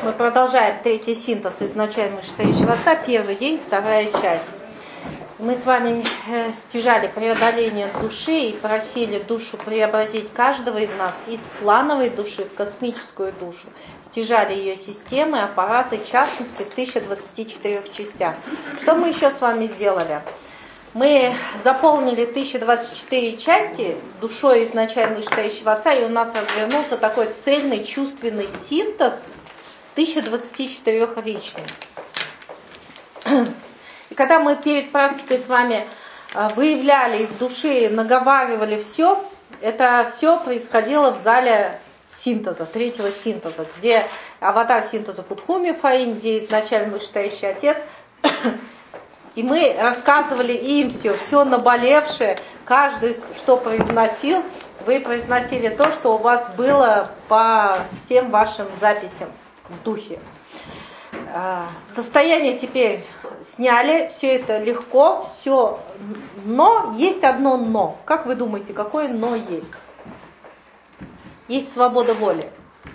Мы продолжаем третий синтез изначально Мыштающего Отца, первый день, вторая часть. Мы с вами стяжали преодоление души и просили душу преобразить каждого из нас из плановой души в космическую душу. Стяжали ее системы, аппараты, частности, в 1024 частях. Что мы еще с вами сделали? Мы заполнили 1024 части душой изначально Мыштающего Отца, и у нас развернулся такой цельный чувственный синтез 1024 личных. И когда мы перед практикой с вами выявляли из души, наговаривали все, это все происходило в зале синтеза, третьего синтеза, где аватар синтеза Кутхуми Фаин, где изначально Мыштающий Отец. И мы рассказывали им все наболевшее, каждый, что произносил, вы произносили то, что у вас было по всем вашим записям в духе. Состояние теперь сняли, все это легко, все, но есть одно но. Как вы думаете, какое но есть? Есть свобода воли.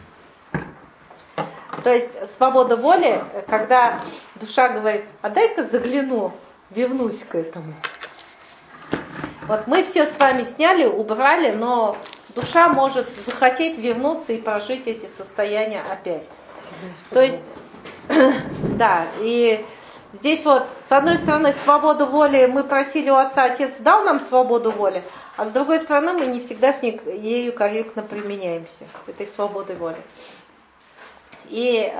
То есть свобода воли, когда душа говорит, а дай-ка загляну, вернусь к этому. Вот мы все с вами сняли, убрали, но душа может захотеть вернуться и прожить эти состояния опять. То есть, да, и здесь вот, с одной стороны, свободу воли мы просили у Отца, Отец дал нам свободу воли, а с другой стороны, мы не всегда с ею корректно применяемся, этой свободой воли. И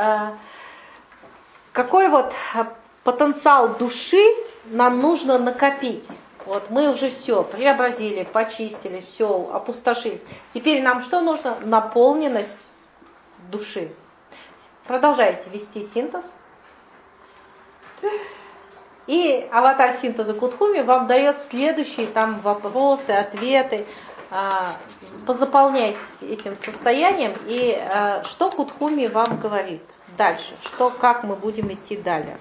какой вот потенциал души нам нужно накопить? Вот мы уже все преобразили, почистили, все, опустошились. Теперь нам что нужно? Наполненность души. Продолжайте вести синтез. И аватар синтеза Кутхуми вам дает следующие там вопросы, ответы. Позаполняйтесь этим состоянием. И что Кутхуми вам говорит дальше? Как мы будем идти далее?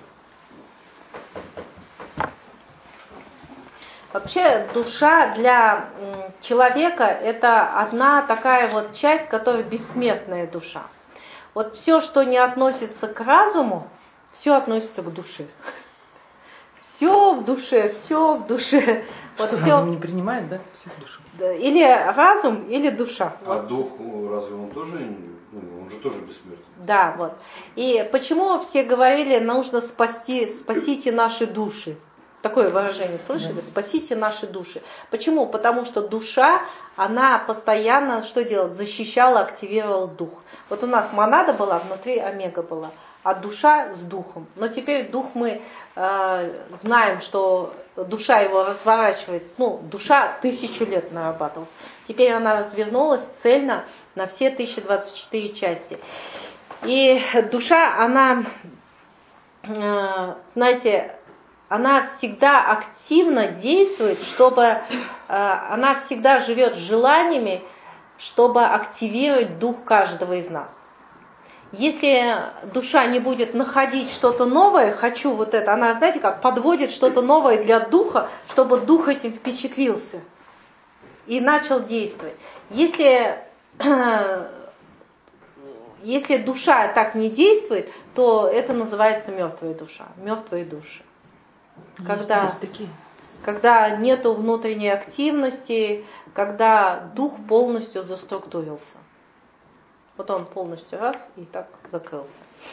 Вообще душа для человека это одна такая вот часть, которая бессмертная душа. Вот все, что не относится к разуму, все относится к душе. Все в душе, все в душе. Вот что, разум не принимает, да? Все в душу. Или разум, или душа. А вот. дух, разве он тоже, он же тоже бессмертный? Да, вот. И почему все говорили, нужно спасите наши души? Такое выражение слышали? Спасите наши души. Почему? Потому что душа, она постоянно что делала? Защищала, активировала дух. Вот у нас монада была, внутри омега была, а душа с духом. Но теперь дух мы знаем, что душа его разворачивает. Душа 1000 лет нарабатывала. Теперь она развернулась цельно на все 1024 части. И душа, она, знаете, она всегда активно действует, она всегда живет желаниями, чтобы активировать дух каждого из нас. Если душа не будет находить что-то новое, хочу вот это, она, знаете, как подводит что-то новое для духа, чтобы дух этим впечатлился и начал действовать. Если душа так не действует, то это называется мертвая душа, мертвые души. Когда нету внутренней активности, когда дух полностью заструктурился. Вот он полностью раз и так закрылся.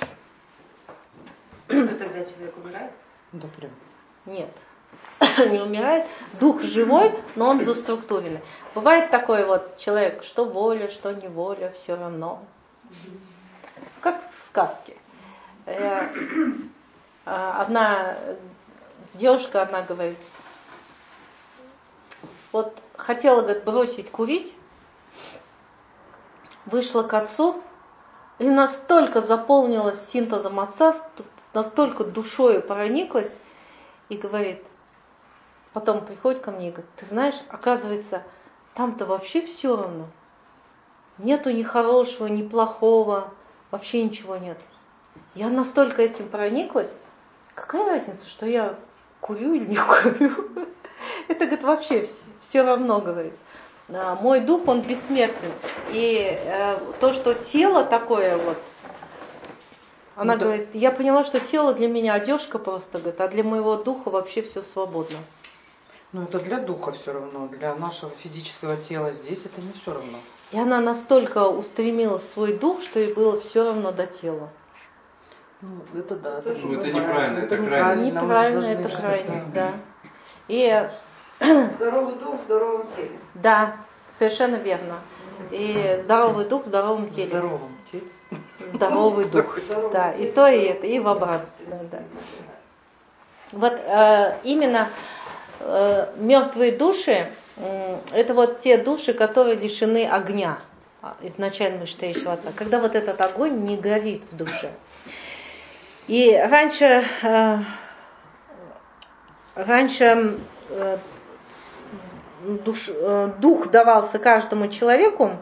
Что тогда человек умирает? Да, прям. Нет, не умирает. Дух живой, но он заструктуренный. Бывает такой вот человек, что воля, что не воля, все равно. Как в сказке. Одна девушка, она говорит, вот хотела, говорит, бросить курить, вышла к отцу и настолько заполнилась синтезом отца, настолько душою прониклась и говорит, потом приходит ко мне и говорит, ты знаешь, оказывается, там-то вообще все равно. Нету ни хорошего, ни плохого, вообще ничего нет. Я настолько этим прониклась, какая разница, что я курю или не курю? Это, говорит, вообще все равно, говорит. Мой дух, он бессмертен. И то, что тело такое вот, Она говорит, я поняла, что тело для меня одежка просто, говорит, а для моего духа вообще все свободно. Ну это для духа все равно, для нашего физического тела здесь это не все равно. И она настолько устремилась в свой дух, что ей было все равно до тела. Ну это да. Это неправильно, это крайность. Неправильно, это крайность, да. И Здоровый дух в здоровом теле. да, совершенно верно. И здоровый дух в здоровом теле. Здоровом теле. Здоровый дух. Да, и то, и это, и в обратно. Да. Вот именно мертвые души, это вот те души, которые лишены огня, изначально Виштхеешвара Атма, когда вот этот огонь не горит в душе. И раньше дух давался каждому человеку,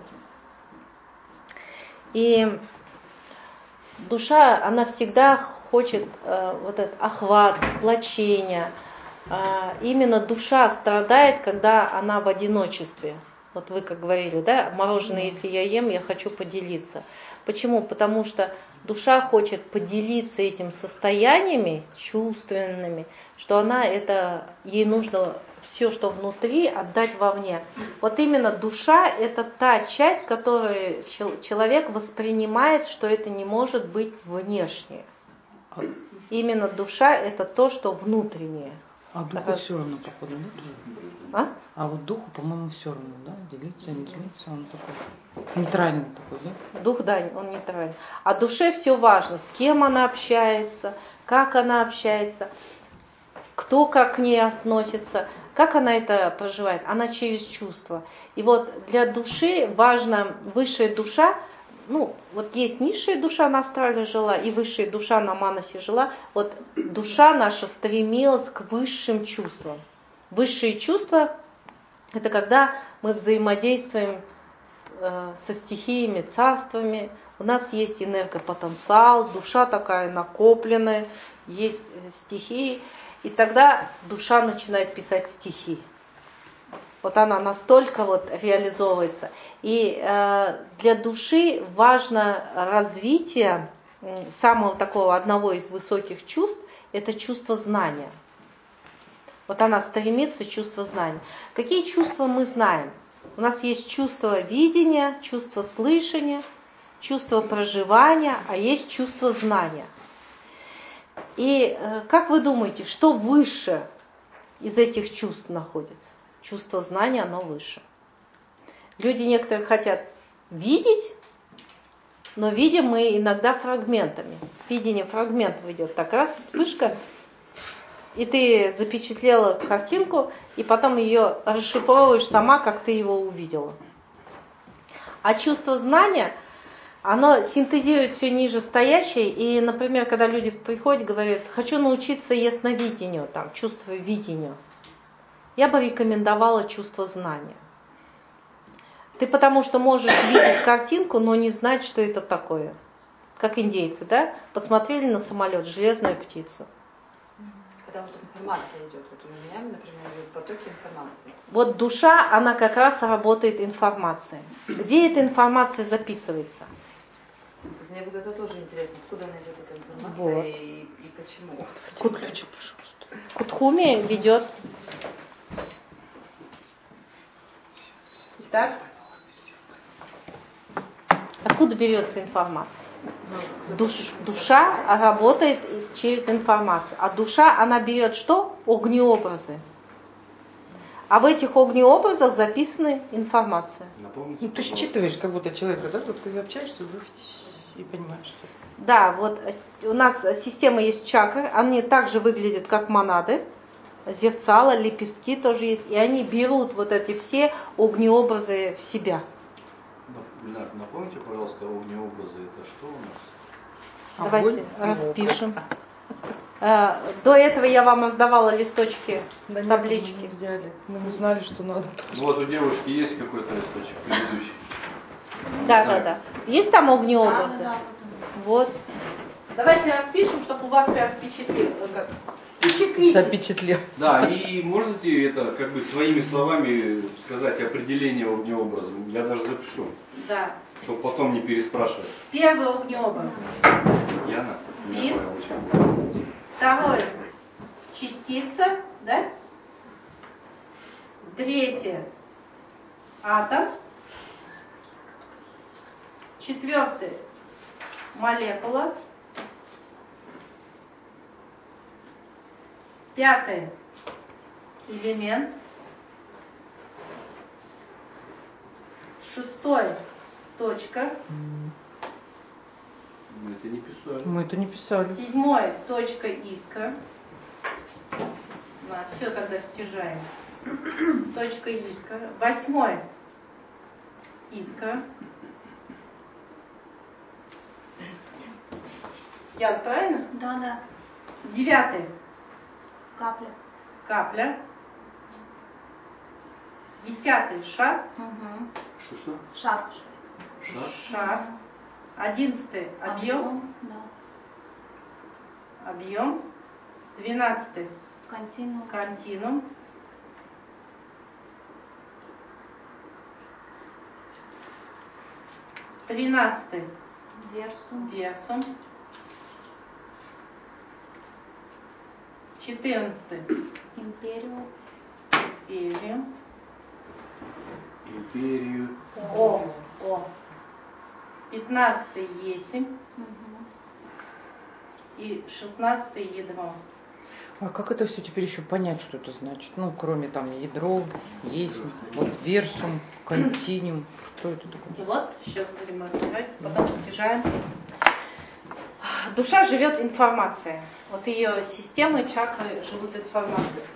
и душа, она всегда хочет вот этот охват, сплочение. Именно душа страдает, когда она в одиночестве. Вот вы как говорили, да, мороженое, если я ем, я хочу поделиться. Почему? Потому что душа хочет поделиться этим состояниями чувственными, что ей нужно все, что внутри, отдать вовне. Вот именно душа – это та часть, которую человек воспринимает, что это не может быть внешнее. Именно душа – это то, что внутреннее. А духу все равно, походу, нет? А вот духу, по-моему, все равно, да? Делиться, не делиться, он такой нейтральный такой, да? Дух, да, он нейтральный. А душе все важно, с кем она общается, как она общается, кто как к ней относится, как она это проживает. Она через чувства. И вот для души важна высшая душа. Ну, вот есть низшая душа на астрале жила, и высшая душа на манасе жила. Вот душа наша стремилась к высшим чувствам. Высшие чувства – это когда мы взаимодействуем со стихиями, царствами. У нас есть энергопотенциал, душа такая накопленная, есть стихии. И тогда душа начинает писать стихи. Вот она настолько вот реализовывается. И для души важно развитие самого такого одного из высоких чувств, это чувство знания. Вот она стремится к чувству знания. Какие чувства мы знаем? У нас есть чувство видения, чувство слышания, чувство проживания, а есть чувство знания. И как вы думаете, что выше из этих чувств находится? Чувство знания, оно выше. Люди некоторые хотят видеть, но видим мы иногда фрагментами. Видение фрагментов идет. Так раз, вспышка, и ты запечатлела картинку, и потом ее расшифровываешь сама, как ты его увидела. А чувство знания, оно синтезирует все нижестоящее. И, например, когда люди приходят, говорят, хочу научиться ясновидению, там, чувствую видению. Я бы рекомендовала чувство знания. Ты потому что можешь видеть картинку, но не знать, что это такое. Как индейцы, да? Посмотрели на самолет, железная птица. Когда у нас информация идет, вот у меня, например, идет потоки информации. Вот душа, она как раз работает информацией. Где эта информация записывается? Мне вот это тоже интересно, откуда она идет, эта информация, Вот. и почему. Кутхуми ведет. Итак, откуда берется информация? Душа работает через информацию. А душа, она берет что? Огнеобразы. А в этих огнеобразах записана информация. Ну, ты считываешь, как будто человек, да, вот ты общаешься и понимаешь, что... Да, вот у нас система есть чакры, они также выглядят как монады, зерцало, лепестки тоже есть, и они берут вот эти все огнеобразы в себя. Напомните, пожалуйста, огнеобразы, это что у нас? Давайте распишем. До этого я вам раздавала листочки, таблички. Мы не знали, что надо. Вот у девушки есть какой-то листочек предыдущий? Да. Есть там огнеобразы? Вот. Давайте распишем, чтобы у вас прям впечатлило. Запечатлел. Да, и можете это как бы своими словами сказать определение огнеобраза? Я даже запишу. Да. Чтобы потом не переспрашивать. Первый огнеобраз. Яна? Спин. Второе. Частица, да? Третье. Атом. Четвертое. Молекула. Пятое. Элемент. Шестое. Точка. Мы это не писали. Мы это не писали. Седьмое. Точка искра. Все тогда стяжаем. Точка искра. Восьмое. Искра. Ян, правильно? Да, да. Девятое. Капля. Капля. Десятый. Шар. Угу. Что? Шар. Шар? Шар. Одиннадцатый. Объем. Да. Объем. 12. Континуум. Континуум. 13. Версум. Версум. 14. Империум. Империум. Империю. О. 15. Есень. Угу. И 16. Ядро. А как это все теперь еще понять, что это значит? Ну, кроме там ядро, есть, вот версум, континуум. Что это такое? И вот, сейчас будем разбирать, потом стяжаем. Душа живет информацией. Вот ее системы, чакры живут информацией.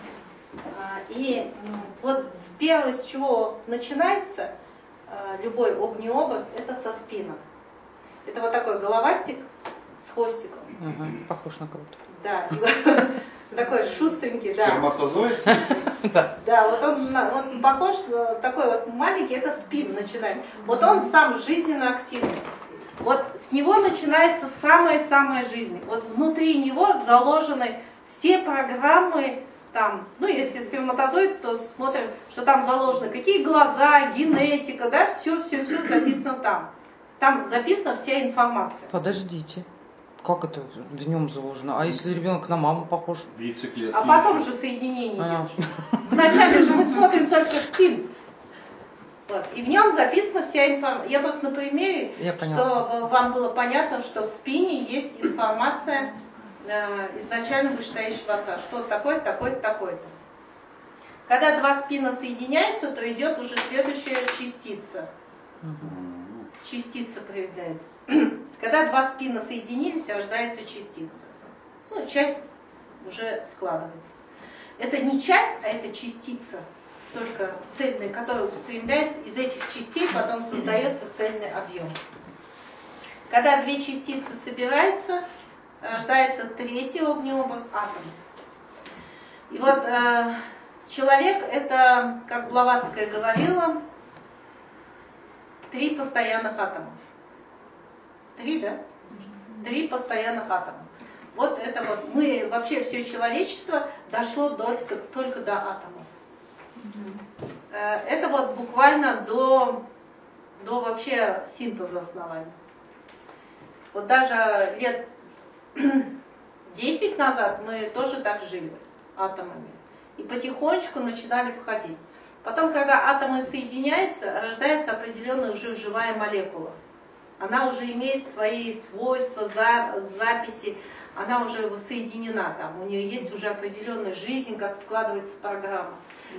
И вот первое, с чего начинается любой огненный образ, это со спина. Это вот такой головастик с хвостиком. Ага, похож на кого-то. Да, такой шустренький, да. Сперматозоид? Да, вот он похож, такой вот маленький, это спин начинает. Вот он сам жизненно активный. Вот с него начинается самая жизнь. Вот внутри него заложены все программы, там, ну если сперматозоид, то смотрим, что там заложены какие глаза, генетика, да, все записано там. Там записана вся информация. Подождите. Как это в нем заложено? А если ребенок на маму похож? Яйцеклетки. А потом же соединение А. идет. Вначале же мы смотрим только спин. Вот. И в нем записана вся информация. Я просто на примере, чтобы вам было понятно, что в спине есть информация изначально вышестоящего отца. Что такое-то, такое-то, такое-то. Когда два спина соединяются, то идет уже следующая частица. Частица проявляется. Когда два спина соединились, рождается частица. Ну, часть уже складывается. Это не часть, а это частица, только цельная, которая устремляется из этих частей, потом создается цельный объем. Когда две частицы собираются, рождается третий огненный образ — атом. И вот человек — это, как Блаватская говорила, 3 постоянных атома. 3, да? 3 постоянных атома. Вот это вот, мы, вообще все человечество дошло только до атомов. Это вот буквально до вообще синтеза основания. Вот даже лет 10 назад мы тоже так жили атомами. И потихонечку начинали входить. Потом, когда атомы соединяются, рождается определенная уже живая молекула. Она уже имеет свои свойства, записи, она уже соединена там, у нее есть уже определенная жизнь, как складывается программа.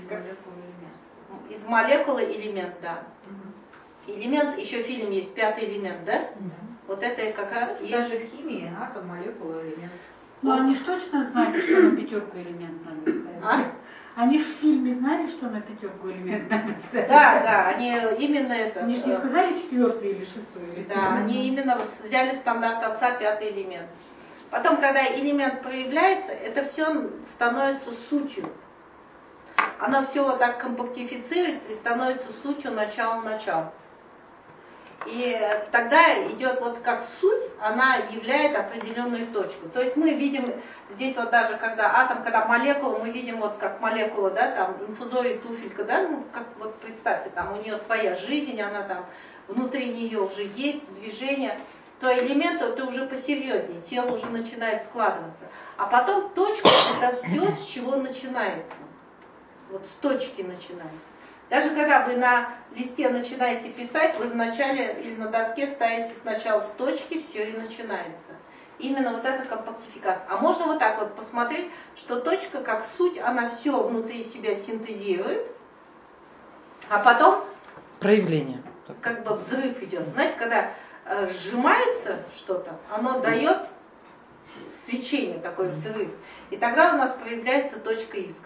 Из молекулы элемент, да. Элемент, еще фильм есть, 5-й элемент, да? Вот это как раз и даже в химии атом, молекула, элемент. Но они же точно знали, что на 5 элемент надо ставить. Они же в фильме знали, что на 5 элемент надо ставить. Да, они именно это. Они же не сказали 4 или 6 элемент. Да, они именно вот взяли стандарт отца, 5-й элемент. Потом, когда элемент проявляется, это все становится сутью. Оно все вот так компактифицируется и становится сутью начала. И тогда идет вот как суть, она являет определенную точку. То есть мы видим здесь вот даже когда атом, когда молекула, мы видим вот как молекула, да, там инфузорий, туфелька, да, ну как вот представьте, там у нее своя жизнь, она там внутри нее уже есть движение. то элементы ты уже посерьезнее, тело уже начинает складываться. А потом точка – это все, с чего начинается. Вот с точки начинается. Даже когда вы на листе начинаете писать, вы вначале или на доске ставите сначала с точки, все и начинается. Именно вот эта компактификация. А можно вот так вот посмотреть, что точка как суть, она все внутри себя синтезирует, а потом проявление. Как бы взрыв идет. Знаете, когда сжимается что-то, оно дает свечение, такой взрыв. И тогда у нас появляется точка искра.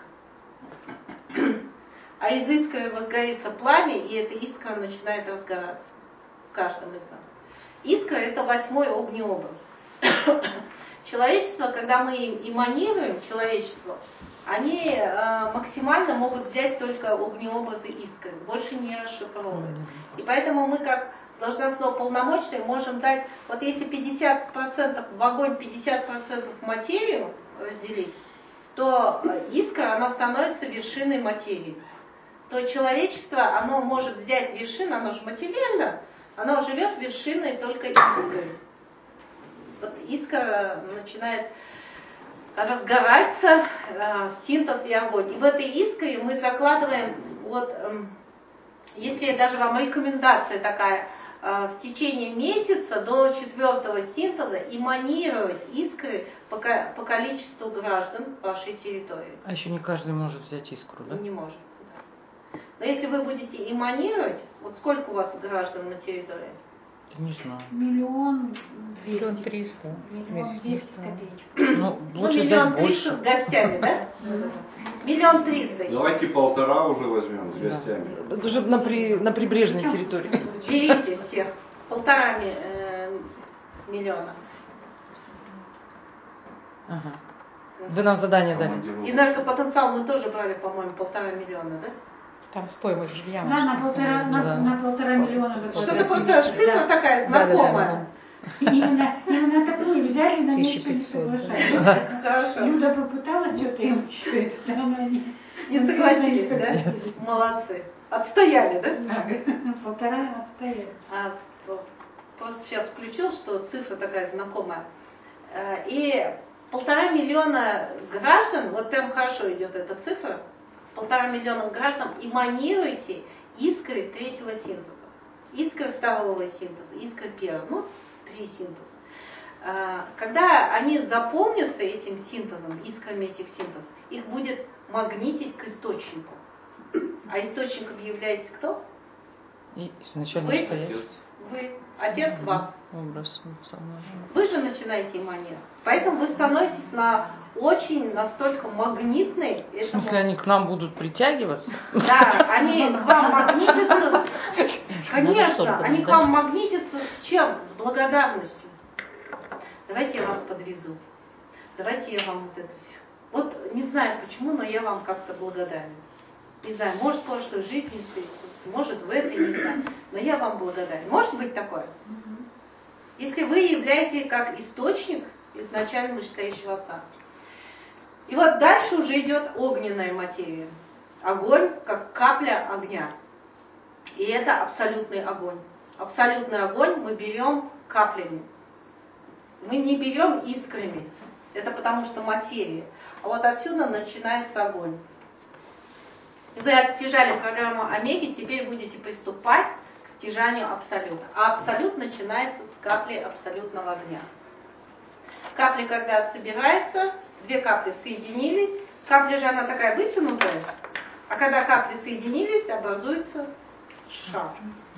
А из искры возгорится пламя, и эта искра начинает разгораться в каждом из нас. Искра – это 8-й огнеобраз. Человечество, когда мы эманируем человечество, они максимально могут взять только огнеобразы искры, больше не расшифровывать. И поэтому мы как должностно полномочные можем дать, вот если 50% в огонь, 50% в материю разделить, то искра, она становится вершиной материи. То человечество, оно может взять вершину, оно же материально, оно живет вершиной только искрой. Вот искра начинает разгораться, синтез и огонь. И в этой искре мы закладываем, вот, если даже вам рекомендация такая, в течение месяца до 4-го синтеза эманировать искры по количеству граждан вашей территории. А еще не каждый может взять искру, да? Не может. Да. Но если вы будете эманировать, вот сколько у вас граждан на территории? Не знаю. 1 1,3 миллион 200 копеечек. Ну, лучше взять 1 300 000 больше. с гостями, да? 1 300 000. Давайте 1,5 уже возьмем с гостями. Это же на прибрежной территории. Берите всех. 1,5 миллиона. Ага. Вы нам задание дали. Энергопотенциал мы тоже брали, по-моему, 1,5 миллиона, да? Там стоимость жилья. Да, на 1,5 миллиона. Что-то просто цифра такая знакомая. Именно такую взяли, на меньше не 1500, соглашались. Хорошо. Люда попыталась что-то им читать, да она Не согласились, да? Молодцы. Отстояли, да? 1,5 отстояли. Просто сейчас включил, что цифра такая знакомая. И 1,5 миллиона граждан, вот прям хорошо идет эта цифра, 1,5 миллиона граждан эманируете искры 3-го синтеза, искры 2-го синтеза, искры 1-го, ну, 3 синтеза. Когда они заполнятся этим синтезом, искрами этих синтезов, их будет магнитить к источнику. А источником является кто? И изначально Вы? стоять. Вы. Отец вас. Образ эмоциональный. Вы же начинаете эманировать. Поэтому вы становитесь на очень настолько магнитной. В смысле, они к нам будут притягиваться? Да, они к вам магнитятся. Конечно, они к вам магнитятся с чем? С благодарностью. Давайте я вас подвезу. Давайте я вам вот это все. Вот не знаю почему, но я вам как-то благодарен. Не знаю, может в прошлой жизни встретился, может в этой, не знаю. Но я вам благодарен. Может быть такое? Если вы являетесь как источник изначально вышестоящего Отца. И вот дальше уже идет огненная материя. Огонь, как капля огня. И это абсолютный огонь. Абсолютный огонь мы берем каплями. Мы не берем искрами. Это потому что материя. А вот отсюда начинается огонь. Вы отстяжали программу Омеги, теперь будете приступать к стяжанию абсолюта. А абсолют начинается с капли абсолютного огня. Капли, когда собирается, 2 капли соединились. Капля же она такая вытянутая. А когда капли соединились, образуется шар.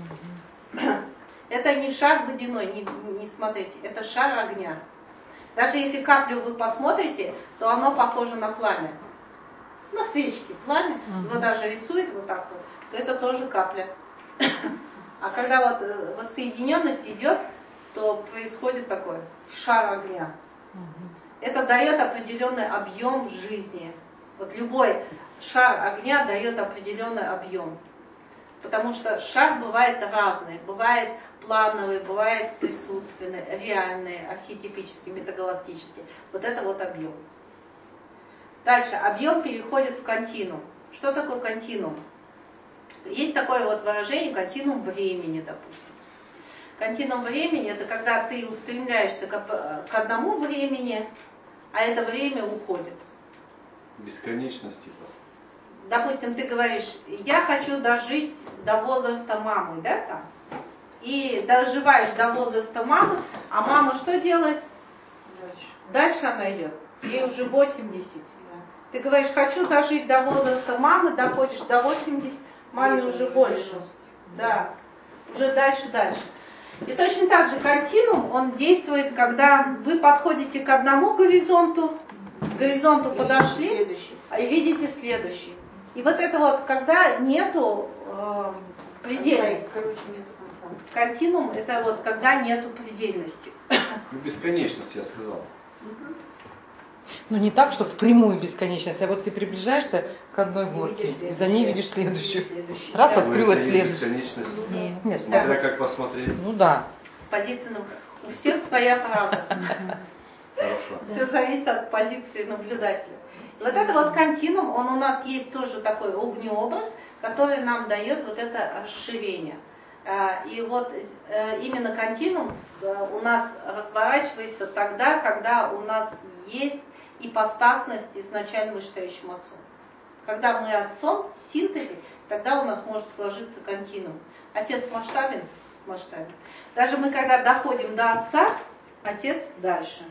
Это не шар водяной, не смотрите, это шар огня. Даже если каплю вы посмотрите, то оно похоже на пламя. На свечки пламя, его даже рисует вот так вот, то это тоже капля. А когда вот воссоединенность идет, то происходит такой шар огня. Это дает определенный объем жизни. Вот любой шар огня дает определенный объем. Потому что шар бывает разный. Бывает плановый, бывает присутственный, реальный, архетипический, метагалактический. Вот это вот объем. Дальше. Объем переходит в континуум. Что такое континуум? Есть такое вот выражение континуум времени, допустим. Континуум времени – это когда ты устремляешься к одному времени, а это время уходит. Бесконечность, типа. Допустим, ты говоришь, я хочу дожить до возраста мамы, да, там? И доживаешь до возраста мамы, а мама что делает? Дальше она идет. Ей уже 80. Ты говоришь, хочу дожить до возраста мамы, доходишь до 80, маме уже больше. Да, уже дальше. И точно так же континуум, он действует, когда вы подходите к одному горизонту, к горизонту подошли, и видите следующий. И вот это вот, когда нету предельности. Континуум – это вот когда нету предельности. Ну, бесконечность, я сказал. Ну не так, что впрямую бесконечность, а вот ты приближаешься к одной горке, и за ней видишь следующую. Раз, да. открылась это следующая. Бесконечность. Нет, Смотря как посмотреть. ну да. С позиции, у всех своя правда. Хорошо. Все зависит от позиции наблюдателя. Вот это вот континуум, он у нас есть тоже такой огнеобраз, который нам дает вот это расширение. И вот именно континуум у нас разворачивается тогда, когда у нас есть ипостасность изначально вышестоящим отцом. Когда мы отцом в синтезе, тогда у нас может сложиться континуум. Отец масштабен? Масштабен. Даже мы когда доходим до отца, отец дальше.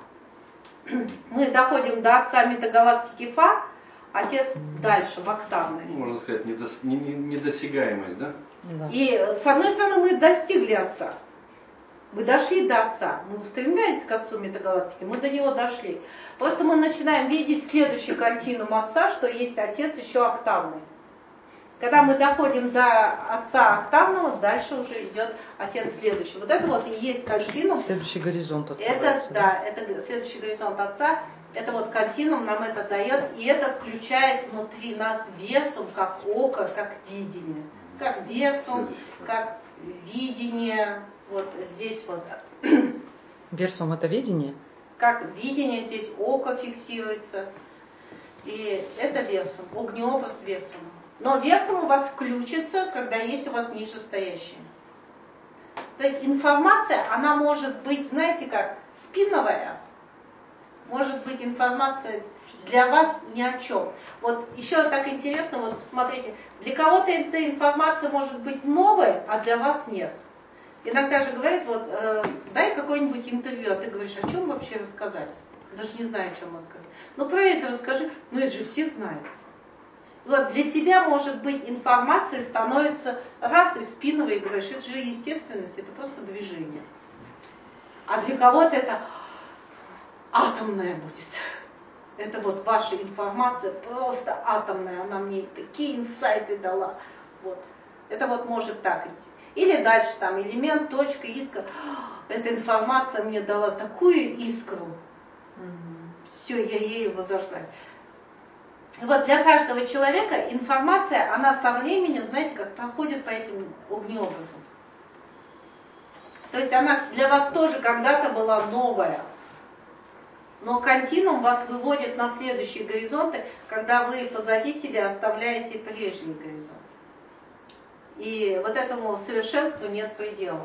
Мы доходим до отца метагалактики Фа, отец дальше, в октавной. Можно сказать, недосягаемость, да? Да. И с одной стороны мы достигли отца. Мы дошли до отца. Мы устремлялись к отцу метагалактики, мы до него дошли. Просто мы начинаем видеть следующий континуум отца, что есть отец еще октавный. Когда мы доходим до отца октавного, дальше уже идет отец следующий. Вот это вот и есть континуум. Следующий горизонт Это, да, это следующий горизонт отца. Это вот континуум нам это дает, и это включает внутри нас версум, как око, как видение. Как версум, как видение, вот здесь вот. Версум это видение? Как видение, здесь око фиксируется. И это версум, огнеобраз версума. Но версум у вас включится, когда есть у вас нижестоящее. То есть информация, она может быть, знаете как, спиновая. Может быть информация для вас ни о чем. Вот еще так интересно, вот посмотрите, для кого-то эта информация может быть новой, а для вас нет. Иногда же говорят, вот, дай какое-нибудь интервью, а ты говоришь, о чем вообще рассказать? Даже не знаю, о чем рассказать. Ну про это расскажи, ну это же все знают. Вот для тебя, может быть, информация становится раз и спиновой, и говоришь, это же естественность, это просто движение. А для кого-то это атомная будет. Это вот ваша информация просто атомная, она мне такие инсайты дала. Вот. Это вот может так идти. Или дальше там элемент, точка, искра. Эта информация мне дала такую искру. Все, я ею возрождаюсь. Вот для каждого человека информация, она со временем, знаете, как проходит по этим огнеобразам. То есть она для вас тоже когда-то была новая. Но континуум вас выводит на следующие горизонты, когда вы позади себя оставляете прежний горизонт. И вот этому совершенству нет предела.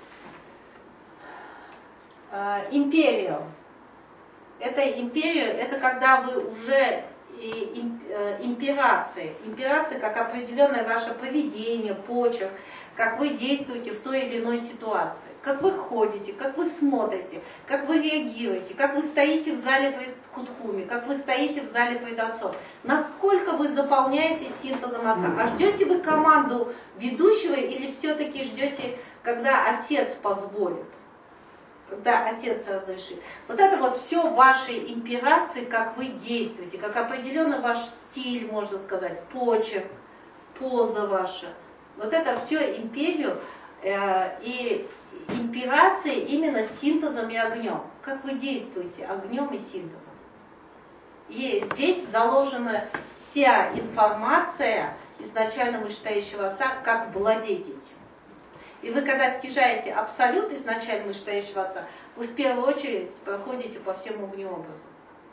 Империя. Это империя, это когда вы уже имперация. Имперация как определенное ваше поведение, почерк, как вы действуете в той или иной ситуации. Как вы ходите, как вы смотрите, как вы реагируете, как вы стоите в зале пред Кутхуми, как вы стоите в зале пред отцом. Насколько вы заполняете синтезом отца. А ждете вы команду ведущего или все-таки ждете, когда отец позволит? Когда отец разрешит. Вот это вот все ваши имперации, как вы действуете, как определенный ваш стиль, можно сказать, почерк, поза ваша. Вот это все империю и имперации именно синтезом и огнем. Как вы действуете огнем и синтезом. И здесь заложена вся информация изначально вышестоящего отца, как владеть этим. И вы, когда стяжаете абсолют изначально вышестоящего отца, вы в первую очередь проходите по всем огнеобразам.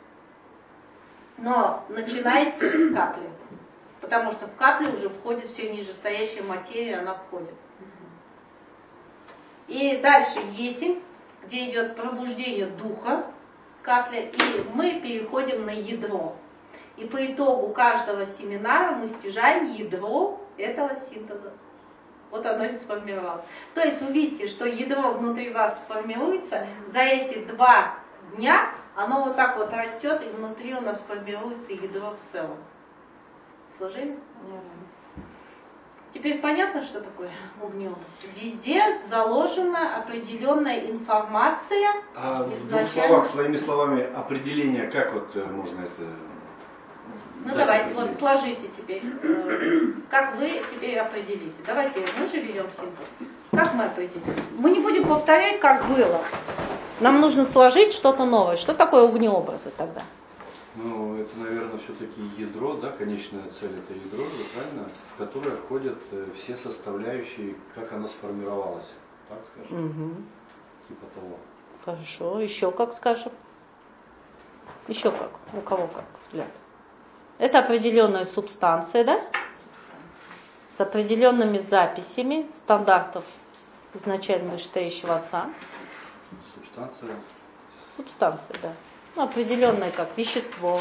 Но начинайте с капли. Потому что в каплю уже входит все нижестоящая материя, она входит. И дальше есень, где идет пробуждение духа, капля, и мы переходим на ядро. И по итогу каждого семинара мы стяжаем ядро этого синтеза. Вот оно и сформировалось. То есть вы видите, что ядро внутри вас формируется, за эти 2 дня оно вот так вот растет, и внутри у нас формируется ядро в целом. Сложили? Теперь понятно, что такое огнеобраз? Везде заложена определенная информация. А в 2 словах, своими словами, определение, как вот можно это... Ну давайте, вот сложите теперь, как вы теперь определите. Давайте, мы же берем синтез. Как мы определим? Мы не будем повторять, как было. Нам нужно сложить что-то новое. Что такое огнеобразы тогда? Ну, это, наверное, все-таки ядро, да, конечная цель это ядро, да, правильно, в которое входят все составляющие, как оно сформировалось, так скажем, типа того. Хорошо, еще как скажем? Еще как? У кого как взгляд? Это определенная субстанция, да? С определенными записями стандартов изначально вышестоящего отца. Субстанция? Субстанция, да. Ну, определенное как вещество.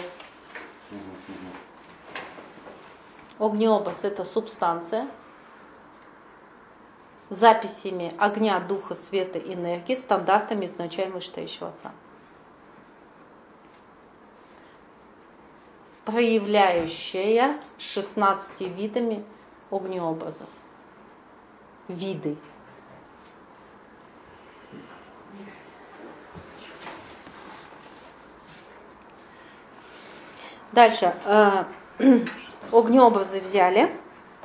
Огнеобраз – это субстанция. С записями огня, духа, света, энергии, стандартами изначально вышестоящего отца. Проявляющая 16 видами огнеобразов. Виды. Дальше. Огнеобразы взяли.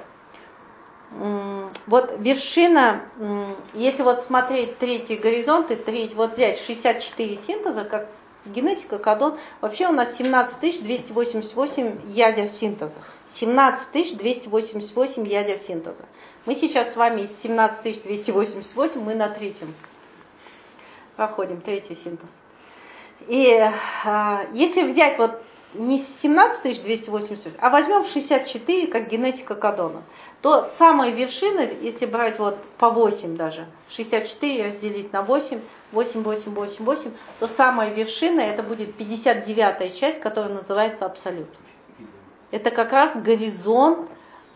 Вот вершина, если вот смотреть третий горизонт, и вот взять 64 синтеза, как генетика, кодон, вообще у нас 17 288 ядер синтеза. 17 288 ядер синтеза. Мы сейчас с вами из 17 288, мы на третьем проходим, третий синтез. И если взять вот не 17 288, а возьмем 64, как генетика кодона, то самая вершина, если брать вот по 8 даже, 64 разделить на 8, 8, 8, 8, 8, то самая вершина это будет 59-я часть, которая называется абсолют. Это как раз горизонт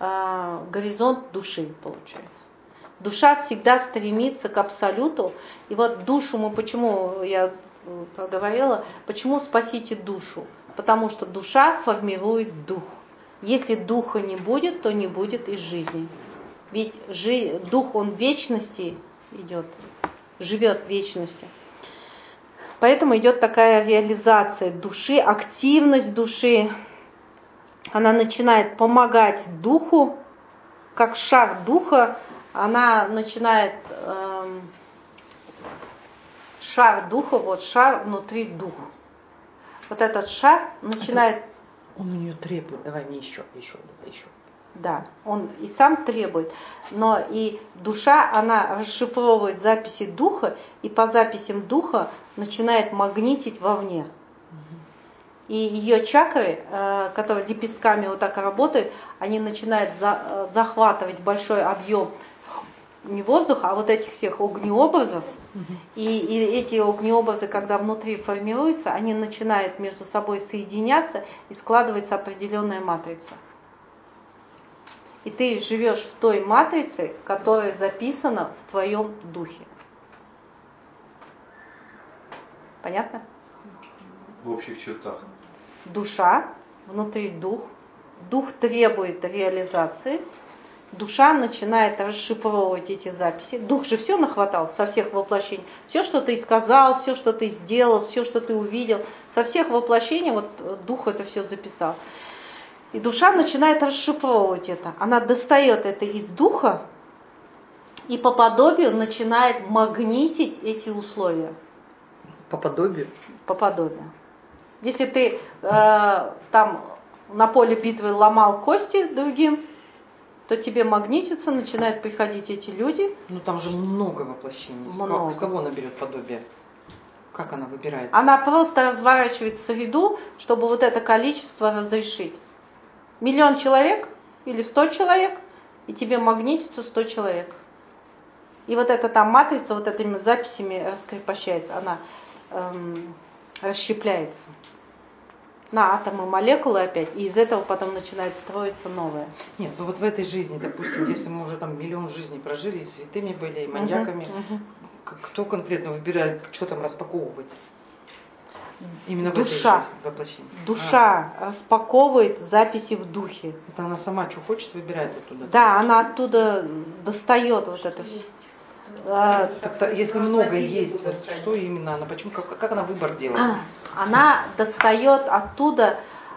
души получается. Душа всегда стремится к абсолюту. И вот душу мы, почему я проговорила, почему спасите душу? Потому что душа формирует дух. Если духа не будет, то не будет и жизни. Ведь дух, он в вечности идет, живет в вечности. Поэтому идет такая реализация души, активность души. Она начинает помогать духу, как шар духа, она начинает шар духа, вот шар внутри духа. Вот этот шар начинает... Он у нее требует, давай мне еще. Да, он и сам требует, но и душа, она расшифровывает записи духа, и по записям духа начинает магнитить вовне. И ее чакры, которые лепестками вот так работают, они начинают захватывать большой объем не воздуха, а вот этих всех огнеобразов. И эти огнеобразы, когда внутри формируются, они начинают между собой соединяться, и складывается определенная матрица. И ты живешь в той матрице, которая записана в твоем духе. Понятно? В общих чертах. Душа, внутри дух. Дух требует реализации. Душа начинает расшифровывать эти записи. Дух же все нахватал со всех воплощений. Все, что ты сказал, все, что ты сделал, все, что ты увидел, со всех воплощений вот дух это все записал. И душа начинает расшифровывать это. Она достает это из духа и по подобию начинает магнитить эти условия. По подобию? По подобию. Если ты там на поле битвы ломал кости другим, то тебе магнитится, начинают приходить эти люди. Ну там же много воплощений. Много. С кого она берет подобие? Как она выбирает? Она просто разворачивает среду, чтобы вот это количество разрешить. 1 000 000 человек или 100 человек, и тебе магнитится 100 человек. И вот эта там матрица вот этими записями раскрепощается, она расщепляется на атомы, молекулы опять, и из этого потом начинает строиться новое. Нет, ну вот в этой жизни, допустим, если мы уже там миллион жизней прожили, и святыми были, и маньяками, кто конкретно выбирает, что там распаковывать? Именно душа. Душа распаковывает записи в духе. Это она сама что хочет, выбирает оттуда? Да, она оттуда достает вот это все. Если много есть, что именно она, почему, как она выбор делает? Она достает оттуда,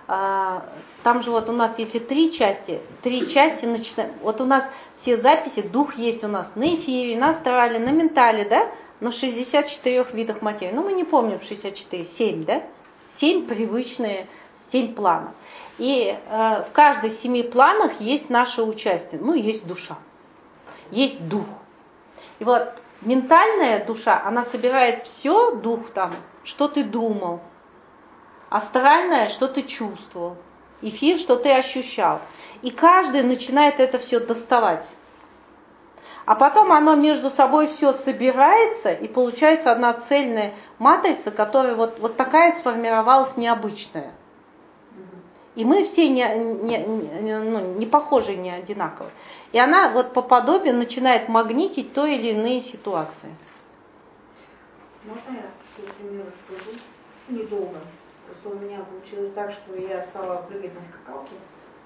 там же вот у нас, если три части начинаем, вот у нас все записи, дух есть у нас на эфире, на астрале, на ментале, да, на 64 видах материи. Ну, мы не помним 64, 7, да? 7 привычные, 7 планов. И в каждых 7 планах есть наше участие, ну, есть душа, есть дух. И вот ментальная душа, она собирает все, дух там, что ты думал, астральная, что ты чувствовал, эфир, что ты ощущал. И каждый начинает это все доставать. А потом оно между собой все собирается, и получается одна цельная матрица, которая вот такая сформировалась необычная. И мы все не похожи, не одинаковые. И она вот по подобию начинает магнитить той или иные ситуации. Можно я свой пример расскажу? Недолго. Просто у меня получилось так, что я стала прыгать на скакалке.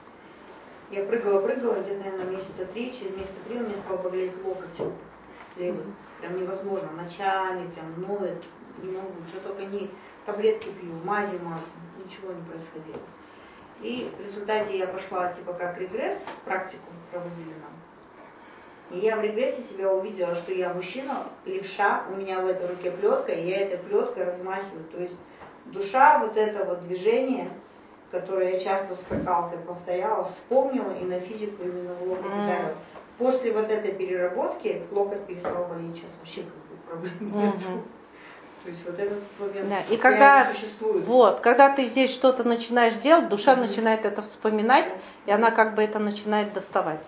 Я прыгала, где-то, наверное, месяца 3. Через месяца 3 у меня стал болеть локоть левый. Прям невозможно. Ночами прям ноет. Не могу. Что только не таблетки пью, мази мазу. Ничего не происходило. И в результате я пошла типа как регресс, практику проводили нам. И я в регрессе себя увидела, что я мужчина, левша, у меня в этой руке плетка, и я этой плеткой размахиваю. То есть душа, вот это вот движение, которое я часто скакалкой повторяла, вспомнила и на физику именно в локоть ударила. После вот этой переработки локоть перестал болеть, сейчас вообще какой проблемы нет. То есть вот этот момент, да. И когда, существует. Вот, когда ты здесь что-то начинаешь делать, душа начинает это вспоминать, и она как бы это начинает доставать.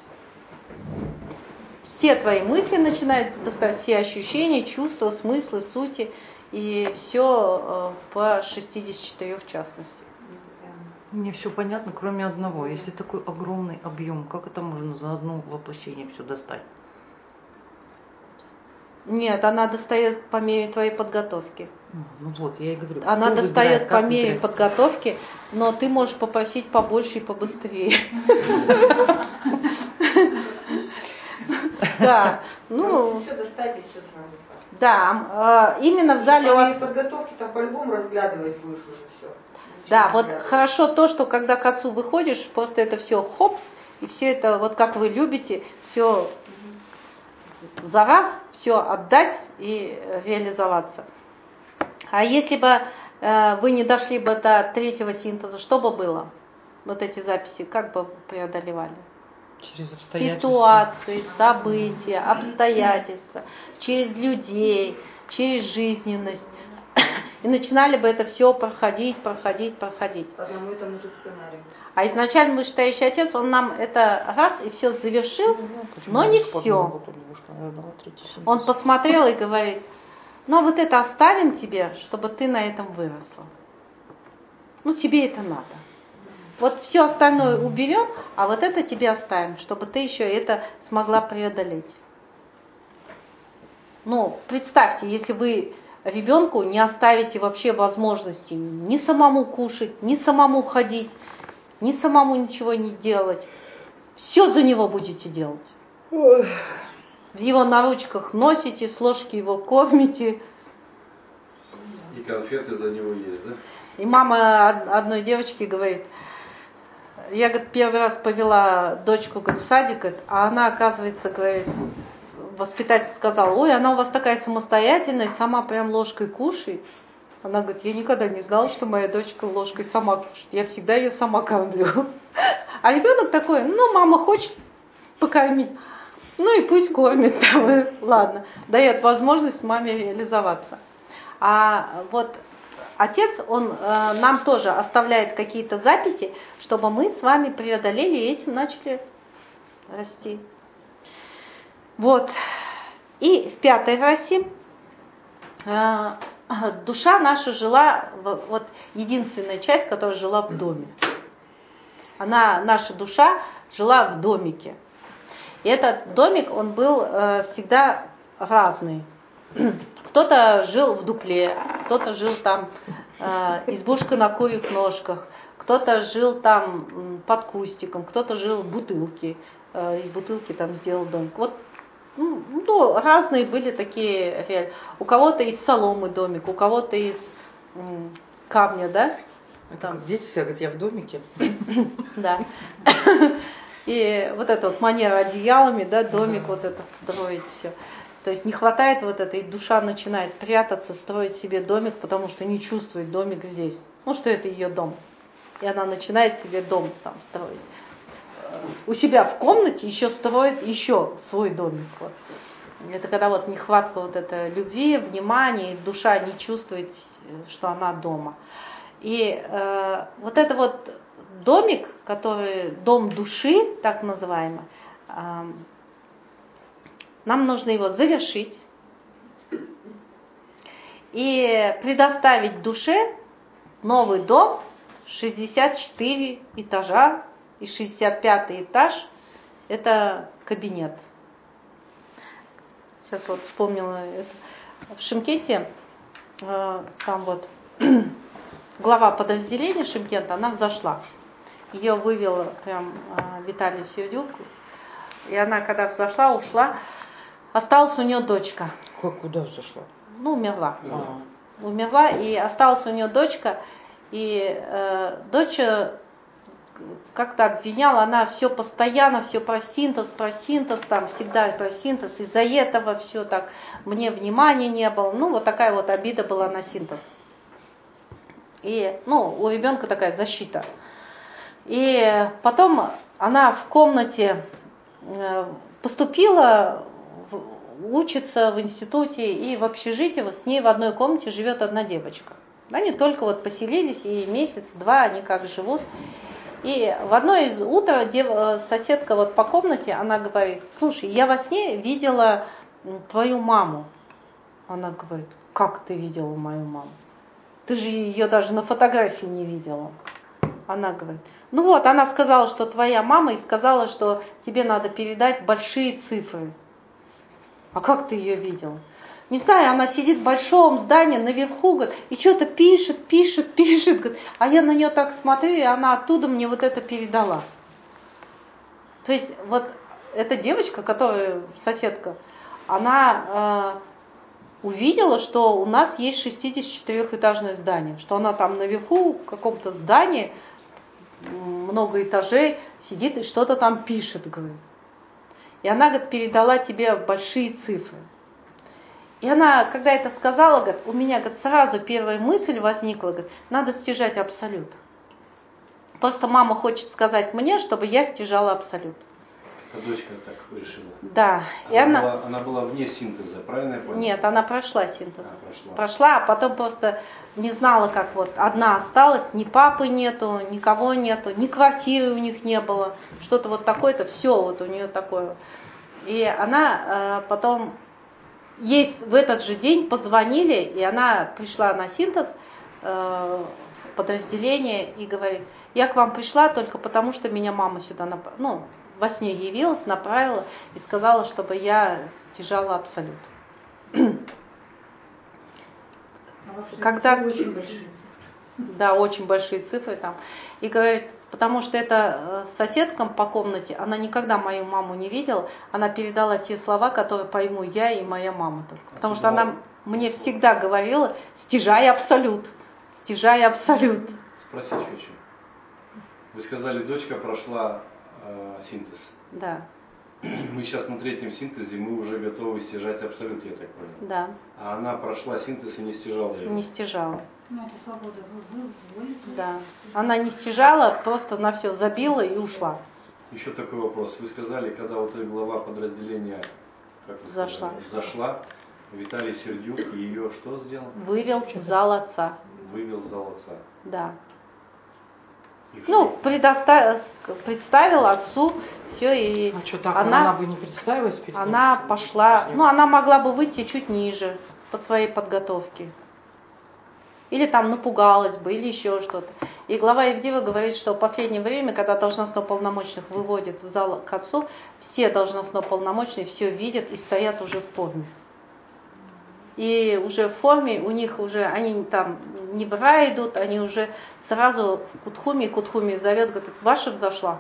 Все твои мысли начинают доставать, все ощущения, чувства, смыслы, сути, и все по 64 в частности. Мне все понятно, кроме одного. Если такой огромный объем, как это можно за одно воплощение все достать? Нет, она достает по мере твоей подготовки. Ну вот, я и говорю. Она достает по мере подготовки, но ты можешь попросить побольше и побыстрее. Да, ну. Все достать и все сразу. Да, именно в зале у вас. Подготовки там по-любому разглядывать будешь уже все. Да, вот хорошо то, что когда к отцу выходишь, просто это все хопс, и все это, вот как вы любите, все за раз, все отдать и реализоваться. А если бы вы не дошли бы до третьего синтеза, что бы было? Вот эти записи, как бы преодолевали? Через обстоятельства. Ситуации, события, обстоятельства, через людей, через жизненность. И начинали бы это все проходить. По одному и тому же сценарию. А изначально вышестоящий отец, он нам это раз и все завершил, но не все. Он посмотрел и говорит, ну вот это оставим тебе, чтобы ты на этом выросла. Ну тебе это надо. Вот все остальное уберем, а вот это тебе оставим, чтобы ты еще это смогла преодолеть. Ну, представьте, если вы ребенку не оставите вообще возможности ни самому кушать, ни самому ходить, ни самому ничего не делать. Все за него будете делать. В его на ручках носите, с ложки его кормите. И конфеты за него есть, да? И мама одной девочки говорит, я, говорит, первый раз повела дочку, говорит, в садик, говорит, а она, оказывается, говорит, воспитатель сказал, ой, она у вас такая самостоятельная, сама прям ложкой кушает. Она говорит, я никогда не знала, что моя дочка ложкой сама кушает, я всегда ее сама кормлю. А ребенок такой, ну, мама хочет покормить, ну и пусть кормит, ладно, дает возможность маме реализоваться. А вот отец, он нам тоже оставляет какие-то записи, чтобы мы с вами преодолели и этим начали расти. Вот. И в 5-й расе душа наша жила, вот единственная часть, которая жила в доме. Наша душа жила в домике. И этот домик, он был всегда разный. Кто-то жил в дупле, кто-то жил там избушка на курьих ножках, кто-то жил там под кустиком, кто-то жил в бутылке, из бутылки там сделал домик. Вот разные были такие реалии. У кого-то из соломы домик, у кого-то из камня, да? Там дети все говорят, я в домике. Да. И вот эта вот манера одеялами, да, домик вот этот строить все. То есть не хватает вот этой, душа начинает прятаться, строить себе домик, потому что не чувствует домик здесь. Ну, что это ее дом. И она начинает себе дом там строить. У себя в комнате еще строит еще свой домик. Вот. Это когда вот нехватка вот этой любви, внимания, и душа не чувствует, что она дома. И вот это вот домик, который дом души, так называемый, нам нужно его завершить и предоставить душе новый дом, 64 этажа, и 65-й этаж – это кабинет. Сейчас вот вспомнила это. В Шымкенте, там вот глава подразделения Шымкента, она взошла. Ее вывел прям Виталий Сердюк. И она, когда взошла, ушла, осталась у нее дочка. Куда взошла? Ну, умерла. Умерла, и осталась у нее дочка. И дочь как-то обвиняла, она все постоянно, все про синтез, там всегда про синтез. Из-за этого все так, мне внимания не было. Ну, вот такая вот обида была на синтез. И, у ребенка такая защита. И потом она в комнате поступила, учится в институте, и в общежитии с ней в одной комнате живет одна девочка. Они только вот поселились, и месяц-два они как живут. И в одно из утра соседка вот по комнате, она говорит: слушай, я во сне видела твою маму. Она говорит: как ты видела мою маму? Ты же ее даже на фотографии не видела. Она говорит: ну вот, она сказала, что твоя мама, и сказала, что тебе надо передать большие цифры. А как ты ее видела? Не знаю, она сидит в большом здании наверху, говорит, и что-то пишет, говорит, а я на нее так смотрю, и она оттуда мне вот это передала. То есть вот эта девочка, которая соседка, она увидела, что у нас есть 64-этажное здание, что она там наверху в каком-то здании, много этажей, сидит и что-то там пишет, говорит. И она, говорит, передала тебе большие цифры. И она, когда это сказала, говорит, у меня, говорит, сразу первая мысль возникла, говорит, надо стяжать абсолют. Просто мама хочет сказать мне, чтобы я стяжала абсолют. А дочка так решила? Да. Она была вне синтеза, правильно я понял? Нет, она прошла синтез. Прошла, а потом просто не знала, как вот одна осталась, ни папы нету, никого нету, ни квартиры у них не было, что-то вот такое-то, все вот у нее такое. И она потом, ей в этот же день позвонили, и она пришла на синтез, подразделение, и говорит, я к вам пришла только потому, что меня мама сюда во сне явилась, направила и сказала, чтобы я стяжала абсолют. Когда очень большие. Да, очень большие цифры там. И говорит, потому что эта соседкам по комнате, она никогда мою маму не видела, она передала те слова, которые пойму я и моя мама только. Потому что она мне всегда говорила, стяжай абсолют, стяжай абсолют. Спросить хочу. Вы сказали, дочка прошла синтез. Да. Мы сейчас на третьем синтезе, мы уже готовы стяжать абсолют, я так понял. Да. А она прошла синтез и не стяжала его? Не стяжала. Ну, это свобода воли. Да. Она не стяжала, просто на все забила и ушла. Еще такой вопрос. Вы сказали, когда вот эта глава подразделения зашла, Виталий Сердюк ее что сделал? Вывел в зал отца. Вывел в зал отца. Да. Ну, представил отцу все, и А что так, она бы не представилась перед ним? она пошла, ну, она могла бы выйти чуть ниже по своей подготовке. Или там напугалась бы, или еще что-то. И глава Евдива говорит, что в последнее время, когда должностно-полномочных выводят в зал к отцу, все должностно-полномочные все видят и стоят уже в форме. И уже в форме у них уже, они там не бра идут, они уже сразу Кутхуми зовет, говорит, ваша взошла.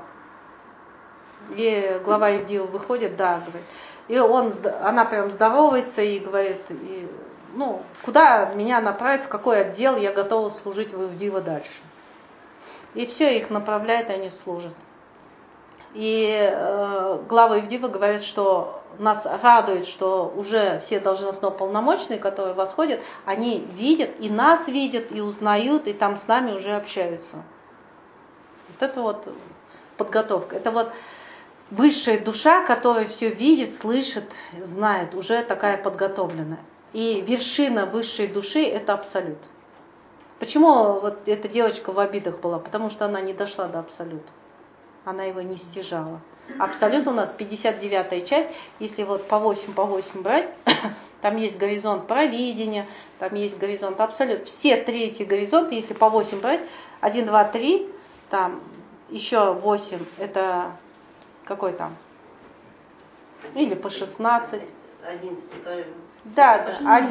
И глава Евдива выходит, да, говорит. И она прям здоровается и говорит, ну, куда меня направить, в какой отдел я готова служить в Евдива дальше. И все, их направляет, и они служат. И глава Евдива говорит, что нас радует, что уже все должностно-полномочные, которые восходят, они видят, и нас видят, и узнают, и там с нами уже общаются. Вот это вот подготовка. Это вот высшая душа, которая все видит, слышит, знает, уже такая подготовленная. И вершина высшей души – это абсолют. Почему вот эта девочка в обидах была? Потому что она не дошла до абсолюта. Она его не стяжала. Абсолют у нас 59-я часть, если вот по 8 брать, там есть горизонт провидения, там есть горизонт абсолют. Все три эти горизонта, если по 8 брать, 1, 2, 3, там еще 8, это какой там? Или по 16. 11 тоже. Да,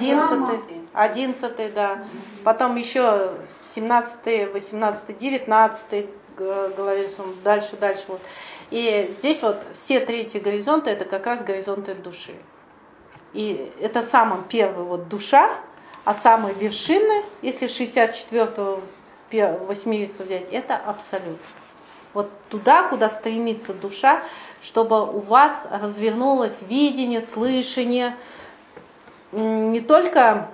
11, да. Потом еще 17, 18, 19, говорится, дальше. Вот. И здесь вот все третьи горизонты, это как раз горизонты души. И это самый первый вот душа, а самый вершинный, если 64-го восьмерицу взять, это абсолют. Вот туда, куда стремится душа, чтобы у вас развернулось видение, слышание, не только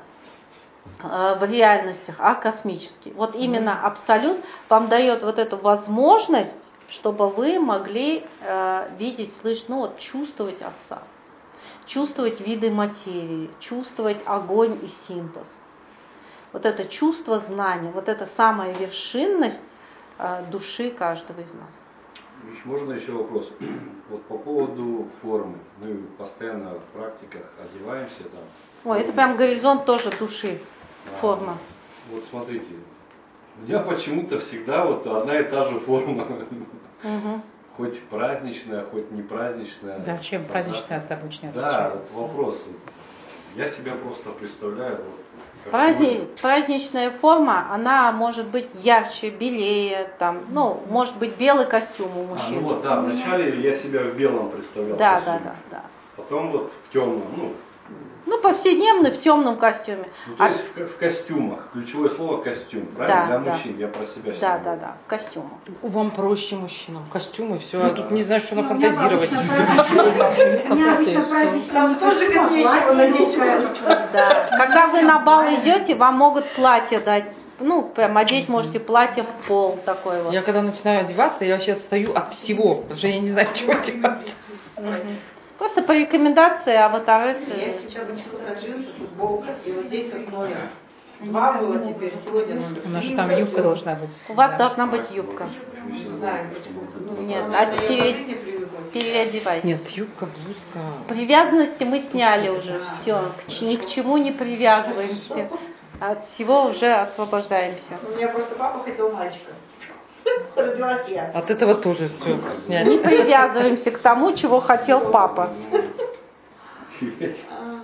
в реальностях, а космически. Вот именно абсолют вам дает вот эту возможность, чтобы вы могли видеть, слышать, ну вот чувствовать Отца, чувствовать виды материи, чувствовать огонь и синтез. Вот это чувство знания, вот это самая вершинность души каждого из нас. Можно еще вопрос? Вот по поводу формы. Мы постоянно в практиках одеваемся там. Ой, это прям горизонт тоже души, форма. Вот смотрите, у меня почему-то всегда вот одна и та же форма. Угу. Хоть праздничная, хоть не праздничная. Да, чем праздничная от обычной Да, отличается? вот вопрос. Я себя просто представляю. Праздничная форма, она может быть ярче, белее, там, ну, может быть белый костюм у мужчин. Ну вот, да, вначале я себя в белом представлял. Да. Потом вот в темном, ну, повседневный в темном костюме. Ну, то есть в костюмах. Ключевое слово костюм, правильно? Да, для мужчин, я про себя Да, говорю. в костюмах. Вам проще мужчинам. Костюмы, все, а тут не знаю, что Ну, нафантазировать. У меня обычно праздничная Там тоже космического надевают. Да. Когда вы на бал идете, вам могут платье дать. Ну, прям одеть можете платье в пол такое вот. Я когда начинаю одеваться, я сейчас стою от всего, потому что я не знаю, чего одеваться. Просто по рекомендации аватары. Я сейчас почему-то джинсы, футболка, и вот здесь вот номер. 2 было теперь, сегодня номер 3. У нас же там юбка должна быть. У вас должна быть юбка. Не знаю, почему. Нет, переодевайте. Нет, юбка, блузка. Привязанности мы сняли уже, все, ни к чему не привязываемся. От всего уже освобождаемся. У меня просто папа хотел мальчика. Родилась я. От этого тоже все Не сняли. привязываемся к тому, чего хотел папа. Кстати,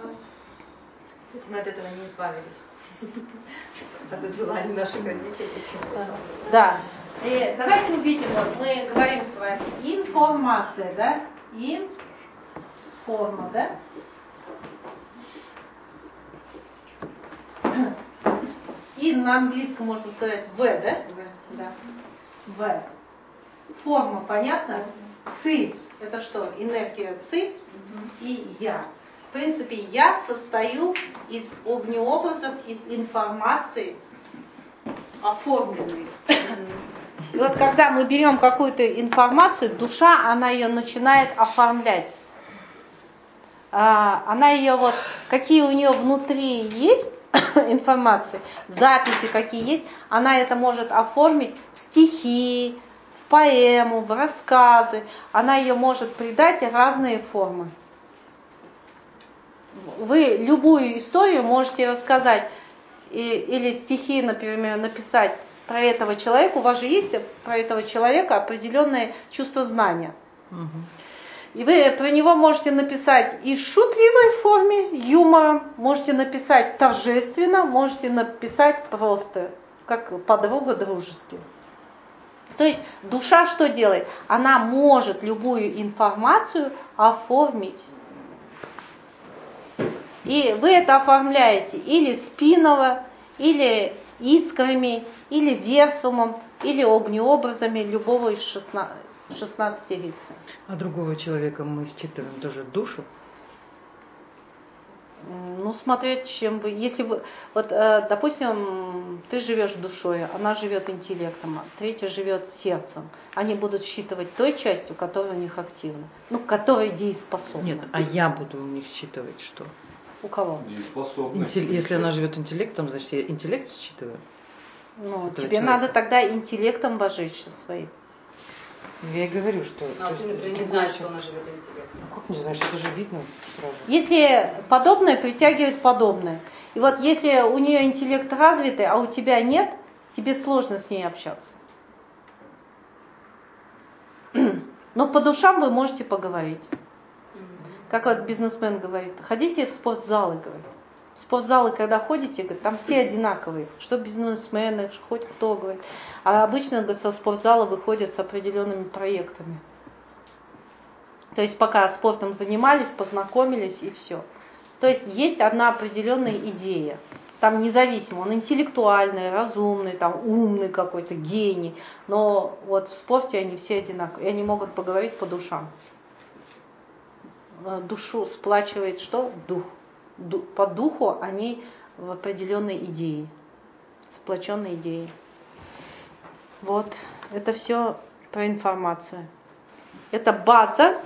мы от этого не избавились. От желания наших родителей. Да. И давайте увидим, вот мы говорим с вами информация, да? Информа, да? И на английском можно сказать В, да? Да. В. Форма, понятно? Ци. Это что? Энергия ци и я. В принципе, я состою из огнеобразов, из информации оформленной. И вот когда мы берем какую-то информацию, душа, она ее начинает оформлять. Она ее вот, какие у нее внутри есть информации, записи какие есть, она это может оформить в стихи, в поэму, в рассказы. Она ее может придать разные формы. Вы любую историю можете рассказать или стихи, например, написать про этого человека. У вас же есть про этого человека определенное чувство знания. И вы про него можете написать и в шутливой форме, юмором, можете написать торжественно, можете написать просто, как подруга дружески. То есть душа что делает? Она может любую информацию оформить. И вы это оформляете или спиново, или искрами, или версумом, или огнеобразами любого из 16 лиц. А другого человека мы считываем тоже душу? Ну, смотреть, чем вы... Если вы... Вот, допустим, ты живешь душой, она живет интеллектом, а третья живет сердцем. Они будут считывать той частью, которая у них активна. Ну, которая дееспособна. Нет, а я буду у них считывать что? У кого? Дееспособность. Если она живет интеллектом, значит я интеллект считываю? Ну, Этого тебе человека. надо тогда интеллектом божечься своим. Я и говорю, что... А ты, например, не знаешь, что она живет интеллектом. Как не знаешь, это же видно сразу. Если подобное притягивает подобное. И вот если у нее интеллект развитый, а у тебя нет, тебе сложно с ней общаться. Но по душам вы можете поговорить. Как вот бизнесмен говорит, ходите в спортзалы, говорит. В спортзалы, когда ходите, говорит, там все одинаковые, что бизнесмены, хоть кто, говорит. А обычно, говорит, со спортзала выходят с определенными проектами. То есть пока спортом занимались, познакомились и все. То есть есть одна определенная идея. Там независимо, он интеллектуальный, разумный, там умный какой-то, гений. Но вот в спорте они все одинаковые, и они могут поговорить по душам. Душу сплачивает что? Дух. По духу они в определенной идее, сплоченной идее. Вот, это все про информацию. Это база,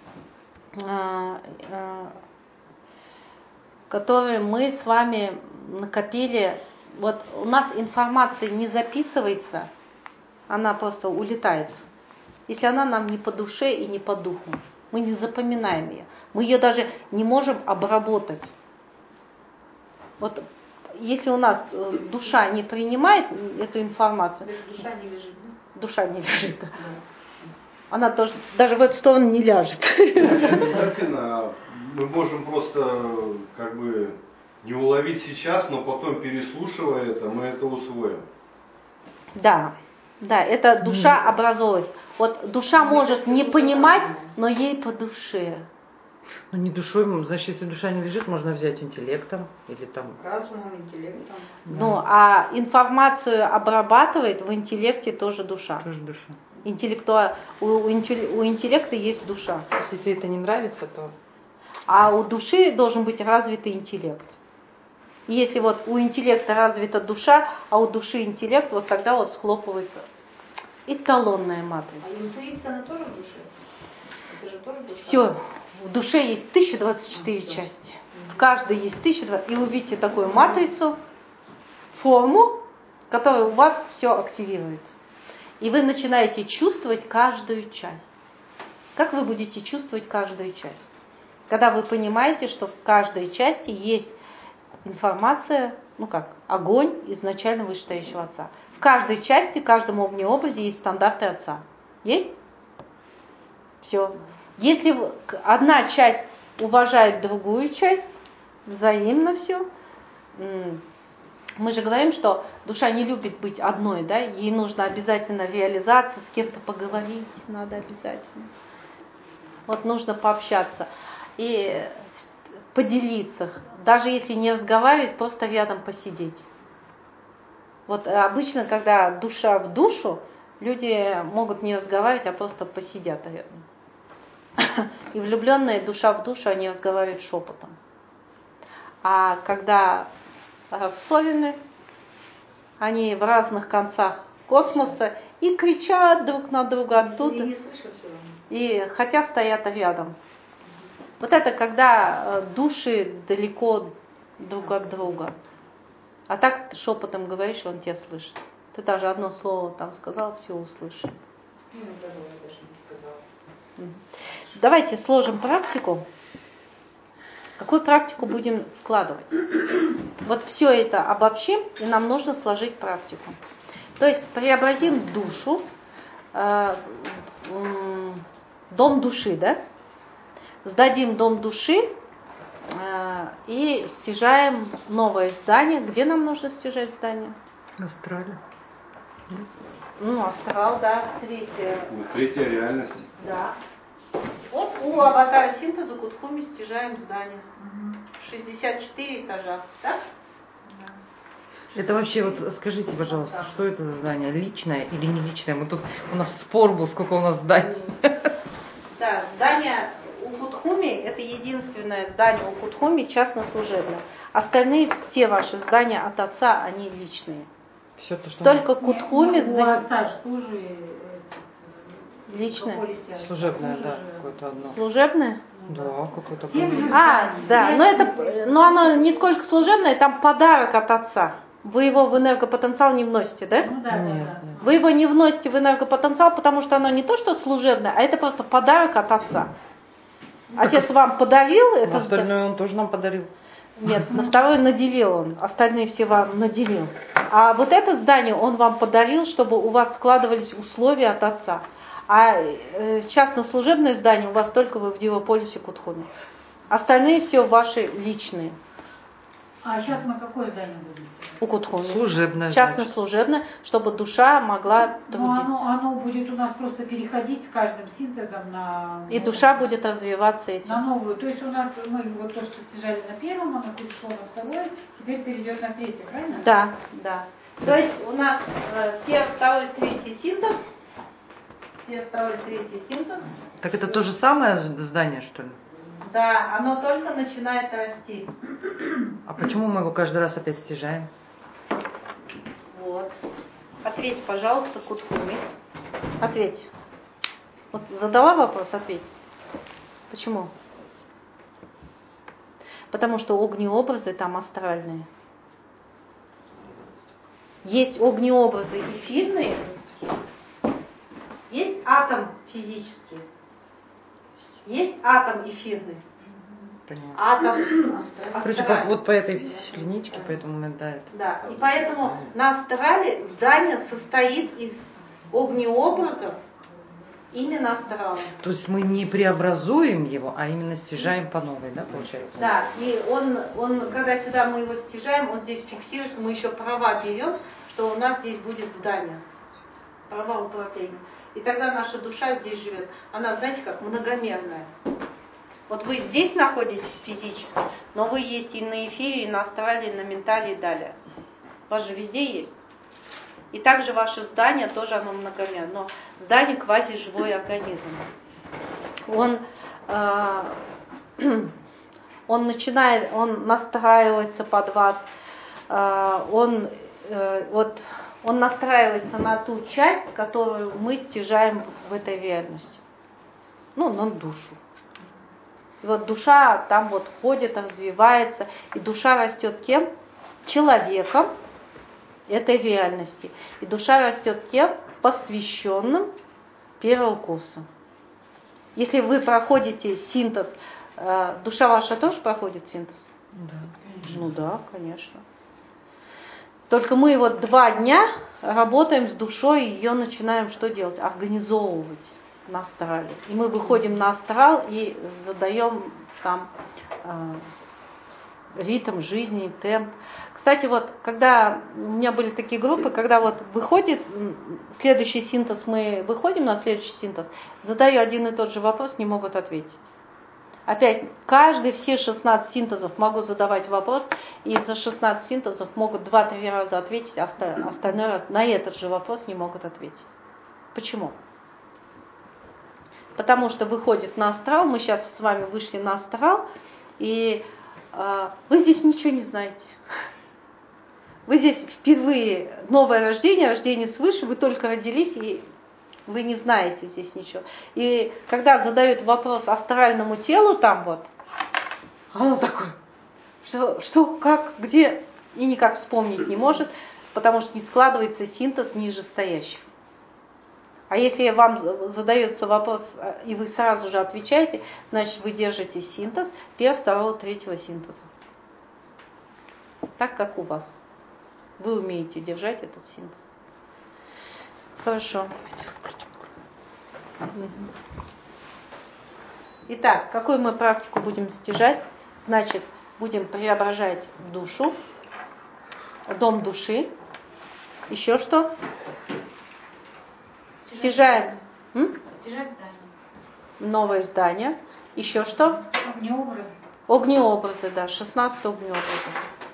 которую мы с вами накопили. Вот у нас информация не записывается, она просто улетает. Если она нам не по душе и не по духу, мы не запоминаем ее. Мы ее даже не можем обработать. Вот если у нас душа не принимает эту информацию, Душа не лежит, да? душа не лежит. Она тоже даже в эту сторону не ляжет. Обязательно мы можем просто как бы не уловить сейчас, но потом, переслушивая это, мы это усвоим. Да, это душа образовывается. Вот душа может не понимать, но ей по душе. Ну не душой, значит, если душа не лежит, можно взять интеллектом или там... Разумом, интеллектом. Ну, а информацию обрабатывает в интеллекте тоже душа. Тоже душа. У интеллекта есть душа. То есть, если это не нравится, то... А у души должен быть развитый интеллект. И если вот у интеллекта развита душа, а у души интеллект, вот тогда вот схлопывается эталонная матрица. А интуиция, она тоже в душе? Это же тоже душа? Все. В душе есть 1024 части. В каждой есть 1020. И вы видите такую матрицу, форму, которая у вас все активирует. И вы начинаете чувствовать каждую часть. Как вы будете чувствовать каждую часть? Когда вы понимаете, что в каждой части есть информация, ну как, огонь изначально вышестоящего Отца. В каждой части, в каждом огнеобразе есть стандарты Отца. Есть? Все. Если одна часть уважает другую часть, взаимно все. Мы же говорим, что душа не любит быть одной, да? Ей нужно обязательно реализация, с кем-то поговорить надо обязательно. Вот нужно пообщаться и поделиться. Даже если не разговаривать, просто рядом посидеть. Вот обычно, когда душа в душу, люди могут не разговаривать, а просто посидят рядом. И влюбленные душа в душу, они разговаривают шепотом. А когда рассорены, они в разных концах космоса и кричат друг на друга оттуда. Я не слышу все равно. И хотя стоят рядом. Вот это когда души далеко друг от друга. А так ты шепотом говоришь, он тебя слышит. Ты даже одно слово там сказал, все услышишь. Ну, да, я даже не сказала. Давайте сложим практику. Какую практику будем складывать? Вот все это обобщим, и нам нужно сложить практику. То есть преобразим душу, дом души, да? Сдадим дом души и стяжаем новое здание. Где нам нужно стяжать здание? Австралия. Ну, астрал, да, третья. Третья реальность. Да. Вот у аватара синтеза Кутхуми стяжаем здание. 64 этажа, так? Это вообще, вот скажите, пожалуйста, что это за здание? Личное или не личное? Мы тут, у нас спор был, сколько у нас зданий. Да, здание у Кутхуми, это единственное здание у Кутхуми частно-служебное. Остальные все ваши здания от отца, они личные. Все то, что Только Кутхуми у отца же тоже личное. служебное, да, какое-то одно. Служебное? Да, какое-то Тем же было. Да, но оно не сколько служебное, там подарок от отца. Вы его в энергопотенциал не вносите, да? Ну да, Нет, да. нет. Вы его не вносите в энергопотенциал, потому что оно не то, что служебное, а это просто подарок от отца. Отец вам подарил А это. остальное он тоже нам подарил. Нет, на второе наделил он, остальные все вам наделил. А вот это здание он вам подарил, чтобы у вас складывались условия от отца. А частно-служебное здание у вас только вы в Дивополисе Кутхуми. Остальные все ваши личные. А сейчас мы какое здание будем? У Кутхуми. Служебное. Частно-служебное, чтобы душа могла Ну, трудиться. оно будет у нас просто переходить с каждым синтезом на... И душа будет развиваться этим. На новую. То есть у нас, мы вот то, что стяжали на первом, оно пришло на второй, теперь перейдет на третий, правильно? Да, да. То есть у нас первый, второй, третий синтез. Первый, второй, третий синтез. Так это то же самое здание, что ли? Да, оно только начинает расти. А почему мы его каждый раз опять стяжаем? Вот. Ответь, пожалуйста, Кутхуми. Ответь. Вот задала вопрос, ответь. Почему? Потому что огнеобразы там астральные. Есть огнеобразы эфирные, есть атом физический, есть атом эфирный. Понятно. Атом Короче, астральный. вот по этой линейке, поэтому мы, да, это. Да, и поэтому на астрале здание состоит из огнеобразов именно астрала. То есть мы не преобразуем его, а именно стяжаем по новой, да, получается? Да, и он, когда сюда мы его стяжаем, он здесь фиксируется, мы еще права берем, что у нас здесь будет здание. Права управления. И тогда наша душа здесь живет. Она, знаете, как многомерная. Вот вы здесь находитесь физически, но вы есть и на эфире, и на астрале, и на ментале, и далее. У вас же везде есть. И также ваше здание тоже оно многомерное. Но здание квазиживой организм. Он начинает, он настраивается под вас, он настраивается на ту часть, которую мы стяжаем в этой реальности. Ну, на душу. И вот душа там вот ходит, развивается, и душа растет кем? Человеком этой реальности. И душа растет кем? Посвященным первого курса. Если вы проходите синтез, душа ваша тоже проходит синтез? Да, конечно. Ну да, конечно. Только мы вот 2 дня работаем с душой, и ее начинаем что делать? Организовывать на астрале. И мы выходим на астрал и задаем там ритм жизни, темп. Кстати, вот когда у меня были такие группы, когда вот выходит следующий синтез, мы выходим на следующий синтез, задаю один и тот же вопрос, не могут ответить. Опять, все 16 синтезов могу задавать вопрос, и за 16 синтезов могут 2-3 раза ответить, а остальной раз на этот же вопрос не могут ответить. Почему? Потому что выходит на астрал, мы сейчас с вами вышли на астрал, и вы здесь ничего не знаете. Вы здесь впервые новое рождение, рождение свыше, вы только родились, и вы не знаете здесь ничего. И когда задают вопрос астральному телу, там вот, оно такое, что, как, где, и никак вспомнить не может, потому что не складывается синтез нижестоящих. А если вам задается вопрос, и вы сразу же отвечаете, значит вы держите синтез первого, второго, третьего синтеза. Так, как у вас. Вы умеете держать этот синтез. Хорошо. Итак, какую мы практику будем стяжать? Значит, будем преображать душу, дом души. Еще что? Стяжаем. Стяжать здание. Новое здание. Еще что? Огнеобразы. Огнеобразы, да, 16 огнеобразов.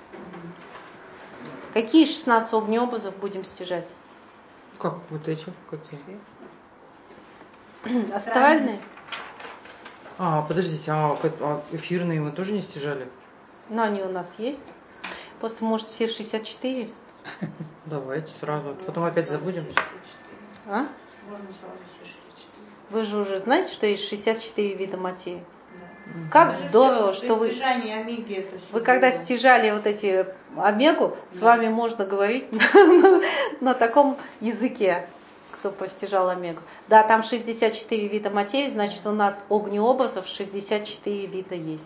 Какие 16 огнеобразов будем стяжать? Как вот эти? Какие? Астральные? Подождите, эфирные мы тоже не стяжали? Но они у нас есть. Просто, может, все 64? Давайте сразу. Потом опять забудем. А? Можно сразу все 64. Вы же уже знаете, что есть 64 вида материи? Да. Как здорово, что вы... Избежание омеги это всё Вы когда было. стяжали вот эти омегу, с вами можно говорить на таком языке, кто постижал омегу. Да, там 64 вида материи, значит у нас огнеобразов 64 вида есть.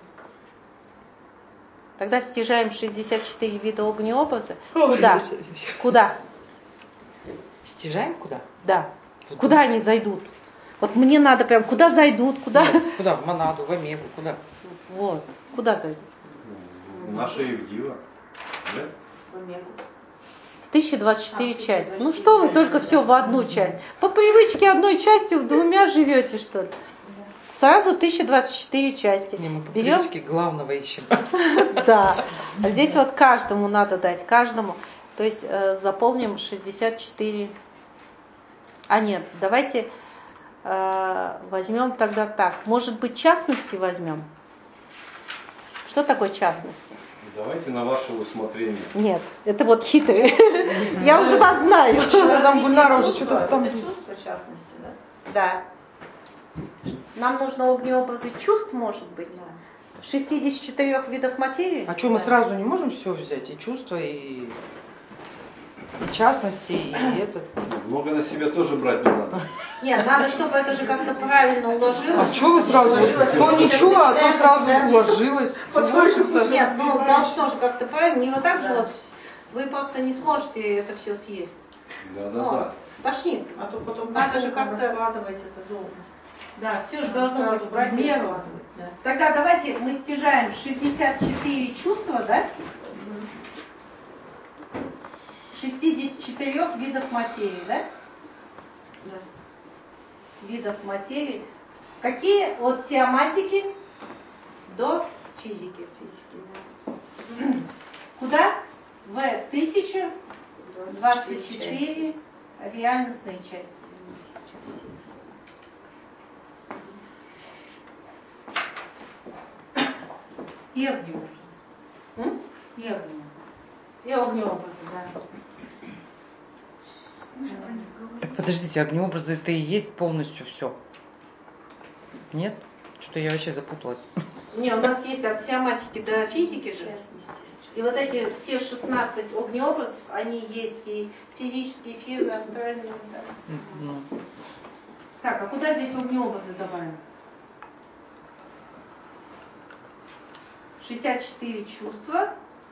Тогда стяжаем 64 вида огнеобраза. Куда? Куда? Стяжаем куда? Да. Куда они зайдут? Вот мне надо прям, куда зайдут, куда? Нет, куда? В монаду, в омегу, куда? Вот, куда зайдут? Наша Евдива. Да? В омегу. 1024 части. Ну что вы только все в одну часть? По привычке одной частью в двумя живете, что ли? Сразу 1024 части. Не, мы по Берем. привычке главного ищем. Да. А здесь вот каждому надо дать, каждому. То есть заполним 64. А нет, давайте возьмем тогда так. Может быть, частности возьмем? Что такое частности? Давайте на ваше усмотрение. Нет, это вот хитрые. Я уже вас знаю. Что-то там Гульнара уже что-то там... Это чувство, в частности, да? Да. Нам нужно огнеобразы чувств, может быть. 64 видов материи. А что, мы сразу не можем все взять? И чувства, и частности, и этот... Много на себя тоже брать не надо. Нет, надо, чтобы это же как-то правильно уложилось. А что вы сразу? То ничего, а то сразу уложилось. Нет, ну должно же как-то правильно, не вот так же вот. Вы просто не сможете это все съесть. Да. Тошнит. А то потом Надо же как-то... раскладывать это долго. Да, все же должно быть в меру. раскладывать, да. Тогда давайте мы стяжаем 64 чувства, да? 64 видов материи, да? Да. Видов материи. Какие от теоматики до физики? Куда? В 1024 реальностные части. И огнеобразы. И огнеобразы. И огнеобразы, да. Так подождите, огнеобразы это и есть полностью все? Нет? Что-то я вообще запуталась. Не, у нас есть от теоматики до физики же. И вот эти все 16 огнеобразов, они есть и физические, эфирные, астральные. Да. Так, а куда здесь огнеобразы добавим? 64 чувства,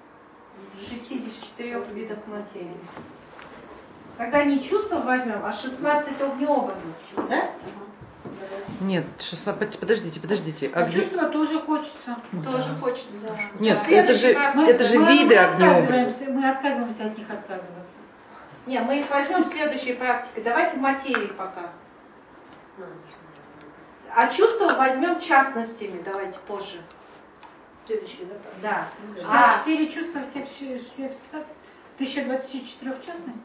64 видов материи. Тогда не чувства возьмем, а 16 огнеобразов. Да? Нет, 16, подождите. А чувства тоже хочется. Тоже хочется. Да. Нет, Да. это же виды огнеобразов. Мы отказываемся от них отказываться. Не, мы их возьмем в следующей практике. Давайте материи пока. А чувства возьмем частностями, давайте позже. Следующий, Да. да? 64 чувства, всех 1024 частностей.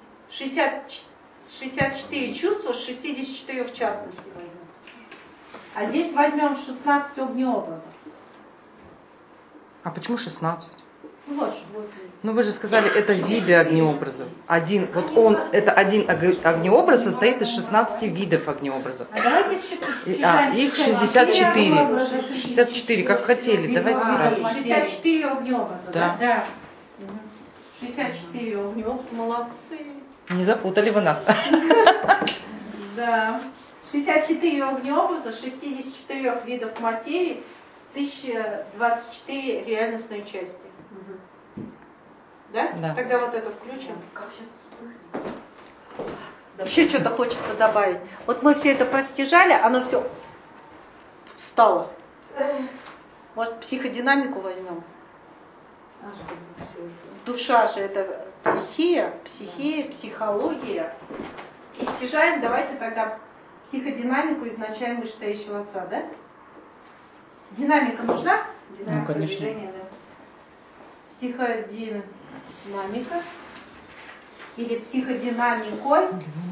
64 чувства, 64 в частности возьмем. А здесь возьмем 16 огнеобразов. А почему 16? Вот. Ну вы же сказали, это виды огнеобразов. Один огнеобраз состоит из 16 видов огнеобразов. А давайте Их 64. 64, как хотели. Давайте сразу. 64 огнеобраза. Да. Да. 64 огнев, молодцы. Не запутали вы нас. Да. 64 огнеобраза, 64 видов материи, 1024 реальностные части. Да? Да. Тогда вот это включим. Еще что-то хочется добавить. Вот мы все это простяжали, оно все встало. Может, психодинамику возьмем? Душа же это психия, психология. И стяжаем, давайте тогда психодинамику изначально вышестоящего отца, да? Динамика нужна? Динамика, конечно. движения, да. Психодинамика или психодинамикой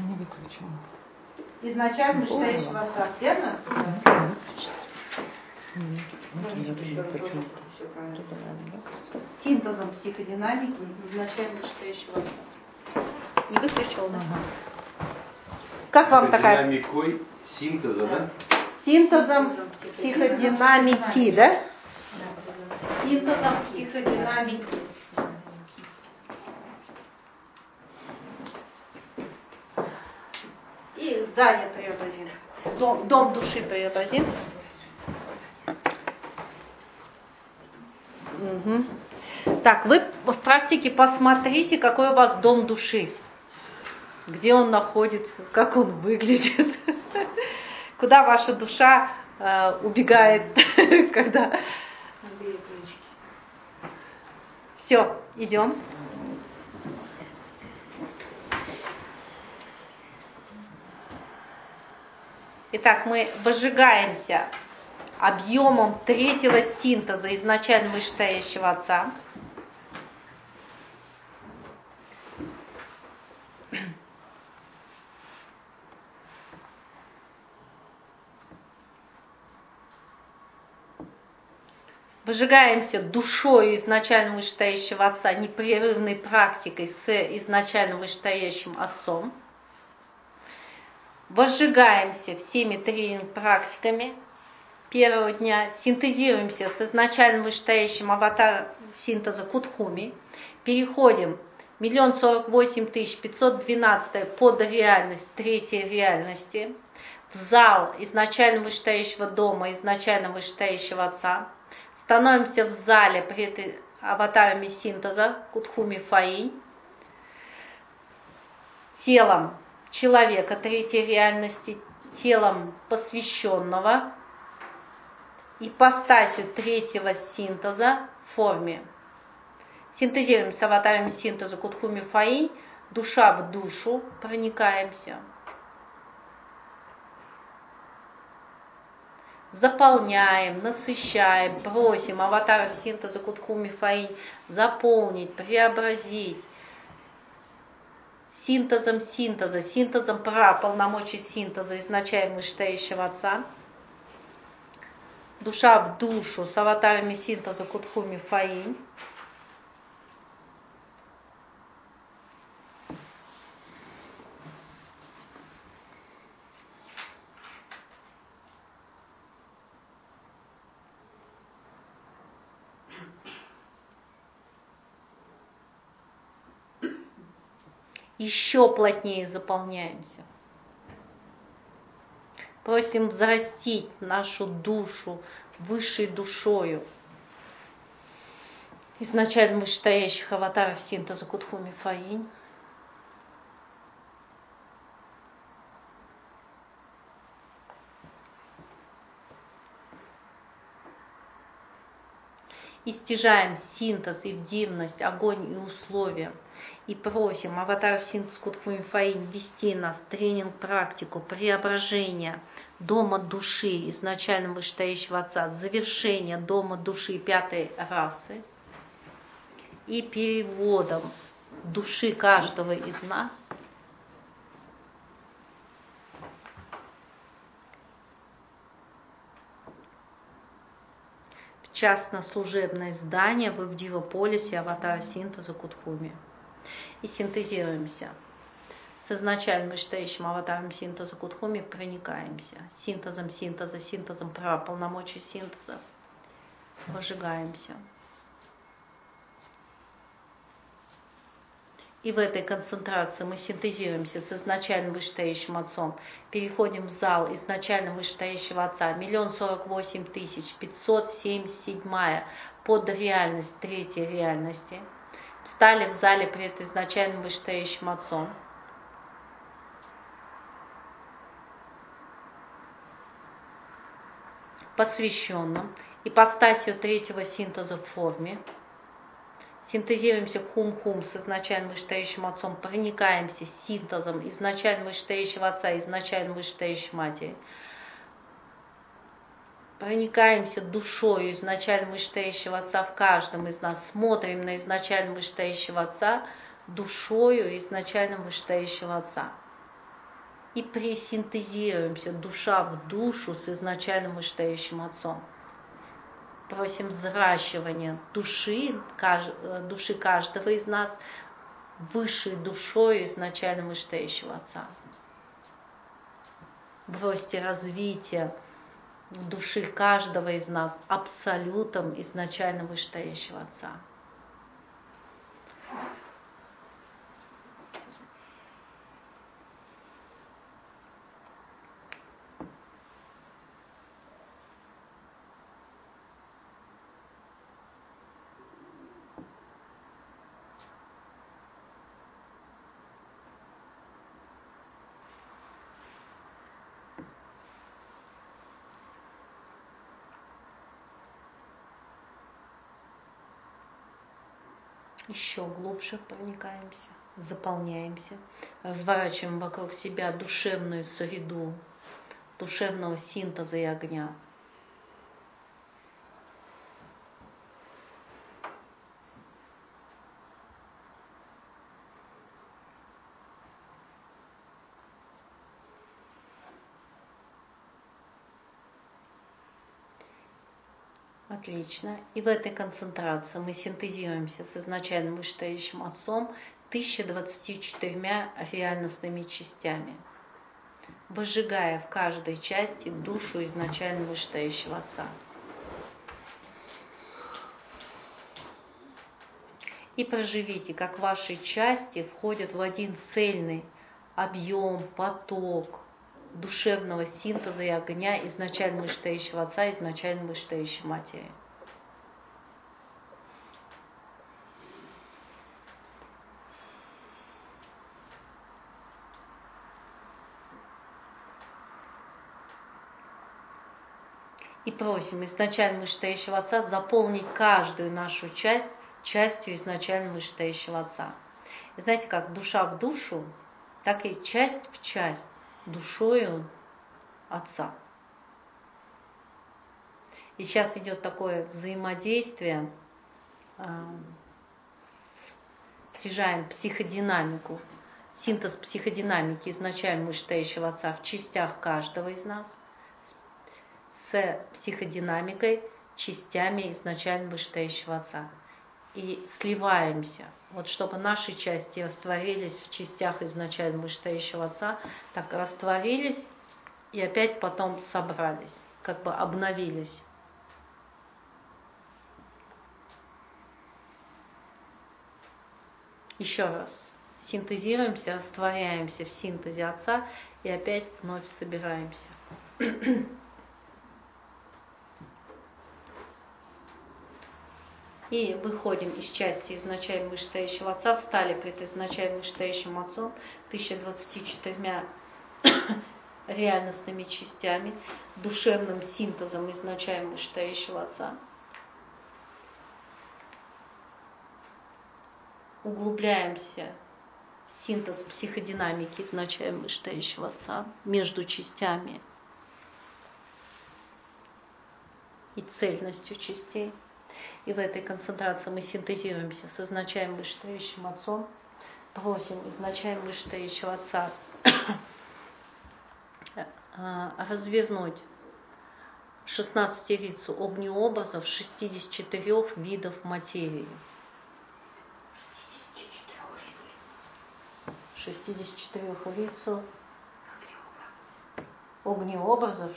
изначально вышестоящего отца, верно? Синтезом психодинамики изначально вышестоящего отца. Не выключил, да? Как вам такая? Динамикой синтеза, да? Синтезом психодинамики, да? Синтезом психодинамики. И здание преобразим. Дом души преобразим. Угу. Так, вы в практике посмотрите, какой у вас дом души. Где он находится, как он выглядит. Куда ваша душа убегает, когда... Все, идем. Итак, мы выжигаемся объемом третьего синтеза изначально вышестоящего отца. Выжигаемся душой изначально вышестоящего отца, непрерывной практикой с изначально вышестоящим отцом. Возжигаемся всеми тренинг-практиками первого дня, синтезируемся с изначально вышестоящим аватар синтеза Кутхуми, переходим 1 048 512 под реальность третьей реальности, в зал изначально вышестоящего дома, изначально вышестоящего отца, становимся в зале пред аватарами синтеза Кутхуми Фаинь, телом человека третьей реальности, телом посвященного, ипостасью третьего синтеза в форме. Синтезируем с аватарами синтеза Кутхуми Фаинь, душа в душу, проникаемся. Заполняем, насыщаем, просим аватаров синтеза Кутхуми Фаинь заполнить, преобразить. Синтезом синтеза, синтезом прав, полномочий синтеза изначально вышестоящего отца. Душа в душу с аватарами синтеза Кутхуми Фаинь. Еще плотнее заполняемся. Просим взрастить нашу душу высшей душою изначально вышестоящих аватаров синтеза Кутхуми Фаинь. И стяжаем синтез и дивность, огонь и условия. И просим аватар синтез Кутхуми Фаинь ввести нас в тренинг-практику преображения дома души изначально вышестоящего отца, завершения дома души пятой расы и переводом души каждого из нас в частно-служебное здание в Ивдивополисе аватара синтеза Кутхуми. И синтезируемся. С изначально вышестоящим аватаром синтеза Кутхуми проникаемся. Синтезом синтеза, синтезом прав, полномочий синтеза. Выжигаемся. И в этой концентрации мы синтезируемся с изначальным вышестоящим Отцом, переходим в зал изначально вышестоящего Отца, 1 048 577 подреальность третьей реальности. Встали в зале перед изначальным вышестоящим Отцом. Посвященным, ипостасью третьего синтеза в форме. Синтезируемся хум-хум с изначально вышестоящим Отцом, проникаемся синтезом изначально вышестоящего Отца, изначально вышестоящей Матери. Проникаемся душой изначально вышестоящего Отца в каждом из нас, смотрим на изначально вышестоящего Отца душою изначально вышестоящего Отца. И пресинтезируемся душа в душу с изначальным вышестоящим Отцом. Просим взращивания души каждого из нас высшей душой изначально вышестоящего Отца. Бросьте развитие души каждого из нас абсолютом изначально вышестоящего Отца. Еще глубже проникаемся, заполняемся, разворачиваем вокруг себя душевную среду, душевного синтеза и огня. Отлично. И в этой концентрации мы синтезируемся с изначальным вышестоящим Отцом 1024 реальностными частями, выжигая в каждой части душу изначально вышестоящего Отца. И проживите, как ваши части входят в один цельный объем, поток душевного синтеза и огня изначально вышестоящего Отца, изначально вышестоящей Матери. И просим изначально вышестоящего Отца заполнить каждую нашу часть частью изначально вышестоящего Отца. И знаете, как душа в душу, так и часть в часть душою Отца. И сейчас идет такое взаимодействие, снижаем психодинамику, синтез психодинамики изначально вышестоящего Отца в частях каждого из нас, с психодинамикой, частями изначально вышестоящего Отца. И сливаемся, вот чтобы наши части растворились в частях изначально вышестоящего Отца, так растворились и опять потом собрались, как бы обновились. Еще раз. Синтезируемся, растворяемся в синтезе Отца и опять вновь собираемся. И выходим из части изначально вышестоящего Отца, встали перед изначально вышестоящим Отцом 1024 реальностными частями, душевным синтезом изначально вышестоящего Отца. Углубляемся в синтез психодинамики изначально вышестоящего Отца между частями и цельностью частей. И в этой концентрации мы синтезируемся с изначально вышестоящим Отцом, просим изначально вышестоящего Отца развернуть 16-рицу огнеобразов 64 видов материи. 64-рицу огнеобразов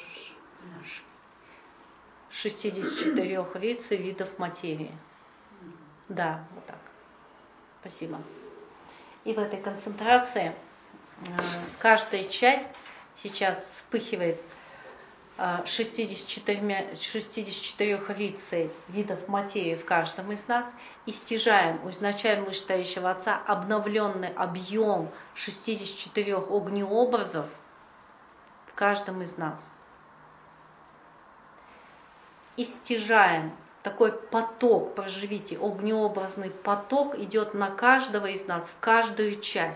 64 риц видов материи. Да, вот так. Спасибо. И в этой концентрации каждая часть сейчас вспыхивает 64 видов материи в каждом из нас и стяжаем, изначально вышестоящего Отца обновленный объем 64 огнеобразов в каждом из нас. И стяжаем такой поток, проживите, огнеобразный поток идет на каждого из нас, в каждую часть.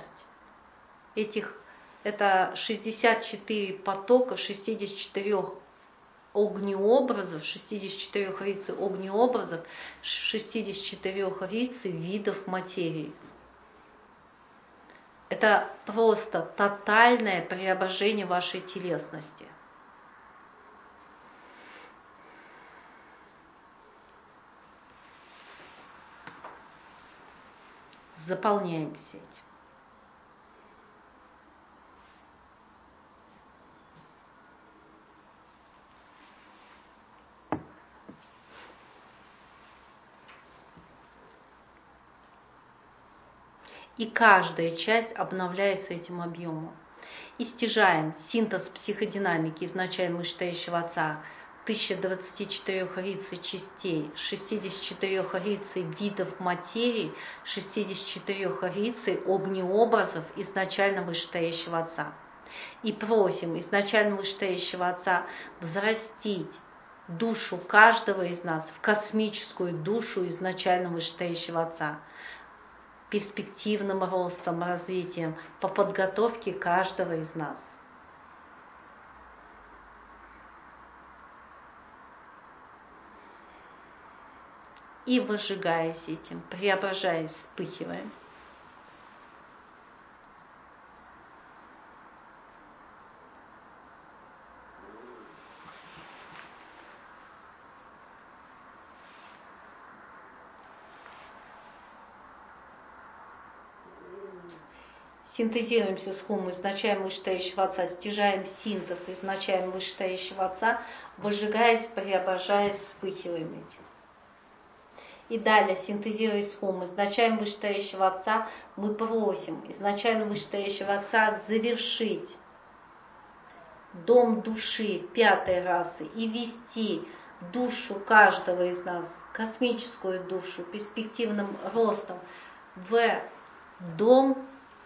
Это 64 потока, 64 огнеобразов, 64 рицы огнеобразов, 64 рицы видов материи. Это просто тотальное преображение вашей телесности. Заполняемся этим. И каждая часть обновляется этим объемом. И стяжаем синтез психодинамики изначально вышестоящего Отца, 1024 рицы частей, 64 рицы видов материи, 64 рицы огнеобразов изначально вышестоящего Отца. И просим изначально вышестоящего Отца взрастить душу каждого из нас в космическую душу изначально вышестоящего Отца, перспективным ростом, развитием, по подготовке каждого из нас. И возжигаясь этим, преображаясь, вспыхиваем. Синтезируемся с хумом изначально вышестоящего Отца, стяжаем синтез изначально вышестоящего Отца, возжигаясь, преображаясь, вспыхиваем этим. И далее, синтезируясь с хумом изначально вышестоящего Отца, мы просим изначально вышестоящего Отца завершить дом души пятой расы и вести душу каждого из нас, космическую душу, перспективным ростом в дом,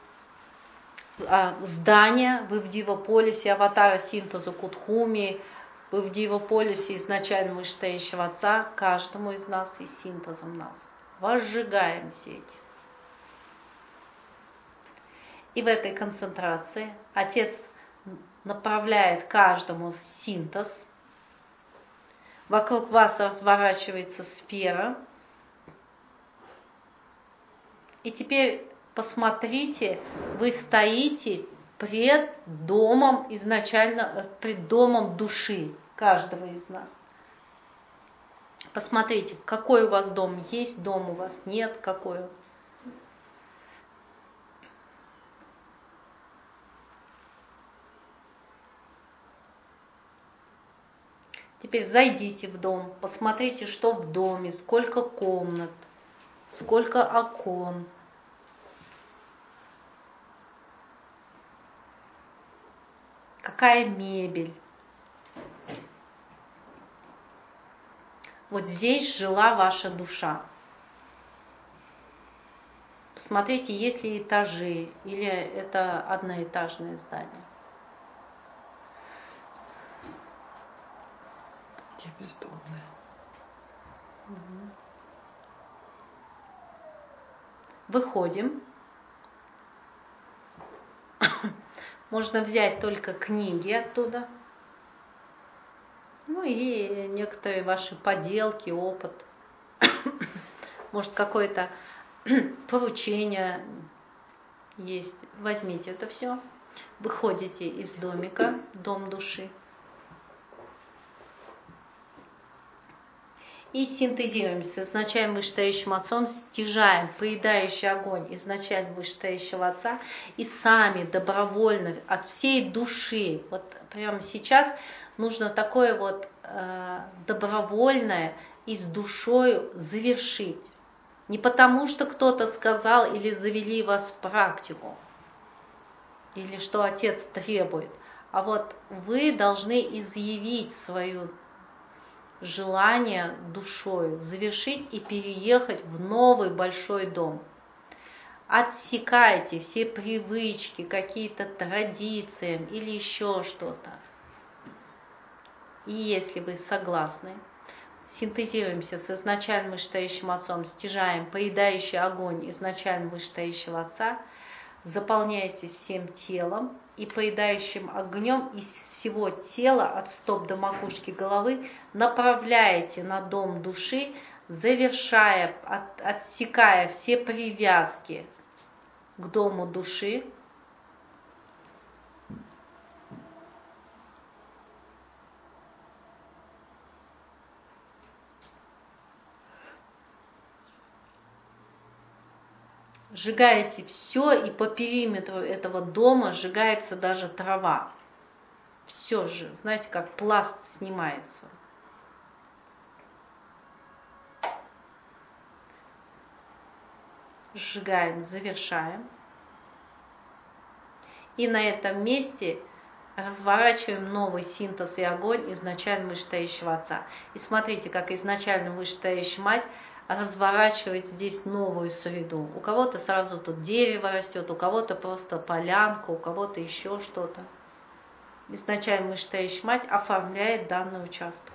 здание в Ивдива-полисе аватара синтеза Кутхуми, в Ивдива-полисе изначально вышестоящего Отца, каждому из нас и синтезом нас. Возжигаемся этим. И в этой концентрации Отец направляет каждому синтез. Вокруг вас разворачивается сфера. И теперь посмотрите, вы стоите пред домом изначально, пред домом души каждого из нас. Посмотрите, какой у вас дом есть, дом у вас нет, какой он. Теперь зайдите в дом, посмотрите, что в доме, сколько комнат, сколько окон. Какая мебель. Вот здесь жила ваша душа. Посмотрите, есть ли этажи, или это одноэтажное здание. Я бездомная. Выходим. Можно взять только книги оттуда. Ну и некоторые ваши поделки, опыт. Может, какое-то поручение есть. Возьмите это все. Выходите из домика, дом души. И синтезируемся с изначально вышестоящим Отцом, стяжаем поедающий огонь изначально вышестоящего Отца и сами добровольно от всей души, вот прямо сейчас нужно такое вот добровольное и с душой завершить Не потому, что кто-то сказал или завели вас в практику, или что Отец требует, а вот вы должны изъявить свое желание душой, завершить и переехать в новый большой дом. Отсекайте все привычки, какие-то традиции или еще что-то. И если вы согласны, синтезируемся с изначально вышестоящим Отцом, стяжаем поедающий огонь изначально вышестоящего Отца, заполняете всем телом и поедающим огнем из всего тела от стоп до макушки головы направляете на дом души, завершая, отсекая все привязки к дому души. Сжигаете все, и по периметру этого дома сжигается даже трава. Все же, знаете, как пласт снимается. Сжигаем, завершаем. И на этом месте разворачиваем новый синтез и огонь изначально вышестоящего Отца. И смотрите, как изначально вышестоящая Мать разворачивает здесь новую среду. У кого-то сразу тут дерево растет, у кого-то просто полянка, у кого-то еще что-то. Изначально вышестоящая Мать оформляет данный участок.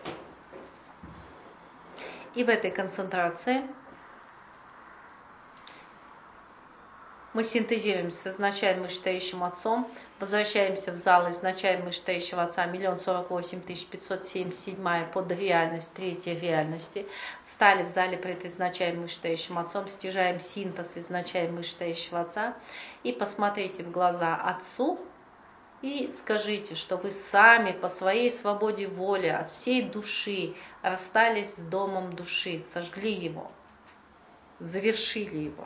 И в этой концентрации мы синтезируемся с изначально вышестоящим Отцом, возвращаемся в зал изначально вышестоящего Отца 1 048 577 под реальность, третьей реальности. Встали в зале пред изначально вышестоящим Отцом, стяжаем синтез изначально вышестоящего Отца и посмотрите в глаза Отцу и скажите, что вы сами по своей свободе воли от всей души расстались с домом души, сожгли его, завершили его.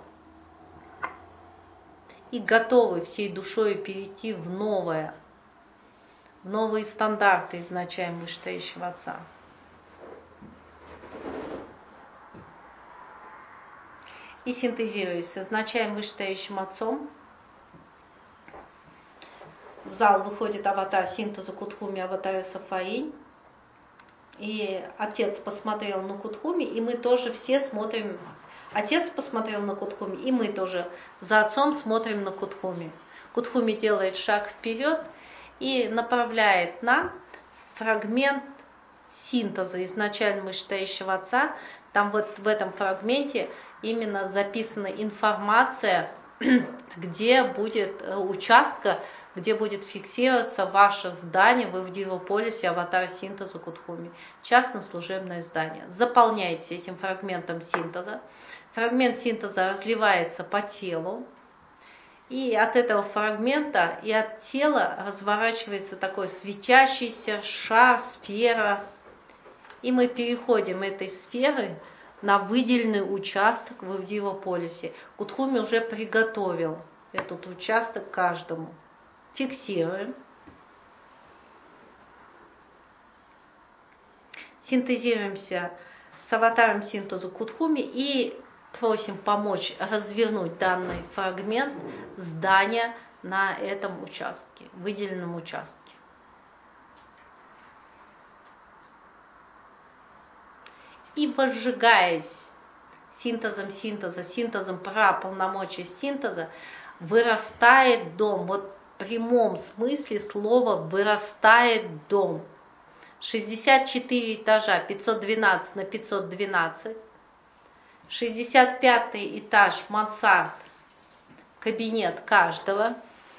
И готовы всей душой перейти в новое, в новые стандарты изначально вышестоящего Отца. И синтезируясь с изначально вышестоящим Отцом, в зал выходит аватар синтеза Кутхуми, аватар Сафаинь. И Отец посмотрел на Кутхуми, и мы тоже все смотрим. Отец посмотрел на Кутхуми, и мы тоже за Отцом смотрим на Кутхуми. Кутхуми делает шаг вперед и направляет нам фрагмент синтеза изначально вышестоящего Отца. Там вот в этом фрагменте именно записана информация, где будет участка, где будет фиксироваться ваше здание в Ивдивополисе аватар синтеза Кутхуми, частно-служебное здание. Заполняйте этим фрагментом синтеза. Фрагмент синтеза разливается по телу, и от этого фрагмента и от тела разворачивается такой светящийся шар, сфера, и мы переходим этой сферы на выделенный участок в Ивдивополисе. Кутхуми уже приготовил этот участок каждому. Фиксируем. Синтезируемся с аватаром синтеза Кутхуми и просим помочь развернуть данный фрагмент здания на этом участке, выделенном участке. И возжигаясь синтезом права полномочий синтеза, вырастает дом. Вот в прямом смысле слова вырастает дом. 64 этажа, 512 на 512. 65 этаж мансард, кабинет каждого.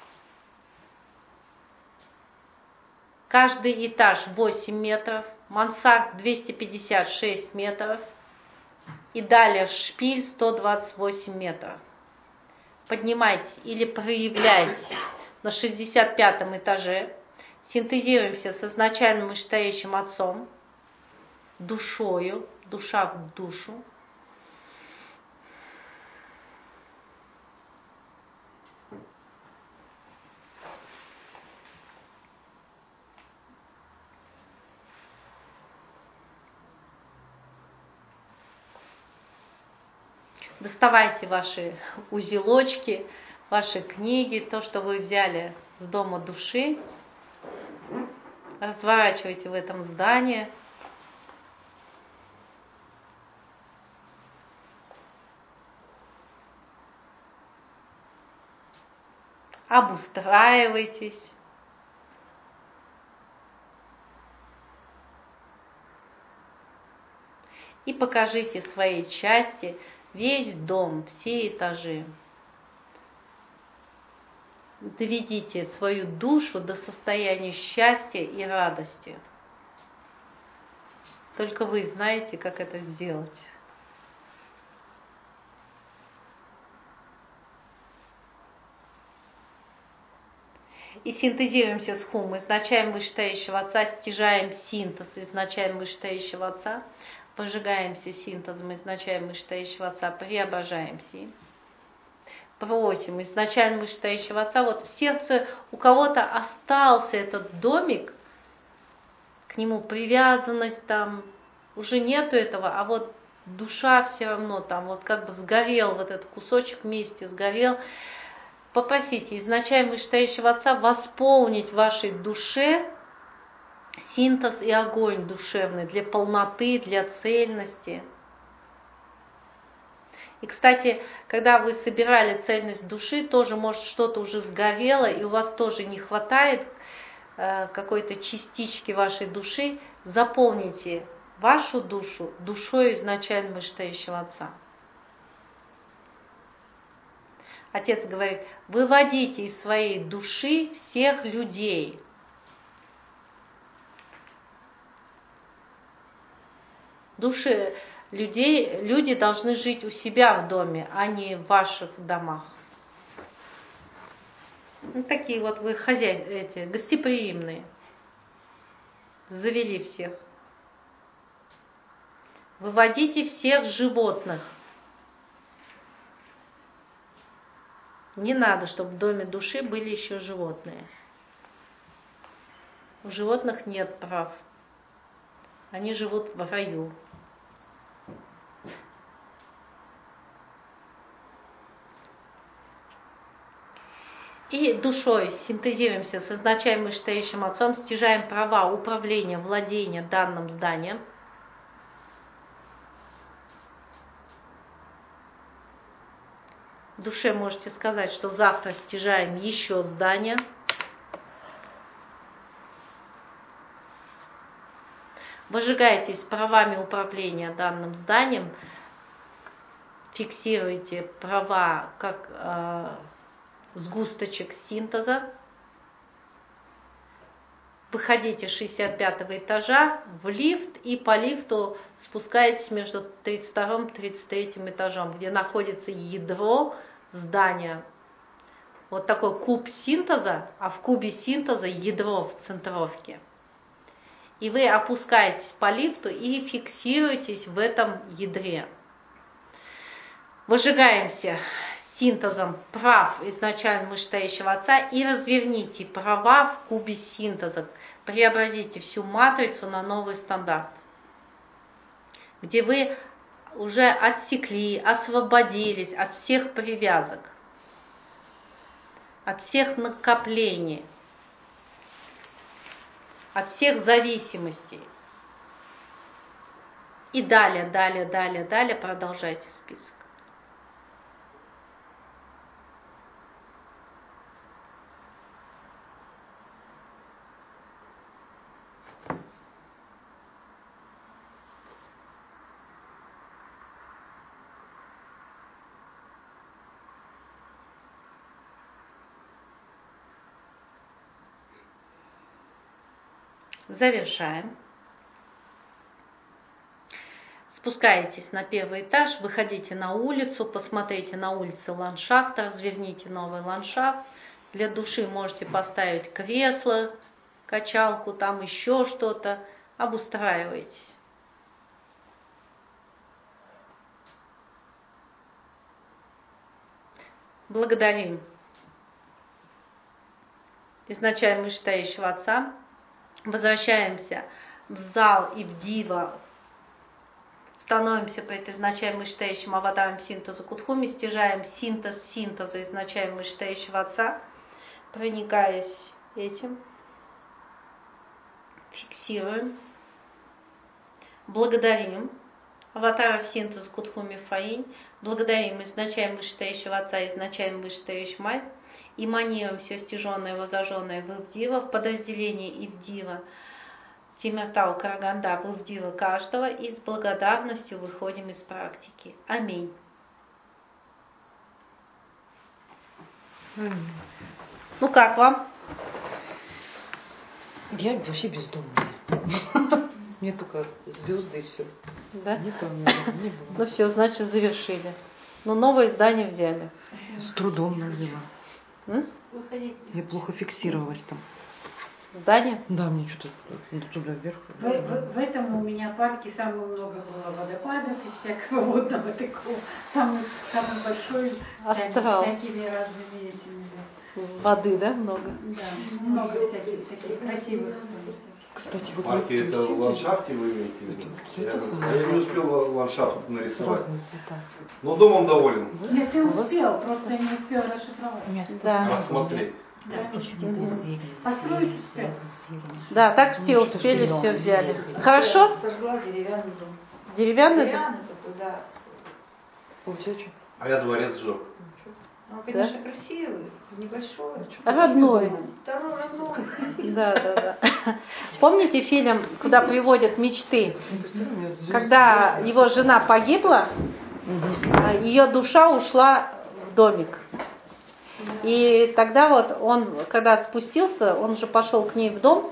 Каждый этаж 8 метров, мансард 256 метров и далее шпиль 128 метров. Поднимайте или проявляйте на 65 этаже. Синтезируемся с изначальным вышестоящим Отцом, душою, душа в душу. Доставайте ваши узелочки, ваши книги, то, что вы взяли с дома души, разворачивайте в этом здании. Обустраивайтесь. И покажите своей части весь дом, все этажи. Доведите свою душу до состояния счастья и радости. Только вы знаете, как это сделать. И синтезируемся с Хум, изначаем вышестоящего Отца, стяжаем синтез, изначаем вышестоящего Отца, пожигаемся синтезом, изначаем вышестоящего Отца, преображаемся. Просим изначально вышестоящего Отца, вот в сердце у кого-то остался этот домик, к нему привязанность там, уже нету этого, а вот душа все равно там, вот как бы сгорел, вот этот кусочек вместе сгорел. Попросите изначально вышестоящего Отца восполнить в вашей душе синтез и огонь душевный для полноты, для цельности. И, кстати, когда вы собирали цельность души, тоже, может, что-то уже сгорело, и у вас тоже не хватает какой-то частички вашей души, заполните вашу душу душой изначально вышестоящего Отца. Отец говорит, выводите из своей души всех людей. Души людей, люди должны жить у себя в доме, а не в ваших домах. Ну, такие вот вы эти гостеприимные. Завели всех. Выводите всех животных. Не надо, чтобы в доме души были еще животные. У животных нет прав. Они живут в раю. И душой синтезируемся с изначально вышестоящим Отцом, стяжаем права управления, владения данным зданием. В душе можете сказать, что завтра стяжаем еще здание. Выжигаетесь правами управления данным зданием, фиксируете права как сгусточек синтеза. Выходите с 65-го этажа в лифт и по лифту спускаетесь между 32-м и 33-м этажом, где находится ядро здания. Вот такой куб синтеза, а в кубе синтеза ядро в центровке. И вы опускаетесь по лифту и фиксируетесь в этом ядре. Выжигаемся синтезом прав изначально вышестоящего Отца и разверните права в кубе синтеза. Преобразите всю матрицу на новый стандарт, где вы уже отсекли, освободились от всех привязок, от всех накоплений, от всех зависимостей. И далее продолжайте список. Завершаем. Спускаетесь на первый этаж, выходите на улицу, посмотрите на улице ландшафт, разверните новый ландшафт. Для души можете поставить кресло, качалку, там еще что-то. Обустраивайтесь. Благодарим изначально вышестоящего Отца. Возвращаемся в зал и в диво становимся перед изначаем Иштающим аватаром синтеза Кудхуми, стяжаем синтез синтеза изначаем Иштающего Отца, проникаясь этим, фиксируем, благодарим аватаров синтеза Кудхуми Фаинь, благодарим изначаем Иштающего Отца, изначаем Иштающий Мать, эманируем все стяженное и возраженное в Ивдива, в подразделении Ивдива, Тимиртау Караганда, в Ивдива каждого, и с благодарностью выходим из практики. Аминь. Ну как вам? Я вообще бездомная. Мне только звезды и все. Да? Нет, у меня не было. Ну все, значит, завершили. Но новое издание взяли. С трудом навела. Выходите. Я плохо фиксировалась там. Здание? Да, мне что-то туда вверх. В этом у меня парке самое много было водопадов и всякого водного такого. Самый большой, Астрал. всякими разными этими. Воды, да, много? Да, много всяких таких красивых. Кстати, вот Парки на это тусите в ландшафте вы имеете в виду? цветов Я не успел ландшафт нарисовать. разные цвета. Но домом доволен. Нет, ты успел, просто я не успела расшифровать. Да. Рассмотреть. Да. Построить успел. Да, так все успели, все взяли. Хорошо? Сожгла деревянный дом. Деревянный? Деревянный такой, да. Получается, А я дворец сжег. Он, конечно, красивый, небольшой. Родной. Второй родной. Да. Помните фильм, куда приводят мечты? Когда его жена погибла, ее душа ушла в домик. И тогда вот он, когда спустился, он же пошел к ней в дом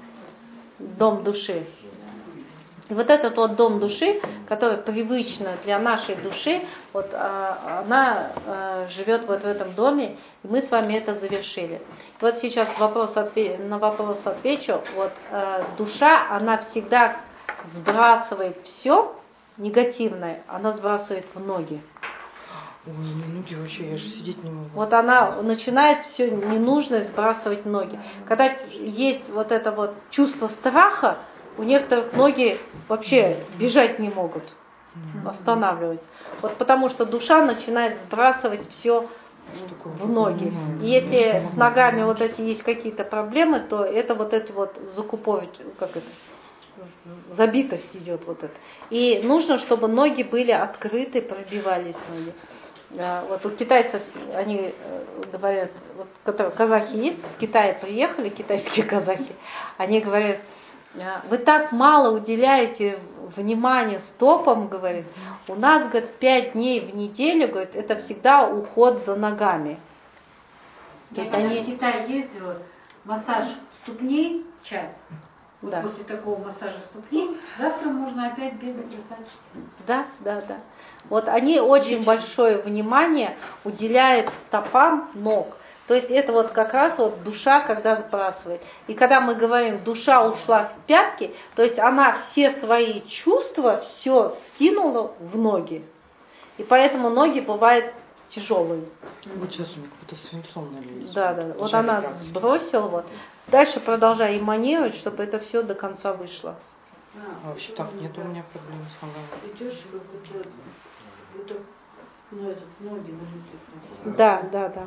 души. И вот этот вот дом души, который привычно для нашей души, вот она живет вот в этом доме, и мы с вами это завершили. И вот сейчас на вопрос отвечу. Вот душа, она всегда сбрасывает все негативное, она сбрасывает в ноги. ой, минуте вообще, я же сидеть не могу. Вот она начинает все ненужное сбрасывать в ноги. Когда есть вот это вот чувство страха, у некоторых ноги вообще бежать не могут, останавливаются. Вот потому что душа начинает сбрасывать все в ноги. И если с ногами вот эти есть какие-то проблемы, то это вот эти вот закупович, как это, забитость идет вот это. И нужно, чтобы ноги были открыты, пробивались ноги. Вот у китайцев, они говорят, вот, которые казахи есть, в Китае приехали, китайские казахи, они говорят, вы так мало уделяете внимания стопам, говорит, у нас, говорит, 5 дней в неделю, говорит, это всегда уход за ногами. То есть они в Китай ездила, массаж ступней, час. Вот да. После такого массажа ступней завтра можно опять бегать и Да. Вот они очень большое внимание уделяют стопам ног. То есть это вот как раз вот душа, когда сбрасывает. И когда мы говорим, душа ушла в пятки, то есть она все свои чувства, все скинула в ноги. И поэтому ноги бывают тяжелые. Вот сейчас у меня какой-то свинцом налились. Да. Вот она сбросила. Вот. Дальше продолжай эманировать, чтобы это все до конца вышло. А вообще так, нет у меня проблем с ногами. Идешь, как будто ноги налетят. Да.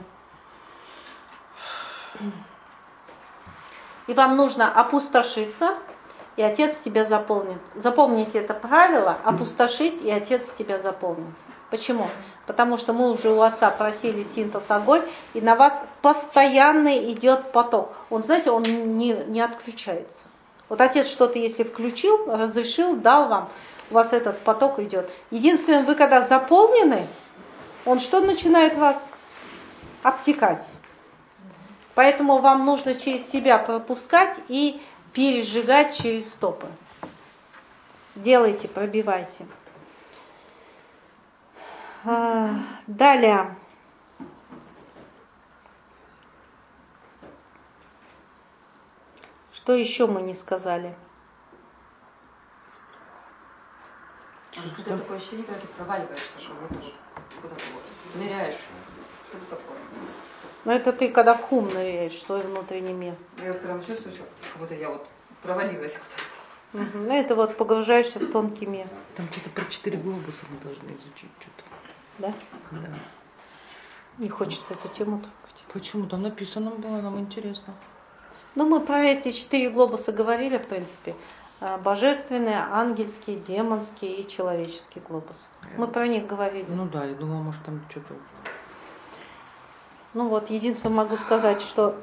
И вам нужно опустошиться, и Отец тебя заполнит. Запомните это правило, опустошись, и Отец тебя заполнит. Почему? Потому что мы уже у Отца просили синтез огонь, и на вас постоянно идет поток. Он, знаете, он не отключается. Вот Отец что-то, если включил, разрешил, дал вам, у вас этот поток идет. Единственное, вы когда заполнены, он что начинает вас обтекать? Поэтому вам нужно через себя пропускать и пережигать через стопы. Делайте, пробивайте. Далее. Что еще мы не сказали? Это такое ощущение, когда ты проваливаешься, что вот куда-то вот ныряешь. Что это такое? Ну это ты когда в хум ныряешь, свой внутренний мир. Я прям чувствую, что как будто я вот провалилась куда-то. Ну, это вот погружаешься в тонкий мир. Там что-то про 4 глобуса мы должны изучить что-то. Да? Да. Не хочется эту тему трогать. Почему? Там написано было, нам интересно. Ну, мы про эти 4 глобуса говорили, в принципе. Божественные, ангельские, демонские и человеческие глобусы. Мы про них говорили. Ну да, я думала, может там что-то... Ну вот, единственное могу сказать, что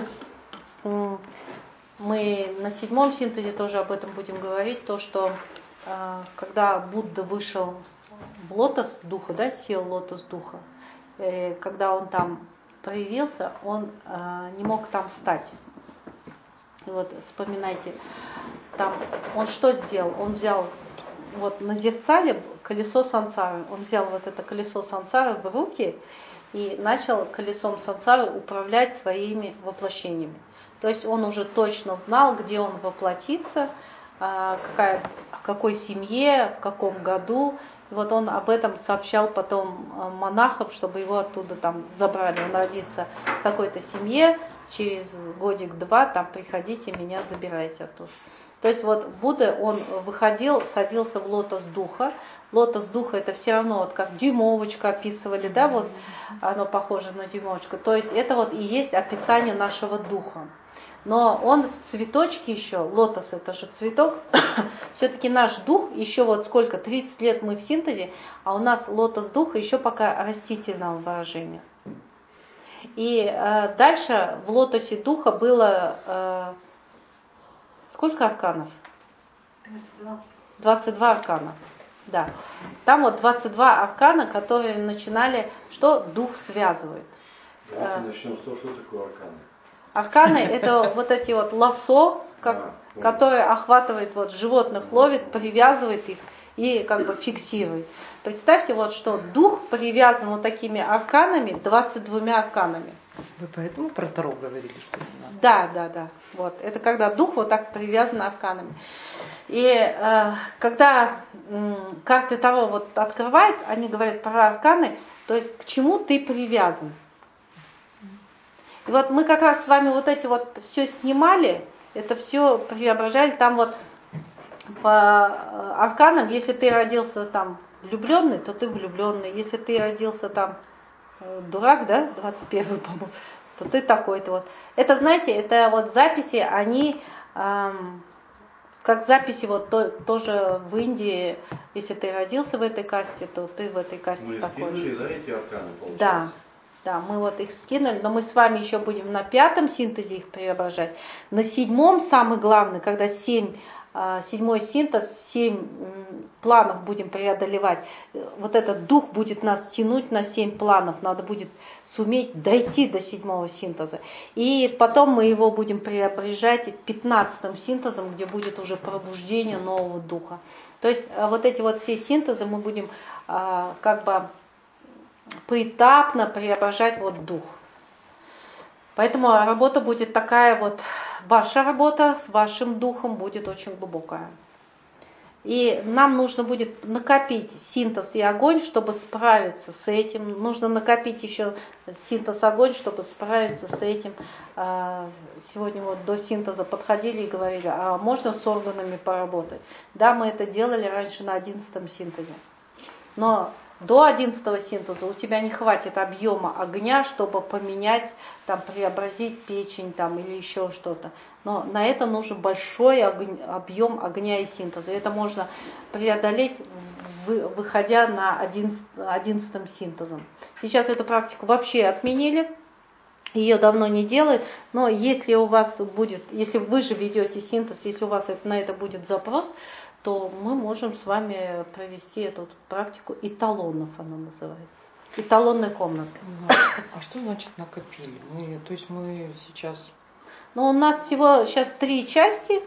мы на 7-м синтезе тоже об этом будем говорить, то, что когда Будда вышел в лотос духа, да, сел лотос духа, когда он там проявился, он не мог там встать. И вот вспоминайте, там он что сделал? Он взял вот на зеркале колесо сансары, он взял вот это колесо сансары в руки и начал колесом сансары управлять своими воплощениями. То есть он уже точно знал, где он воплотится, в какой семье, в каком году. И вот он об этом сообщал потом монахам, чтобы его оттуда там забрали. Он родится в такой-то семье, через годик-два там приходите, меня забирайте оттуда. То есть вот Будда, он выходил, садился в лотос духа. Лотос духа это все равно вот как дюймовочка описывали, да, вот оно похоже на дюймовочку. То есть это вот и есть описание нашего духа. Но он в цветочке еще, лотос это же цветок, все-таки наш дух, еще вот сколько, 30 лет мы в синтезе, а у нас лотос духа еще пока растительного выражения. И дальше в лотосе духа было сколько арканов? 22 аркана. Да. Там вот 22 аркана, которые начинали, что дух связывает. Давайте начнем с того, что такое арканы. Арканы это вот эти вот лассо, которые охватывает вот животных, ловит, привязывает их и как бы фиксирует. Представьте вот, что дух привязан вот такими арканами, 22 арканами. Вы поэтому про Таро говорили, что это надо? Да. Вот. Это когда дух вот так привязан арканами. И когда карты Таро вот открывают, они говорят про арканы, то есть к чему ты привязан. И вот мы как раз с вами вот эти вот все снимали, это все преображали. Там вот по арканам, если ты родился там влюбленный, то ты влюбленный. Если ты родился там дурак, да, 21-й, по-моему, то ты такой-то вот. Это, знаете, это вот записи, они как записи вот тоже в Индии, если ты родился в этой касте, то ты в этой касте Мы такой. скинули, да, эти арканы, получается? Да, мы вот их скинули, но мы с вами еще будем на 5-м синтезе их преображать. На 7-м самый главный, когда 7-й синтез, 7 планов будем преодолевать. Вот этот дух будет нас тянуть на 7 планов, надо будет суметь дойти до 7-го синтеза. И потом мы его будем преображать 15-м синтезом, где будет уже пробуждение нового духа. То есть вот эти вот все синтезы мы будем как бы поэтапно преображать вот дух. Поэтому работа будет такая вот, ваша работа с вашим духом будет очень глубокая. И нам нужно будет накопить синтез и огонь, чтобы справиться с этим. Нужно накопить еще синтез и огонь, чтобы справиться с этим. Сегодня вот до синтеза подходили и говорили, а можно с органами поработать? Да, мы это делали раньше на 11-м синтезе. Но до 11-го синтеза у тебя не хватит объема огня, чтобы поменять, там, преобразить печень там, или еще что-то. Но на это нужен большой объем огня и синтеза. Это можно преодолеть, выходя на 11-м синтезом. Сейчас эту практику вообще отменили, ее давно не делают, но если у вас будет, если вы же ведете синтез, если у вас на это будет запрос, то мы можем с вами провести эту практику эталонов, она называется. Эталонной комнаты. А что значит накопили? То есть мы сейчас... Ну, у нас всего сейчас 3 части.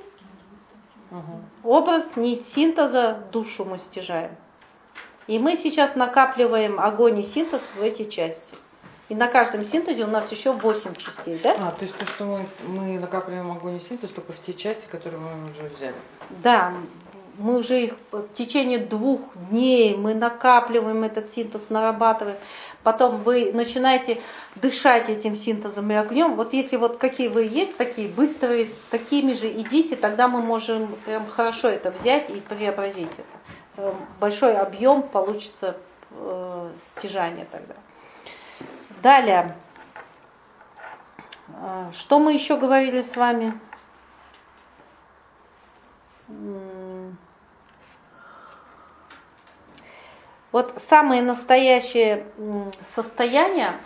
Образ, нить синтеза, душу мы стяжаем. И мы сейчас накапливаем огонь и синтез в эти части. И на каждом синтезе у нас еще 8 частей, да? То есть то, что мы накапливаем огонь и синтез только в те части, которые мы уже взяли. Да. мы уже их в течение 2 дней, мы накапливаем этот синтез, нарабатываем, потом вы начинаете дышать этим синтезом и огнем. Вот если вот какие вы есть, такие быстрые, такими же идите, тогда мы можем прям хорошо это взять и преобразить это. Большой объем получится стяжание тогда. Далее. Что мы еще говорили с вами? Вот самое настоящее состояние,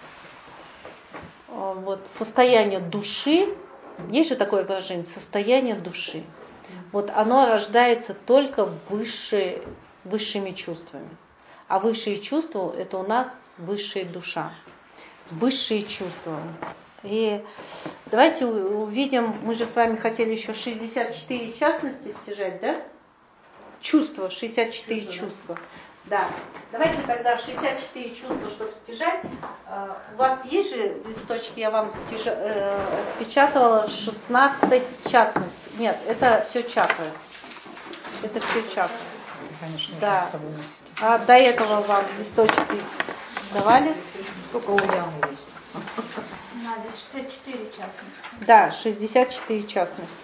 вот состояние души, есть же такое выражение, состояние души. Вот оно рождается только высшими чувствами. А высшие чувства это у нас высшая душа. Высшие чувства. И давайте увидим, мы же с вами хотели еще 64 частности стяжать, да? Чувства, 64 чувства. Да. Давайте тогда 64 чувства, чтобы стяжать. У вас есть же листочки, я вам распечатала 16 частностей. Нет, это все чакры. Это все чакры. Конечно, да. А до этого вам листочки давали? Только у Яны есть. Надо 64 частности. Да, 64 частности.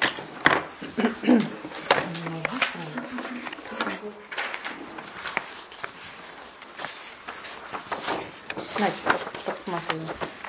Значит, посмотрим.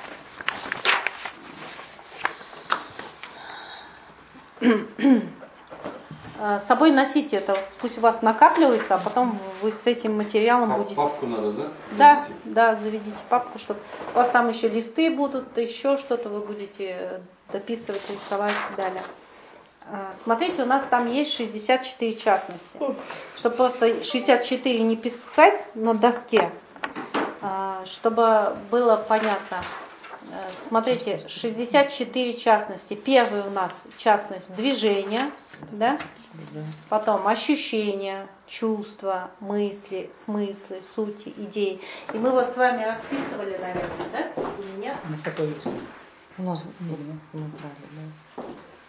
С собой носите это, пусть у вас накапливается, а потом вы с этим материалом будете... Папку надо, да? Да, да, заведите папку, чтобы у вас там еще листы будут, еще что-то вы будете дописывать, рисовать и далее. Смотрите, у нас там есть 64 частности. Чтобы просто 64 не писать на доске, чтобы было понятно. Смотрите, 64 частности. Первый у нас частность движения, да? Потом ощущения, чувства, мысли, смыслы, сути, идеи. И мы вот с вами расписывали, наверное, да? Или нет? У нас такой есть. У нас видно, мы правильно, да.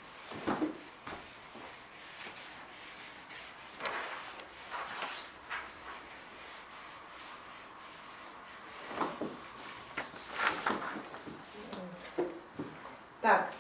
Так,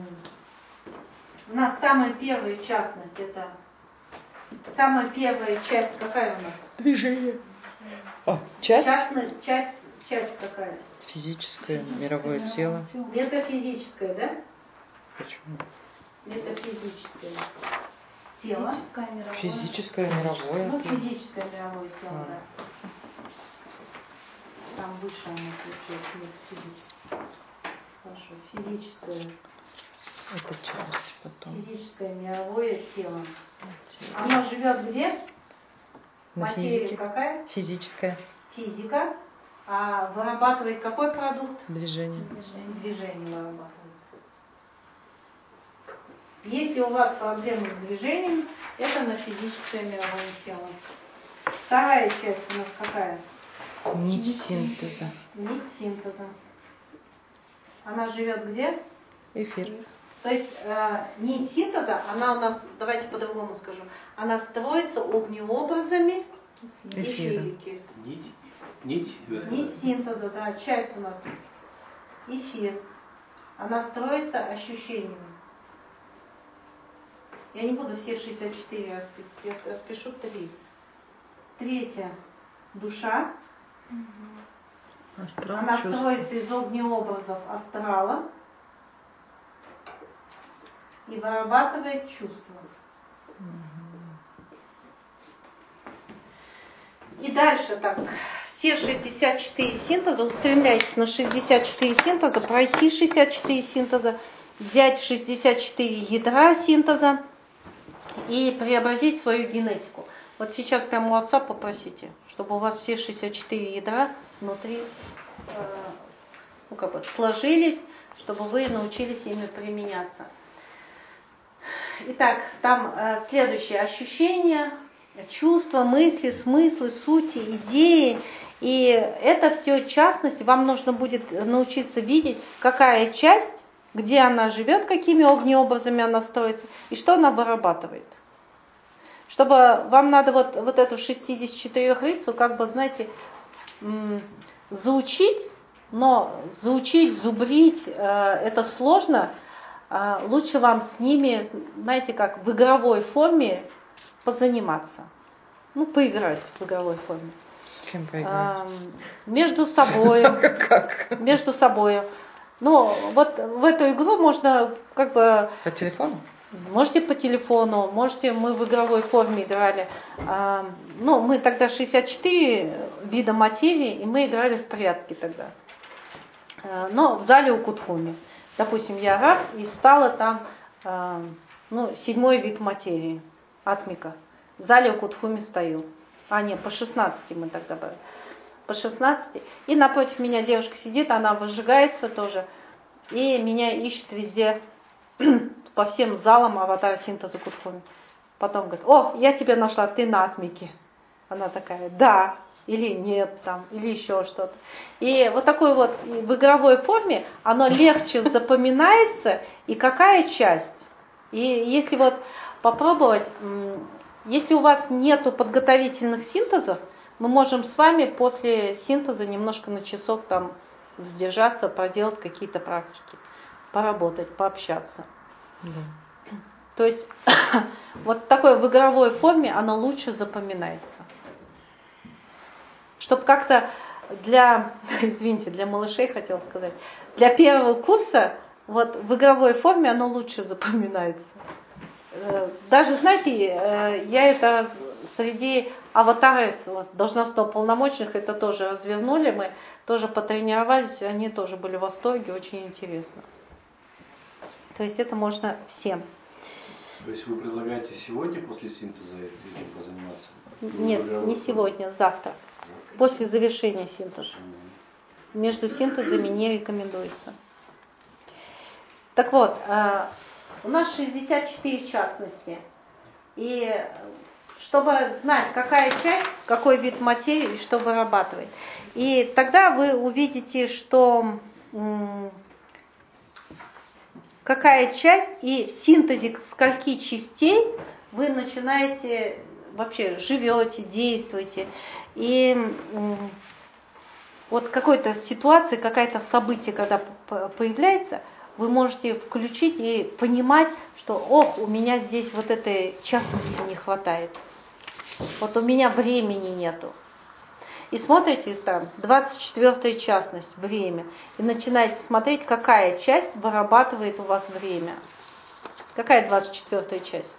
у нас самая первая частность, это самая первая часть какая у нас? Движение. Часть? Часть какая? Физическое, мировое тело. Метафизическое, да? Почему? Метафизическое тело. Физическое, мировое. Ну, физическое мировое тело, да. Там выше оно получается, метафизическое. Хорошо, физическое. Это часть потом. Физическое мировое тело. Оно живет где? На Материя физике. какая? Физическое. Физика. А вырабатывает какой продукт? Движение. Движение вырабатывает. Если у вас проблемы с движением, это на физическое мировое тело. Вторая часть у нас какая? Нить синтеза. Нить синтеза. Она живет где? Эфир. То есть нить синтеза, она у нас, давайте по-другому скажу, она строится огнеобразами эфирики. Нить Синтеза, да, часть у нас эфир. Она строится ощущениями. Я не буду все 64 расписывать, я распишу 3. Третья душа. Астрал, Она чувство. строится из огнеобразов астрала и вырабатывает чувства. И дальше так, все 64 синтеза, устремляйтесь на 64 синтеза, пройти 64 синтеза, взять 64 ядра синтеза и преобразить свою генетику. Вот сейчас прямо у отца попросите, чтобы у вас все 64 ядра внутри сложились, чтобы вы научились ими применяться. Итак, там следующее: ощущения, чувства, мысли, смыслы, сути, идеи. И это все частность. Вам нужно будет научиться видеть, какая часть, где она живет, какими огнеобразами она строится, и что она вырабатывает. Чтобы вам надо вот эту 64-рицу, как бы, знаете, заучить, но заучить, зубрить, это сложно. Лучше вам с ними, знаете, как в игровой форме позаниматься. Ну, поиграть в игровой форме. С кем поиграть? Между собой. Как? Между собой. Ну, вот в эту игру можно как бы... По телефону? Можете по телефону, можете, мы в игровой форме играли. Ну, мы тогда 64 вида материи, и мы играли в прятки тогда. Но в зале у Кутхуми. Допустим, я раз и стала там, ну, 7-й вид материи, атмика. В зале у Кутхуми стою. Нет, по 16 мы тогда были. По 16. И напротив меня девушка сидит, она выжигается тоже. И меня ищет везде, по всем залам аватара синтеза Кутхуми. Потом говорит: о, я тебя нашла, ты на атмике. Она такая: да, или нет, там, или еще что-то. И вот такой вот в игровой форме оно легче запоминается, и какая часть. И если вот попробовать, если у вас нету подготовительных синтезов, мы можем с вами после синтеза немножко на часок там задержаться, проделать какие-то практики, поработать, пообщаться. Да. То есть вот такое в игровой форме оно лучше запоминается. Чтобы как-то для малышей хотела сказать, для первого курса вот в игровой форме оно лучше запоминается. Даже, знаете, я это среди аватаров, вот, должностных полномочных, это тоже развернули, мы тоже потренировались, они тоже были в восторге, очень интересно. То есть это можно всем. То есть вы предлагаете сегодня после синтеза этим позаниматься? Нет, не сегодня, завтра. После завершения синтеза. Между синтезами не рекомендуется. Так вот, у нас 64 частности. И чтобы знать, какая часть, какой вид материи, что вырабатывает. И тогда вы увидите, что какая часть и в синтезе скольки частей вы начинаете, вообще живете, действуете. И вот какой-то ситуации, какое-то событие, когда появляется, вы можете включить и понимать, что ох, у меня здесь вот этой частности не хватает. Вот у меня времени нету. И смотрите там, 24-я частность, время. И начинаете смотреть, какая часть вырабатывает у вас время. Какая 24-я часть?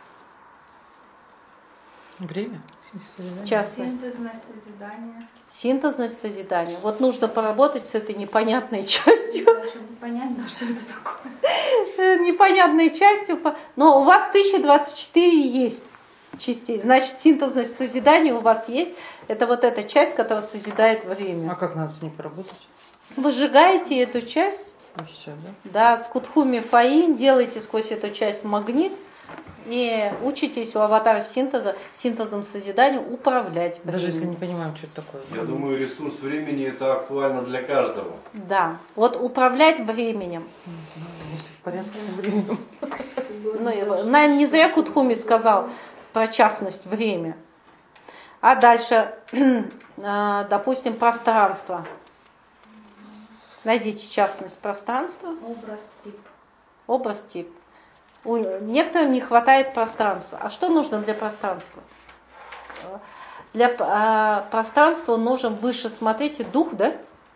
Время? Частность. Синтезное созидание. Синтезное созидание. Вот нужно поработать с этой непонятной частью. Чтобы понять, что это такое. Непонятной частью. Но у вас 1024 есть частей. Значит, синтезное созидание у вас есть. Это вот эта часть, которая созидает время. А как надо с ней поработать? Вы сжигаете эту часть. И все, да? Да, с Кутхуми Фаин делаете сквозь эту часть магнит. И учитесь у аватара синтезом созидания управлять временем. Даже если не понимаем, что это такое. Я думаю, ресурс времени это актуально для каждого. Да, вот управлять временем. Не знаю, если в порядке с временем. Ну, не зря Кутхуми сказал про частность время. А дальше, допустим, пространство. Найдите частность пространства. Образ-тип. Образ-тип. Некоторым не хватает пространства. А что нужно для пространства? Для пространства нужен выше, смотрите, дух, да?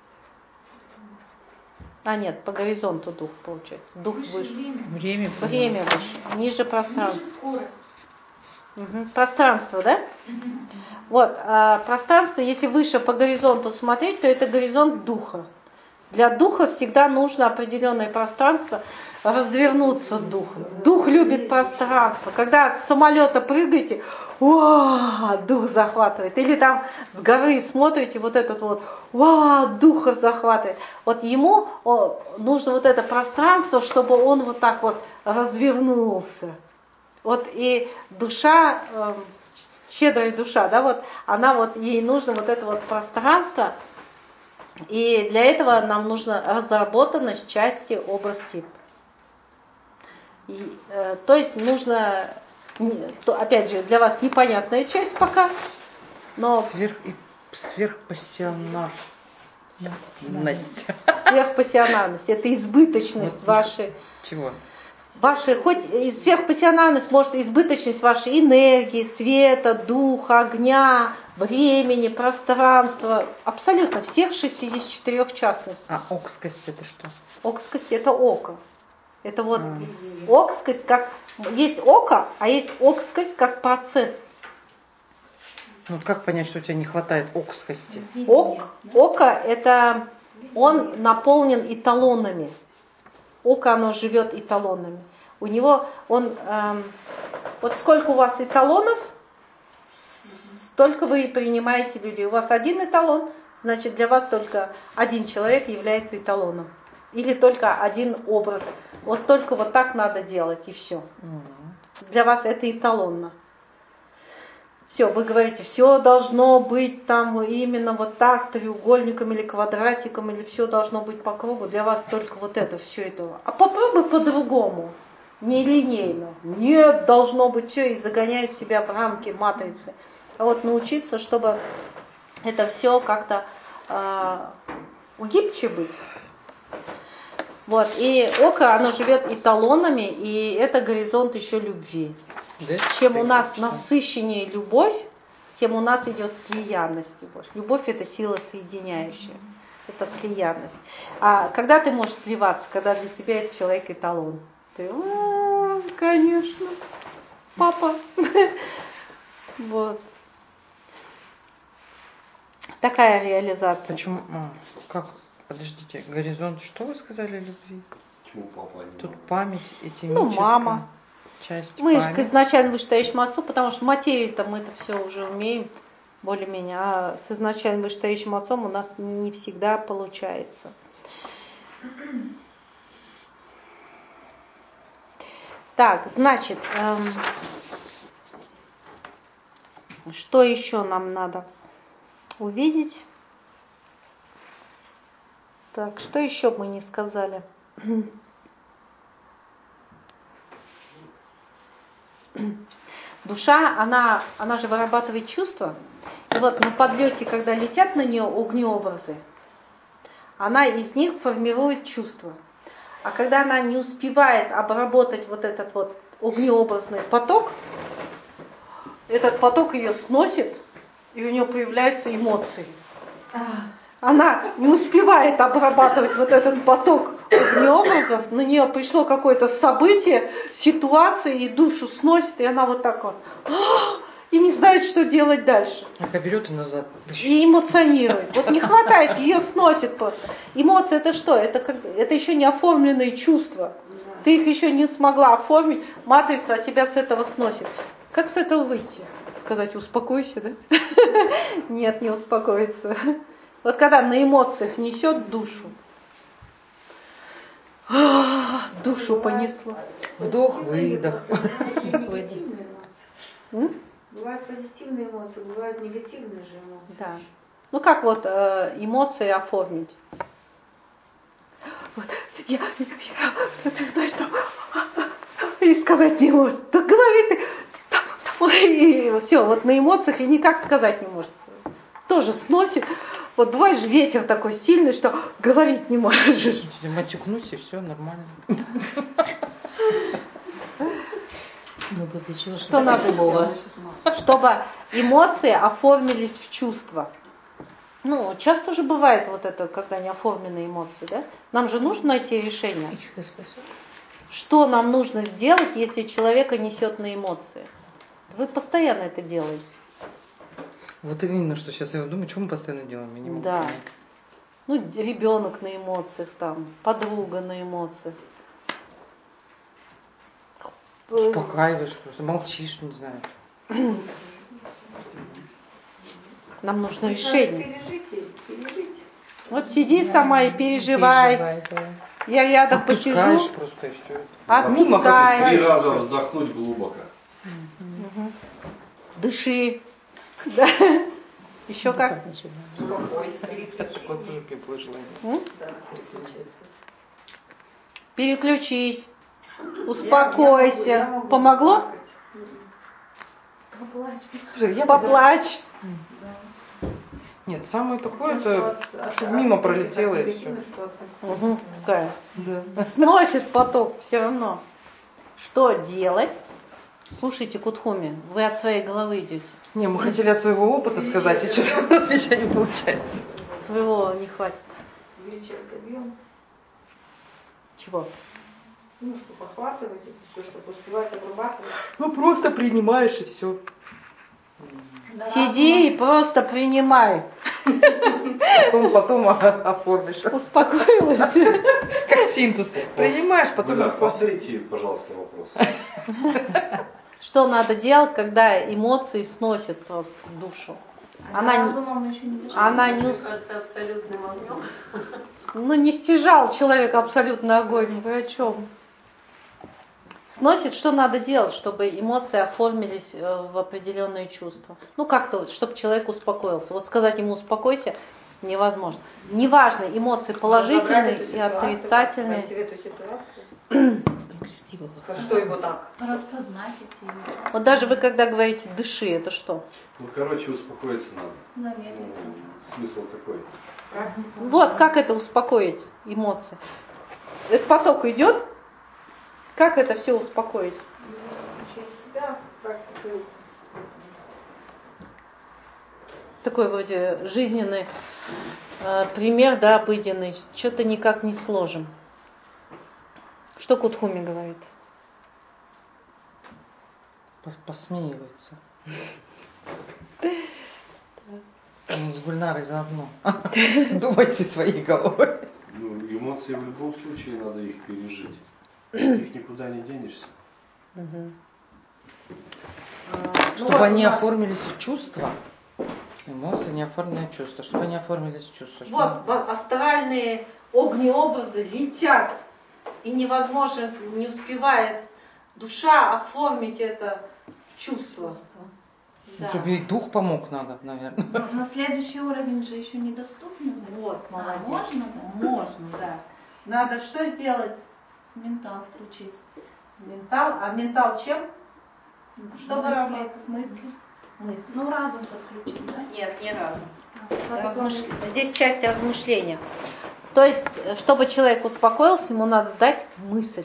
Нет, по горизонту дух получается. Дух выше. Время выше. Ниже пространство. Ниже скорость. Пространство, да? Вот, пространство, если выше по горизонту смотреть, то это горизонт духа. Для духа всегда нужно определенное пространство, развернуться дух. Дух любит пространство. Когда от самолета прыгаете, дух захватывает. Или там с горы смотрите, вот этот вот, духа захватывает. Вот ему нужно вот это пространство, чтобы он вот так вот развернулся. Вот и душа, щедрая душа, да, вот она вот, ей нужно вот это вот пространство. И для этого нам нужна разработанность части образ-тип. То есть нужно то, опять же, для вас непонятная часть пока, но Сверхпассионарность. Сверхпассионарность – это избыточность Вот. вашей. Чего? Вашей, хоть сверхпассионарность, может, избыточность вашей энергии, света, духа, огня, времени, пространства, абсолютно всех 64 частностей. А окскость это что? Окскость – это око. Это вот окскость, как есть око, а есть окскость как процесс. Ну вот как понять, что у тебя не хватает окскости? Око – это он наполнен эталонами. Око, оно живет эталонами. У него, вот сколько у вас эталонов, столько вы и принимаете людей. У вас один эталон, значит для вас только один человек является эталоном. Или только один образ. Вот только вот так надо делать, и все. Для вас это эталонно. Все, вы говорите, все должно быть там именно вот так, треугольником или квадратиком, или все должно быть по кругу. Для вас только вот это, все это. А попробуй по-другому, нелинейно. Нет, должно быть все, и загоняют себя в рамки матрицы. А вот научиться, чтобы это все как-то гибче быть. Вот, и око, оно живет эталонами, и это горизонт еще любви. Да? Чем у нас насыщеннее любовь, тем у нас идет слиянность. Любовь – это сила соединяющая. Это слиянность. А когда ты можешь сливаться, когда для тебя этот человек эталон? Ты, конечно, папа. Вот. Такая реализация. Почему? Как? Подождите, горизонт, что вы сказали любви? Почему папа не Тут мама? память, этимическая мама. часть Мы память. изначально вышестоящему отцу, потому что материю-то мы это все уже умеем, более-менее, а с изначально вышестоящим отцом у нас не всегда получается. Так, значит, что еще нам надо увидеть? Так, что еще мы не сказали? Душа, она же вырабатывает чувства. И вот на подлете, когда летят на нее огнеобразы, она из них формирует чувства. А когда она не успевает обработать вот этот вот огнеобразный поток, этот поток ее сносит, и у нее появляются эмоции. Она не успевает обрабатывать вот этот поток огнеобразов, на нее пришло какое-то событие, ситуация, и душу сносит, и она вот так вот, и не знает, что делать дальше. Ах, берет и назад. И эмоционирует. Вот не хватает, ее сносит просто. Эмоции это что? Это еще не оформленные чувства. Ты их еще не смогла оформить, матрицу, а тебя с этого сносит. Как с этого выйти? Сказать, успокойся, да? Нет, не успокоиться. Вот когда на эмоциях несет душу, душу понесло. Вдох, выдох. Бывают позитивные эмоции, бывают негативные же эмоции. Да. Ну как вот эмоции оформить? Вот, ты знаешь, что и сказать не может. Да говори ты. И все, вот на эмоциях и никак сказать не может. Тоже сносит. Вот бывает же ветер такой сильный, что говорить не можешь. Матюкнуть и все нормально. Ну тут еще что надо было? Чтобы эмоции оформились в чувства. Ну, часто же бывает вот это, когда не оформленные эмоции, да? Нам же нужно найти решение. Что нам нужно сделать, если человека несет на эмоции? Вы постоянно это делаете. Вот именно, что сейчас я думаю, что мы постоянно делаем, я не могу понять. Ну, ребенок на эмоциях, там, подруга на эмоциях. Успокаиваешь, просто молчишь, не знаю. Нам нужно решение. Пережить. Вот сиди сама и переживай. Я рядом посижу. Отпускаешь просто и все. Отпускаешь. 3 раза вздохнуть глубоко. Дыши. Да. Еще как? Такое тоже пеплое желание. Переключись. Успокойся. Помогло? Поплачь. Нет, самое такое, это чтобы мимо пролетело и все. Угу, да. Сносит поток все равно. Что делать? Слушайте, Кутхуми, вы от своей головы идете. Не, мы хотели от своего опыта сказать, и что-то у нас ничего не получается. Своего не хватит. Вечерка бьем. Чего? Ну, что похватывать это все, чтобы успевать обрабатывать. Ну просто принимаешь и все. Сиди и просто принимай. Потом оформишь. Успокоилась. Как синтез. Принимаешь, потом Да, распасываешь. повторите, пожалуйста, вопрос. Что надо делать, когда эмоции сносят просто душу? Она не абсолютным огнем. Ну не стяжал человек абсолютный огонь. Вы о чем? Сносит, что надо делать, чтобы эмоции оформились в определенные чувства? Ну как-то вот, чтобы человек успокоился. Вот сказать ему успокойся невозможно. Неважно, эмоции положительные и отрицательные. Войти в эту ситуацию. Что его так? Распознать эти. Вот даже вы когда говорите дыши, это что? Ну, короче, успокоиться надо. Наверное. Ну, смысл такой. Вот как это успокоить эмоции? Этот поток идет? Как это все успокоить? Через себя практикую. Такой вроде жизненный пример, да, обыденный. Что-то никак не сложим. Что Кутхуми говорит? Посмеивается. С Гульнарой заодно. Думайте своей головой. Ну, эмоции в любом случае надо их пережить. Их никуда не денешься. Чтобы они оформились в чувства. Эмоции не оформленные чувства. Чтобы они оформились в чувства. Вот астральные огнеобразы летят. И невозможно, не успевает душа оформить это в чувство. Да. Чтобы ей дух помог надо, наверное. Но следующий уровень же еще недоступен. Вот, молодец. Можно, да? Можно, да. Надо что сделать? Ментал включить. Ментал. А ментал чем? Что выравнивает? Мысли. Мысли. Ну, разум подключить, да? Нет, не разум. Размышление. Здесь часть размышления. То есть, чтобы человек успокоился, ему надо дать мысль.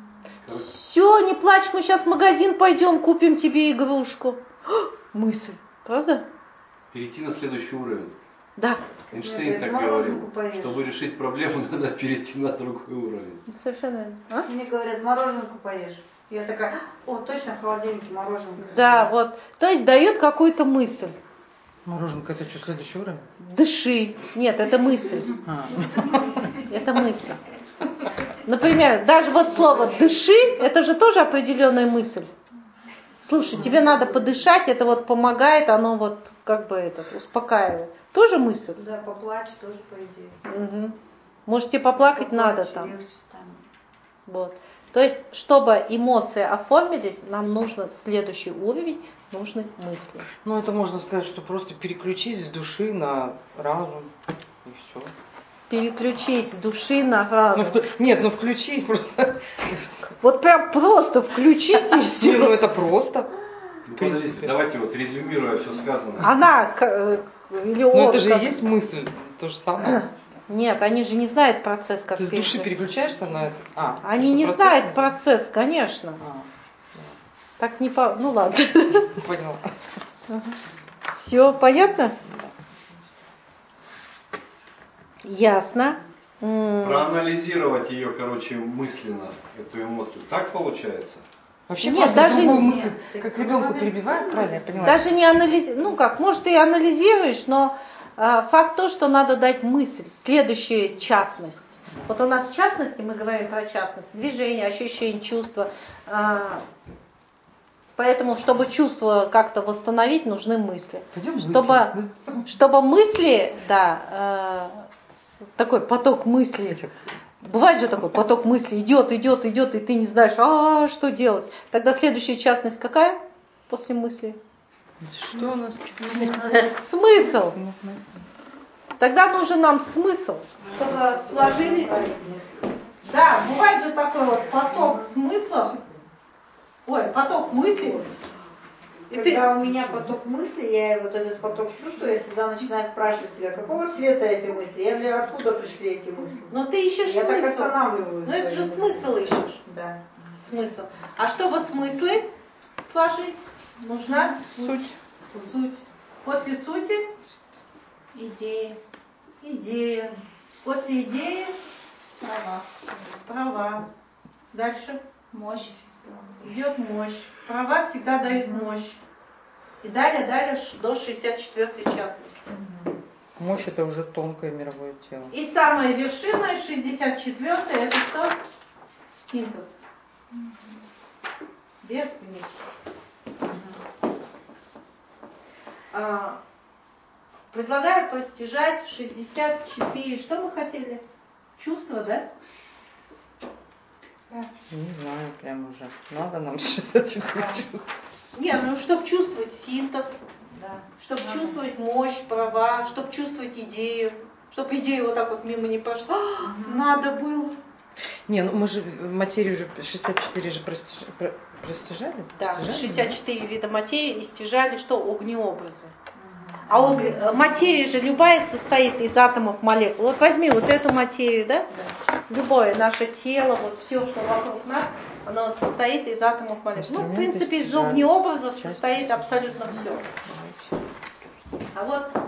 Все, не плачь, мы сейчас в магазин пойдем, купим тебе игрушку. Мысль, правда? Перейти на следующий уровень. Да. Эйнштейн так говорил. Чтобы решить проблему, надо перейти на другой уровень. Совершенно верно. А? Мне говорят, мороженку поешь. Я такая, о, точно в холодильнике мороженка. Да, вот. То есть дает какую-то мысль. Мороженка это что, следующий уровень? Дыши. Нет, это мысль. Это мысль. Например, даже вот слово «дыши» это же тоже определенная мысль. Слушай, тебе надо подышать, это вот помогает, оно вот как бы успокаивает. Тоже мысль? Да, поплачь тоже по идее. Угу. Может, тебе поплакать надо там. Вот. То есть, чтобы эмоции оформились, нам нужно следующий уровень, нужны мысли. Ну, это можно сказать, что просто переключись с души на разум, и все. Переключись с души на разум. Нет, включись просто. Вот прям просто включись и все. Ну, это просто. Ну, подождите, давайте вот резюмируя все сказанное. Она или он. Ну, это же и есть мысль, то же самое. Нет, они же не знают процесс, как Ты с души переключаешься на это? Они не знают процесс, конечно. Так не по... Ну ладно. Поняла. Все понятно? Ясно. Проанализировать ее, короче, мысленно, эту эмоцию. Так получается? Вообще Нет, даже другую не- мысль, как ребенку перебивают, правильно я поняла? Даже не анализируешь, ну как, может ты и анализируешь, но факт то, что надо дать мысль, следующая частность. Вот у нас в частности, мы говорим про частность, движение, ощущение, чувства. Поэтому, чтобы чувство как-то восстановить, нужны мысли. Пойдем Чтобы мысли, да, такой поток мыслей. Бывает же такой поток мыслей, идет, и ты не знаешь, что делать. Тогда следующая частность какая после мысли? Что у нас? Смысл. Тогда нужен нам смысл, чтобы сложились. Да, бывает же такой вот поток смысла, поток мыслей. Когда у меня поток мыслей, я вот этот поток чувствую, я всегда начинаю спрашивать себя, какого цвета эти мысли, я говорю, откуда пришли эти мысли. Но ты ищешь Я смысл. так останавливаюсь. Ну это же смысл ищешь. Да. Смысл. А чтобы смыслы сложить, нужна суть. Суть. После сути идея. Идея. После идеи права. Права. Дальше мощь. Идет мощь. Права всегда дают мощь. И далее до 64-й частности. Мощь это уже тонкое мировое тело. И самая вершина, 64-я, это что? Синтез. Вверх вниз. Предлагаю постижать 64. Что мы хотели? Чувства, да? Да. Не знаю, прям уже. Надо нам 64 чувств. Нет, ну чтобы чувствовать синтез, Да. чтобы чувствовать мощь, права, чтобы чувствовать идею, чтобы идея вот так вот мимо не пошла. Надо было. Не, ну мы же материю уже 64 же простижали? Да, Постижали? 64 вида материи истяжали что? Огнеобразы. А материя же любая состоит из атомов молекул. Вот возьми вот эту материю, да? Любое наше тело, вот все, что вокруг нас, оно состоит из атомов молекул. Ну, в принципе, из огнеобразов состоит абсолютно все. А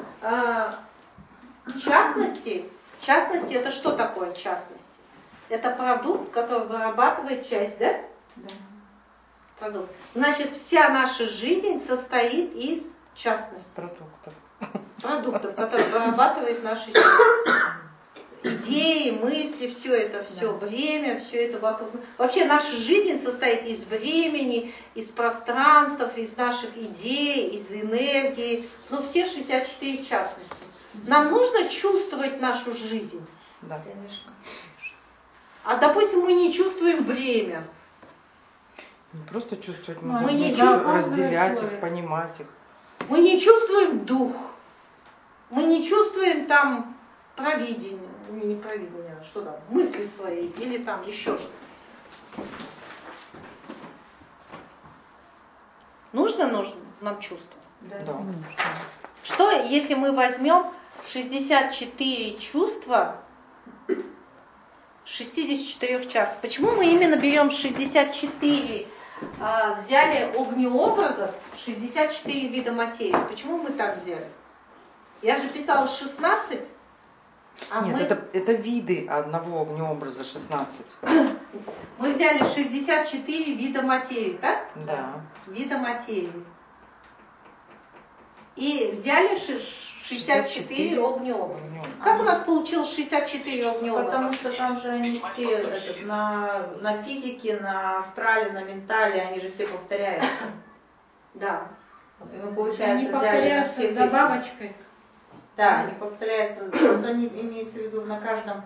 вот в частности, это что такое частность? Это продукт, который вырабатывает часть, да? Да. Продукт. Значит, вся наша жизнь состоит из частности. Продуктов, которые вырабатывает наша жизнь. Идеи, мысли, все это, все время, все это вокруг. Вообще наша жизнь состоит из времени, из пространств, из наших идей, из энергии. Ну, все 64 частности. Нам нужно чувствовать нашу жизнь. Да. Конечно. А допустим, мы не чувствуем время. Не просто чувствовать, Мы не разделять их, понимать их. Мы не чувствуем дух. Мы не чувствуем там провидение. Не провидение, а что там, мысли свои или там еще что-то. Нужно нам чувство? Да. Что, если мы возьмем 64 чувства 64 часов? Почему мы именно берем 64, взяли огнеобразов, 64 вида материи? Почему мы так взяли? Я же писала 16, а нет, это виды одного огнеобраза 16. Мы взяли 64 вида материи, так? Да. Вида материи. И взяли 64 огнеобраза. Как у нас получилось 64 огнеобраза? Потому что там же они все на физике, на астрале, на ментале, они же все повторяются. Да. Ну, получается, Они повторяются с добавочкой. Да, они повторяются. Просто они имеется в виду на каждом.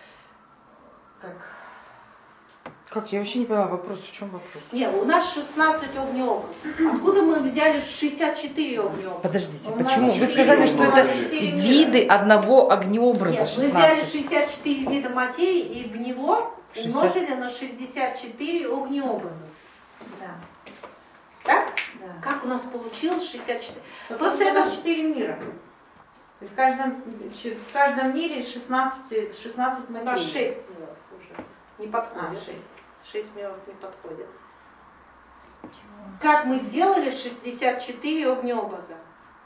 Как? Я вообще не поняла вопрос. В чем вопрос? Нет, у нас 16 огнеобразов. Откуда мы взяли 64 огнеобраза? Подождите, У нас почему? Вы 4 сказали, что это 4 мира. виды одного огнеобраза Нет, 16. мы взяли 64 вида материи и в него 60. умножили на 64 огнеобраза. Да. Так? Да. Как у нас получилось 64? Просто это 4 мира. И в каждом мире 16 У нас материй. 6 миров уже. Не подходит. 6 миров не подходит. Как мы сделали 64 огнеобраза?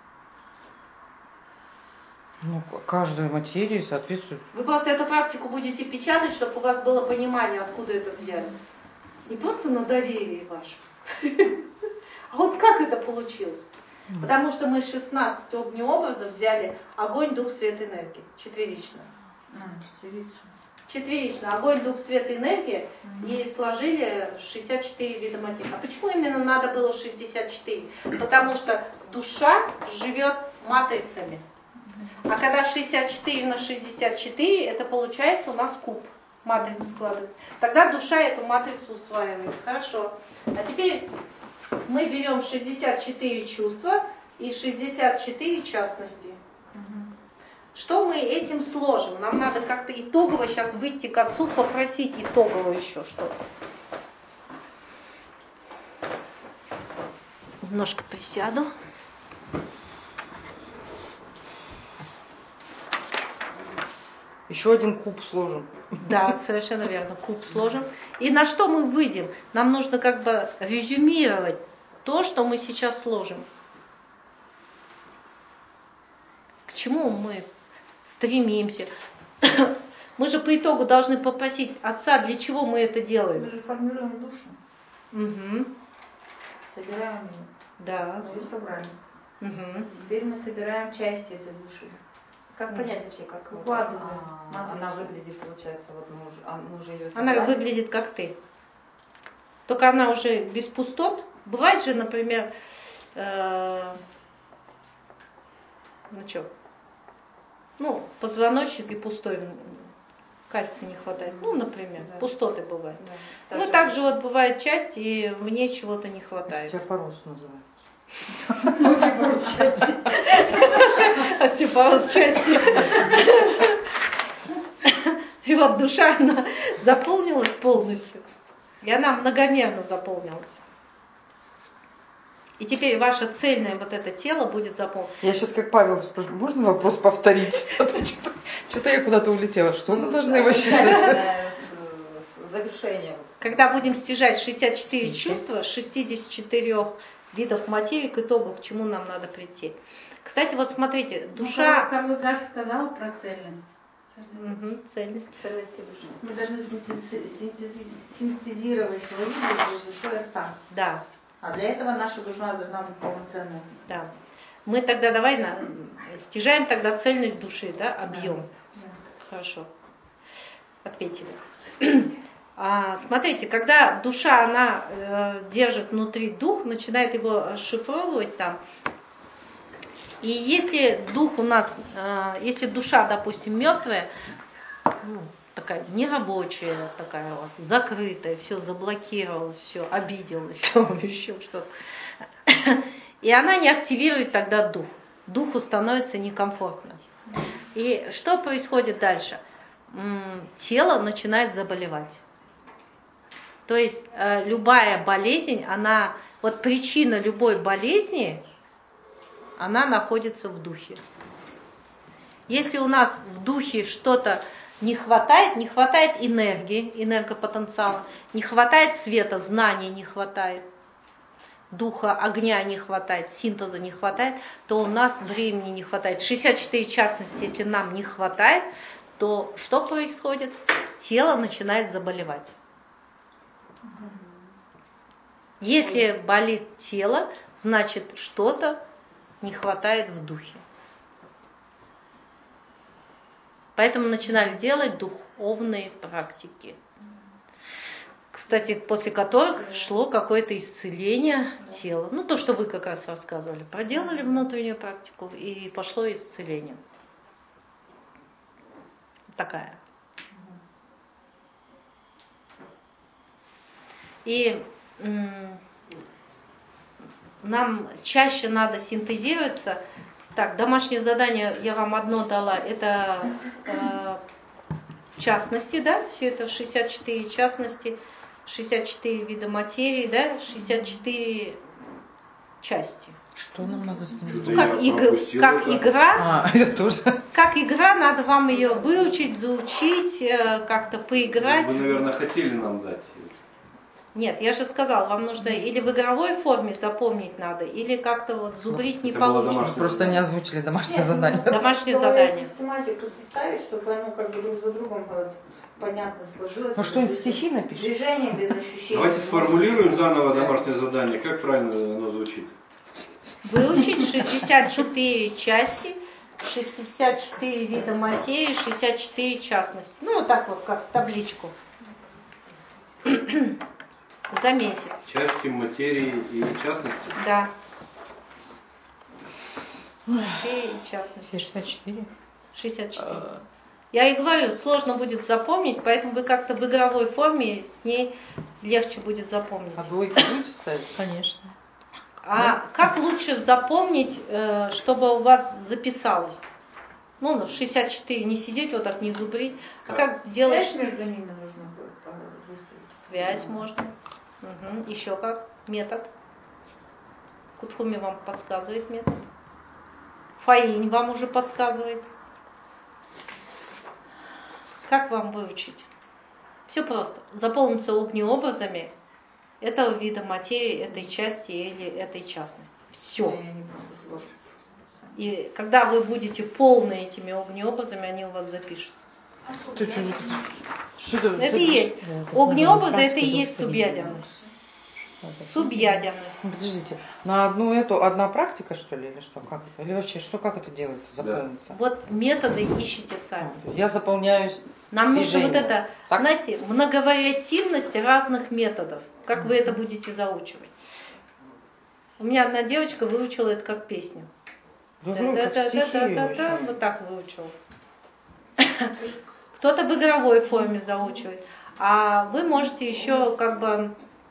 Ну, каждая материя соответствует. Вы просто эту практику будете печатать, чтобы у вас было понимание, откуда это взяли. Не просто на доверии вашем. А вот как это получилось? Потому что мы 16 огнеобразов взяли огонь, дух, свет, энергия. Четверично. Четверично. Огонь, дух, свет, энергия. И сложили 64 вида материи. А почему именно надо было 64? Потому что душа живет матрицами. А когда 64 на 64, это получается у нас куб. Матрица складывается. Тогда душа эту матрицу усваивает. Хорошо. А теперь мы берем 64 чувства и 64 частности. Что мы этим сложим? Нам надо как-то итогово сейчас выйти к отцу, попросить итогово еще что-то. Немножко присяду. Еще один куб сложим. Да, совершенно верно. Куб сложим. И на что мы выйдем? Нам нужно как бы резюмировать то, что мы сейчас сложим. К чему мы стремимся? Мы же по итогу должны попросить Отца, для чего мы это Мы делаем. же формируем душу, Угу. собираем ее. Да. Мы ее собрали. Угу. Теперь мы собираем части этой души. Как понять вообще, как вот, Укладываем. она выглядит, получается, вот мы уже ее Она выглядит как ты. Только она уже без пустот. Бывает же, например, позвоночник и пустой, кальция не хватает. Ну, например, Да. Пустоты бывают. Да. Ну, также вот бывает часть, и мне чего-то не хватает. Остеопороз называется. Остеопороз части. И вот душа, она заполнилась полностью. И она многомерно заполнилась. И теперь ваше цельное вот это тело будет заполнено. Я сейчас как Павел спрашиваю, можно вопрос повторить? Что-то я куда-то улетела. Что мы должны его считать? Завершение. Когда будем стяжать 64 чувства, 64 видов материи, к итогу, к чему нам надо прийти. Кстати, вот смотрите, душа... Карл Гаш сказал про цельность. Угу, цельность. Мы должны синтезировать свою душу, свой Отца. Да, А для этого наша душа должна быть полноценной. да. Мы тогда стяжаем тогда цельность души, да, объем. Да. Хорошо. Ответили. Смотрите, когда душа, она держит внутри дух, начинает его расшифровывать там. И если дух у нас, если душа, допустим, мертвая, такая нерабочая, такая вот, закрытая, все заблокировалось, все обиделось, еще что-то. И она не активирует тогда дух. Духу становится некомфортно. И что происходит дальше? Тело начинает заболевать. То есть любая болезнь, вот причина любой болезни, она находится в духе. Если у нас в духе что-то не хватает энергии, энергопотенциала, не хватает света, знаний не хватает, духа, огня не хватает, синтеза не хватает, то у нас времени не хватает. 64 частности, если нам не хватает, то что происходит? Тело начинает заболевать. Если болит тело, значит что-то не хватает в духе. Поэтому начинали делать духовные практики. Кстати, после которых шло какое-то исцеление тела. Ну, то, что вы как раз рассказывали. Проделали внутреннюю практику, и пошло исцеление. Такая. И нам чаще надо синтезироваться. Так, домашнее задание я вам одно дала. Это частности, да? Все это 64 частности, 64 вида материи, да? 64 части. Что нам надо с ним Это делать? Как игра. Я тоже. Как игра, надо вам ее выучить, заучить, как-то поиграть. Вы, наверное, хотели нам дать. Нет, я же сказала, вам нужно или в игровой форме запомнить надо, или как-то вот зубрить не Это было получится. домашнее. Просто не озвучили домашнее задание. Домашнее задание. Систематику составить, чтобы оно как бы друг за другом понятно сложилось. Ну что-нибудь стихи напиши. Движение без ощущений. Давайте сформулируем заново домашнее задание. Как правильно оно звучит? Выучить 64 части, 64 вида материи, 64 частности. Ну, вот так вот, как табличку. За месяц. Части материи и частности? Да. Материи и частности. 64? 64. Я и говорю, сложно будет запомнить, поэтому вы как-то в игровой форме с ней легче будет запомнить. А двойки будете ставить? Конечно. А как лучше запомнить, чтобы у вас записалось? Ну, 64 не сидеть вот так, не зубрить. А как сделать? Связь между ними нужно будет выставить. Связь можно. Угу. Еще как? Метод. Кутхуми вам подсказывает метод. Фаинь вам уже подсказывает. Как вам выучить? Все просто. Заполниться огнеобразами этого вида материи, этой части или этой частности. Все. И когда вы будете полны этими огнеобразами, они у вас запишутся. Это и есть. Огнеобразы это и есть субъядерность. Субъядерность. Подождите, на одна практика, что ли, или что? Как это? Или вообще, как это делается, заполниться? Вот методы ищите сами. Я заполняюсь. Нам нужно вот это, так? знаете, многовариативность разных методов. Как вы это будете заучивать? У меня одна девочка выучила это как песню. Вот так выучила. Кто-то в игровой форме заучивает. А вы можете еще как бы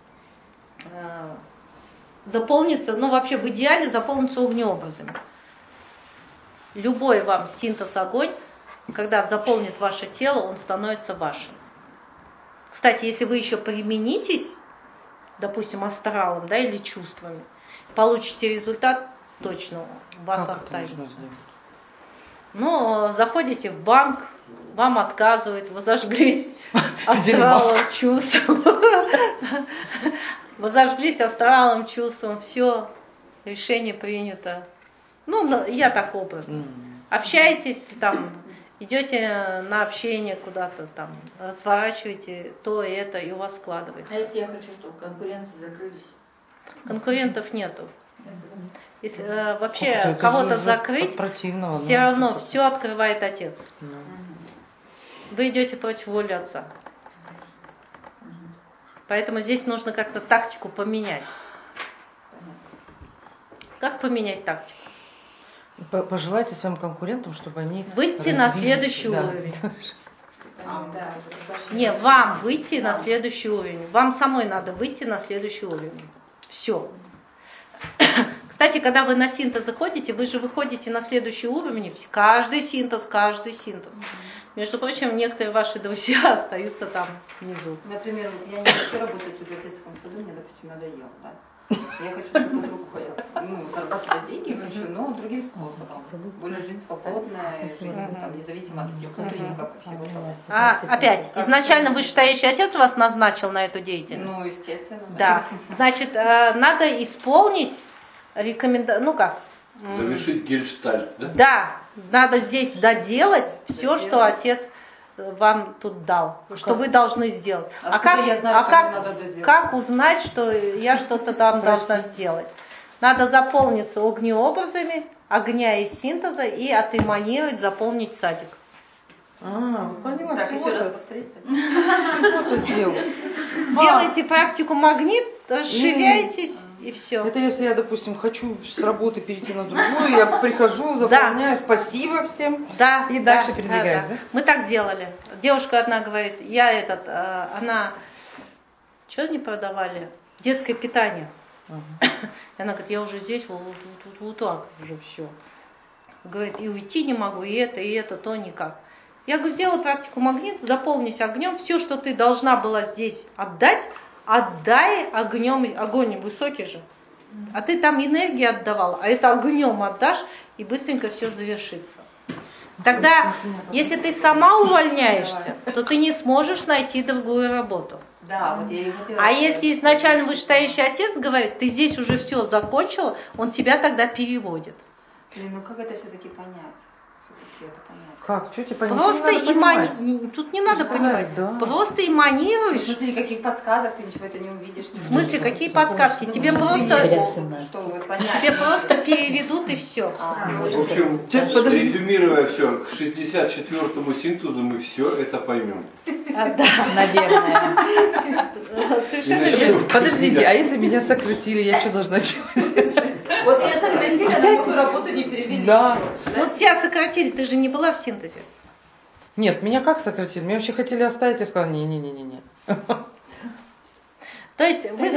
заполниться, ну вообще в идеале заполниться огнеобразами. Любой вам синтез огонь, когда заполнит ваше тело, он становится вашим. Кстати, если вы еще применитесь, допустим, астралом, да, или чувствами, получите результат, точно у вас останется. Ну, заходите в банк, вам отказывают, вы зажглись астралом, чувством. Вы зажглись астралом, чувством, все, решение принято. Ну, я так образно. Общаетесь там, идете на общение куда-то там, разворачиваете то и это, и у вас складывается. А если я хочу, чтобы конкуренты закрылись? Конкурентов нету. Если вообще кого-то закрыть, все равно все открывает Отец. Вы идете против воли Отца. Поэтому здесь нужно как-то тактику поменять. Как поменять тактику? Пожелайте своим конкурентам, чтобы они выйти на следующий уровень. Не, вам выйти на следующий уровень. Вам самой надо выйти на следующий уровень. Все. Кстати, когда вы на синтез заходите, вы же выходите на следующий уровень. Каждый синтез. Между прочим, некоторые ваши друзья остаются там внизу. Например, вот я не хочу работать в библиотеческом саду, мне, допустим, надоело, да? Я хочу, чтобы вдруг зарабатывать деньги хочу, но другим способом. Более жизнь свободная, жизнь там, независимо от этих утренников и всего того. Опять, изначально вышестоящий Отец вас назначил на эту деятельность? Ну, естественно. Да. Значит, надо исполнить рекомендацию, ну как? Завершить гельштальт, да? Да, надо здесь доделать все, что Отец вам тут дал, что вы должны сделать. Как узнать, что я что-то там должна сделать? Надо заполниться огнеобразами, огня и синтеза и отэманировать, заполнить садик. Поняла, так, еще раз повторите. Делайте практику магнит, расширяйтесь. И все. Это если я, допустим, хочу с работы перейти на другую, я прихожу, заполняю, спасибо всем, и дальше передвигаюсь, да? Мы так делали. Девушка одна говорит, она, что не продавали? Детское питание. И она говорит, я уже здесь, вот так уже все. Говорит, и уйти не могу, и это, то никак. Я говорю, сделай практику магнит, заполнись огнем, все, что ты должна была здесь отдать, отдай огнем, огонь высокий же. А ты там энергии отдавал, а это огнем отдашь, и быстренько все завершится. Тогда, если ты сама увольняешься, то ты не сможешь найти другую работу. Да, вот я и хотела. А если изначально вышестоящий Отец говорит, ты здесь уже все закончила, он тебя тогда переводит. Ну как это все-таки понять? Как? Что тебе понять? Просто тут не надо понимать. Да. Просто эманируешь. В смысле, никаких подсказок ты ничего это не увидишь. В смысле, какие подсказки? Тебе просто переведут и все. В общем, резюмируя все, к 64-му синтезу мы все это поймем. Да, наверное. Подождите, а если меня сократили, я что должна делать? Вот я сократили, а на новую работу не перевели. Да. Вот тебя сократили, ты же не была в синтезе. Нет, меня как сократили? Меня вообще хотели оставить, я сказала, не. То есть вы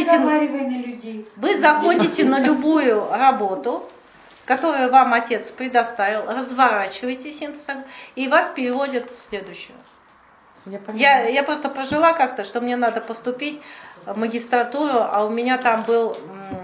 заходите на любую работу, которую вам Отец предоставил, разворачиваете синтез, и вас переводят в следующую. Я просто пожила как-то, что мне надо поступить в магистратуру, а у меня там был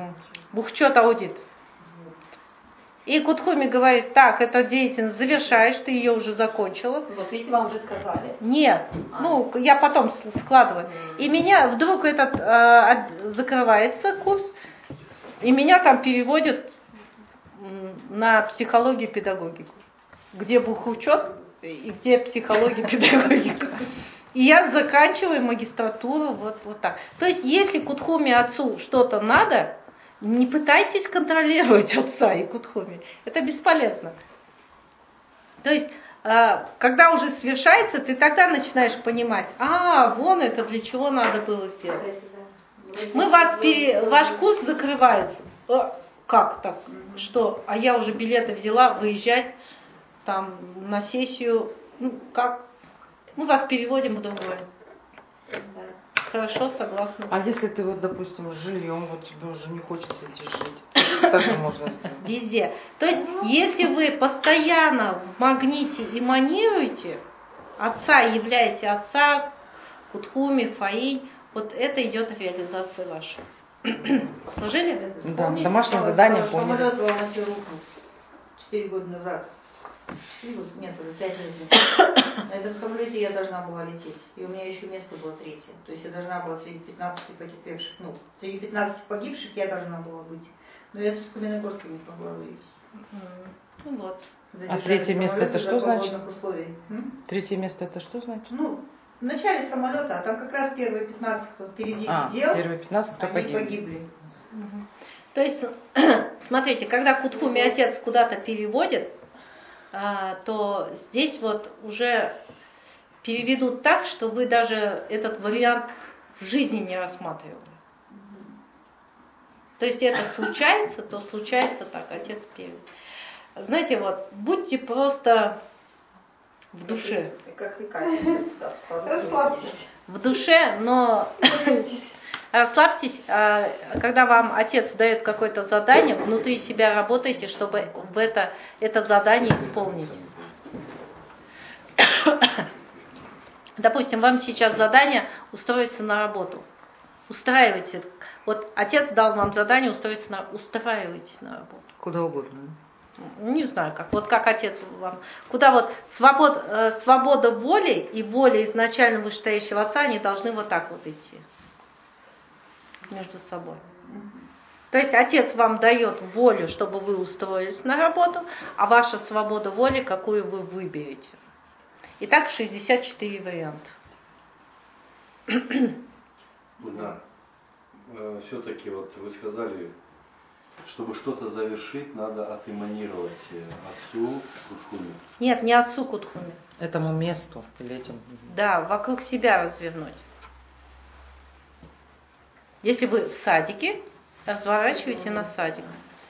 Бухчет аудит. И Кутхуми говорит, так, эта деятельность завершаешь, ты ее уже закончила. Вот видите, вам уже сказали. Нет, ну, я потом складываю. И меня вдруг этот закрывается курс, и меня там переводят на психологию и педагогику. Где бухучет и где психология и педагогика. И я заканчиваю магистратуру вот так. То есть, если Кутхуми отцу что-то надо, не пытайтесь контролировать отца и Кутхуми. Это бесполезно. То есть, когда уже свершается, ты тогда начинаешь понимать, вон это для чего надо было сделать. Ваш курс закрывается. Как так? Что? А я уже билеты взяла, выезжать там на сессию. Как? Мы вас переводим в другое. Хорошо, согласна. А если ты вот, допустим, с жильем, вот тебе уже не хочется идти жить, как это можно сделать? Везде. То есть, если вы постоянно в магните эманируете, отца являете отца, Кутхуми, Фаинь, вот это идет реализация ваша. Сложили? Да, домашнее задание поняли. Самолет в Алмате рухнул 4 года назад. Нет, уже 5 лет. На этом самолете я должна была лететь. И у меня еще место было третье. То есть я должна была среди 15 потерпевших. Среди 15 погибших я должна была быть. Но я с Каменногорска не смогла выйти. Вот. А третье место это что значит? Третье место это что значит? В начале самолета, а там как раз первые 15, кто впереди сидел, первые 15, кто они погибли. То есть, смотрите, когда Кутхуми отец куда-то переводит, то здесь вот уже переведут так, что вы даже этот вариант в жизни не рассматривали. То есть это случается, то случается так, отец переводит. Знаете, вот, будьте просто в душе. Как река. Расслабьтесь. В душе, но расслабьтесь, когда вам отец дает какое-то задание, внутри себя работайте, чтобы это задание исполнить. Допустим, вам сейчас задание устроиться на работу. Устраивайте. Вот отец дал вам задание устраивайтесь на работу. Куда угодно. Не знаю как. Вот как отец вам. Куда вот свобода воли и воля изначально вышестоящего отца, они должны вот так вот идти. Между собой. То есть отец вам дает волю, чтобы вы устроились на работу, а ваша свобода воли, какую вы выберете. Итак, 64 варианта. Да. Все-таки вот вы сказали, чтобы что-то завершить, надо отэманировать отцу Кутхуми. Нет, не отцу Кутхуми. Этому месту или этим. Да, вокруг себя развернуть. Если вы в садике, разворачивайте на садик.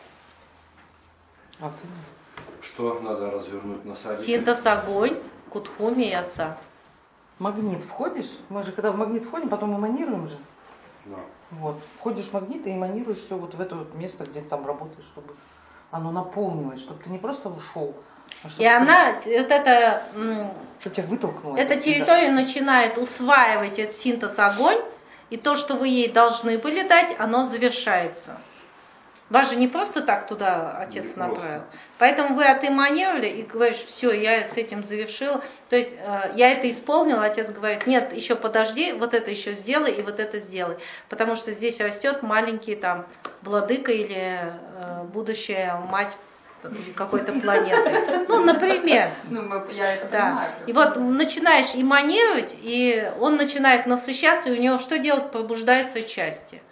Что надо развернуть на садике? Синтез огонь, Кутхуми и отца. Магнит входишь? Мы же когда в магнит входим, потом эманируем же. Да. Вот. Входишь в магнит и эманируешь все вот в это вот место, где ты там работаешь, чтобы оно наполнилось, чтобы ты не просто ушел. И она, вот это, что тебя вытолкнуло. Эта территория начинает усваивать этот синтез огонь, и то, что вы ей должны были дать, оно завершается. Вас же не просто так туда отец не направил. Просто. Поэтому вы отэманировали и говоришь, все, я с этим завершила. То есть я это исполнила, отец говорит, нет, еще подожди, вот это еще сделай и вот это сделай. Потому что здесь растет маленький там владыка или будущая мать какой-то планеты. Ну, например. Я это понимаю. И вот начинаешь эманировать, и он начинает насыщаться, и у него что делать? Пробуждаются части.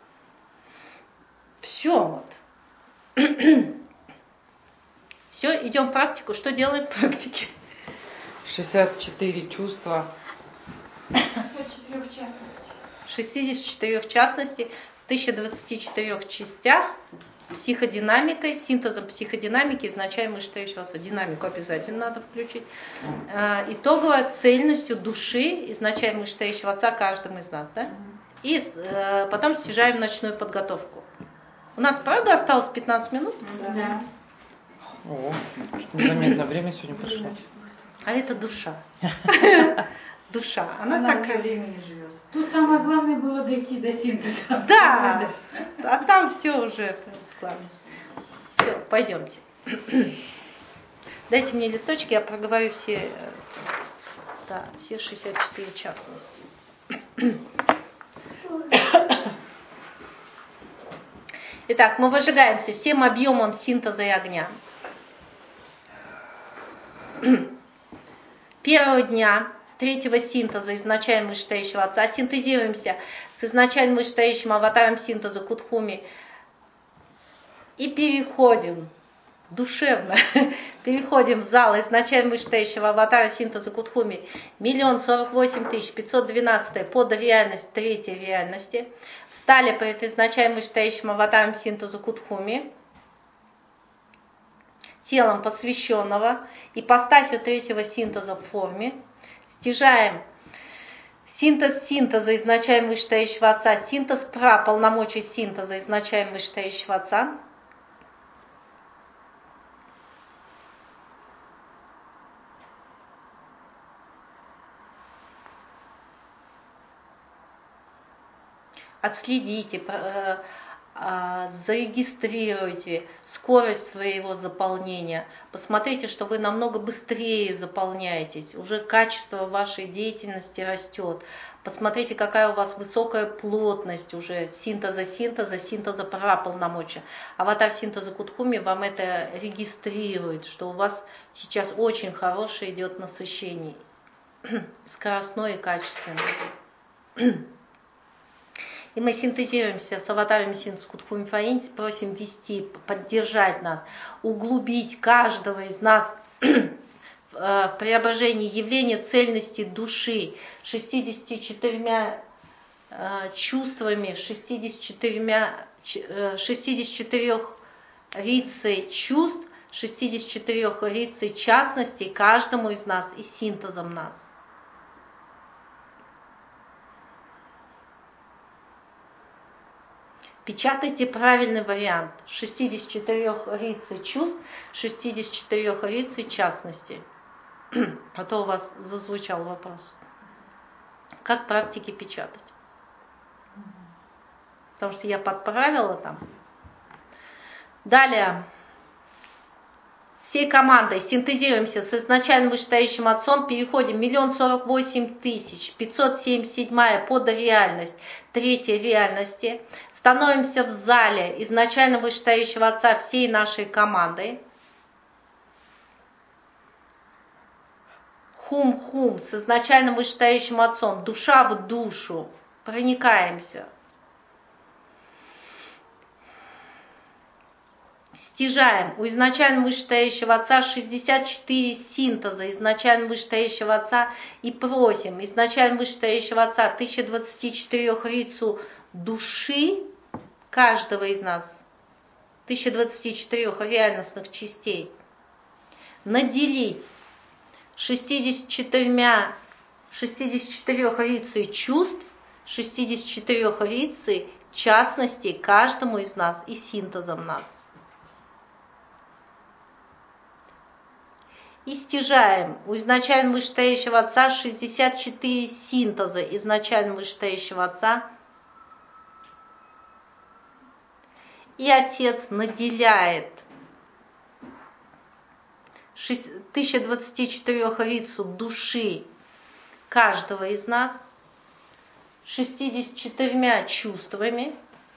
Все вот. Все, идем в практику. Что делаем в практике? 64 чувства. 64 в частности. 64 в частности, в 1024 частях, психодинамикой, синтезом психодинамики, изначально вышестоящего отца. Динамику обязательно надо включить. Итоговой цельностью души, изначально вышестоящего отца каждому из нас. Да? И потом снижаем ночную подготовку. У нас, правда, осталось 15 минут? Да. О, незаметно время сегодня прошло. А это душа. Душа. Она так такая. времени живет. Тут самое главное было дойти до синтеза. Да. А там все уже складно. Все, пойдемте. Дайте мне листочки, я проговорю все 64 частности. Итак, мы выжигаемся всем объемом синтеза и огня. Первого дня третьего синтеза изначально вышестоящего Отца синтезируемся с изначально вышестоящим аватаром синтеза Кудхуми и переходим душевно, переходим в зал изначально вышестоящего аватара синтеза Кудхуми 1 048 512 под реальность третьей реальности. Встали перед изначально вышестоящим аватаром синтеза Кудхуми, телом посвященного, ипостасью третьего синтеза в форме, стяжаем синтез синтеза изначально вышестоящего Отца, синтез полномочий синтеза изначально вышестоящего Отца, отследите, зарегистрируйте скорость своего заполнения, посмотрите, что вы намного быстрее заполняетесь, уже качество вашей деятельности растет, посмотрите, какая у вас высокая плотность уже синтеза полномочия. Аватар синтеза Кудхуми вам это регистрирует, что у вас сейчас очень хорошее идет насыщение, скоростное и качественное. И мы синтезируемся с аватарами синтеза Кудхуми Фаинти, просим вести, поддержать нас, углубить каждого из нас в преображении явления цельности души 64 чувствами, 64 рицей чувств, 64 рицей частностей каждому из нас и синтезом нас. Печатайте правильный вариант 64 рицей чувств, 64 рицей частности. А то у вас зазвучал вопрос. Как практики печатать? Потому что я подправила там. Далее. Всей командой синтезируемся с изначально вышестоящим Отцом, переходим 1 048 577 под реальность третьей реальности, становимся в зале изначально вышестоящего Отца всей нашей командой. Хум-хум с изначально вышестоящим Отцом, душа в душу, проникаемся. Стяжаем у изначально вышестоящего Отца 64 синтеза изначально вышестоящего Отца и просим изначально вышестоящего Отца 1024 рицу души каждого из нас, 1024 реальностных частей, наделить 64 рицей чувств, 64 рицей частностей каждому из нас и синтезом нас. И стяжаем у изначально вышестоящего Отца 64 синтеза изначально вышестоящего Отца. И Отец наделяет 1024 рицу души каждого из нас 64 чувствами,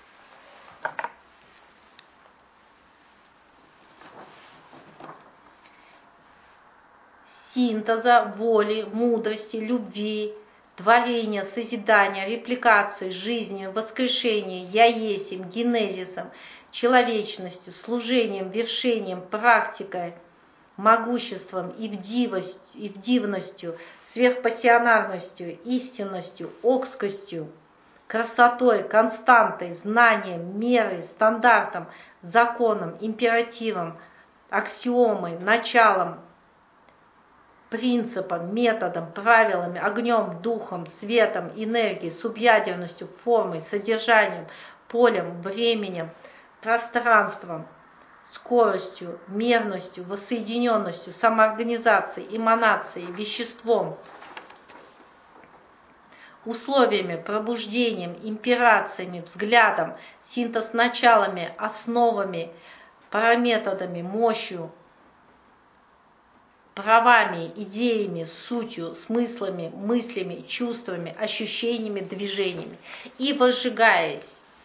синтеза, воли, мудрости, любви, творения, созидания, репликации, жизни, воскрешения, я есим, генезисом, человечностью, служением, вершением, практикой, могуществом и вдивностью, сверхпассионарностью, истинностью, окскостью, красотой, константой, знанием, мерой, стандартом, законом, императивом, аксиомой, началом, принципом, методом, правилами, огнем, духом, светом, энергией, субъядерностью, формой, содержанием, полем, временем, пространством, скоростью, мерностью, воссоединенностью, самоорганизацией, эманацией, веществом, условиями, пробуждением, имперациями, взглядом, синтез началами, основами, параметодами, мощью, правами, идеями, сутью, смыслами, мыслями, чувствами, ощущениями, движениями. И возжигаясь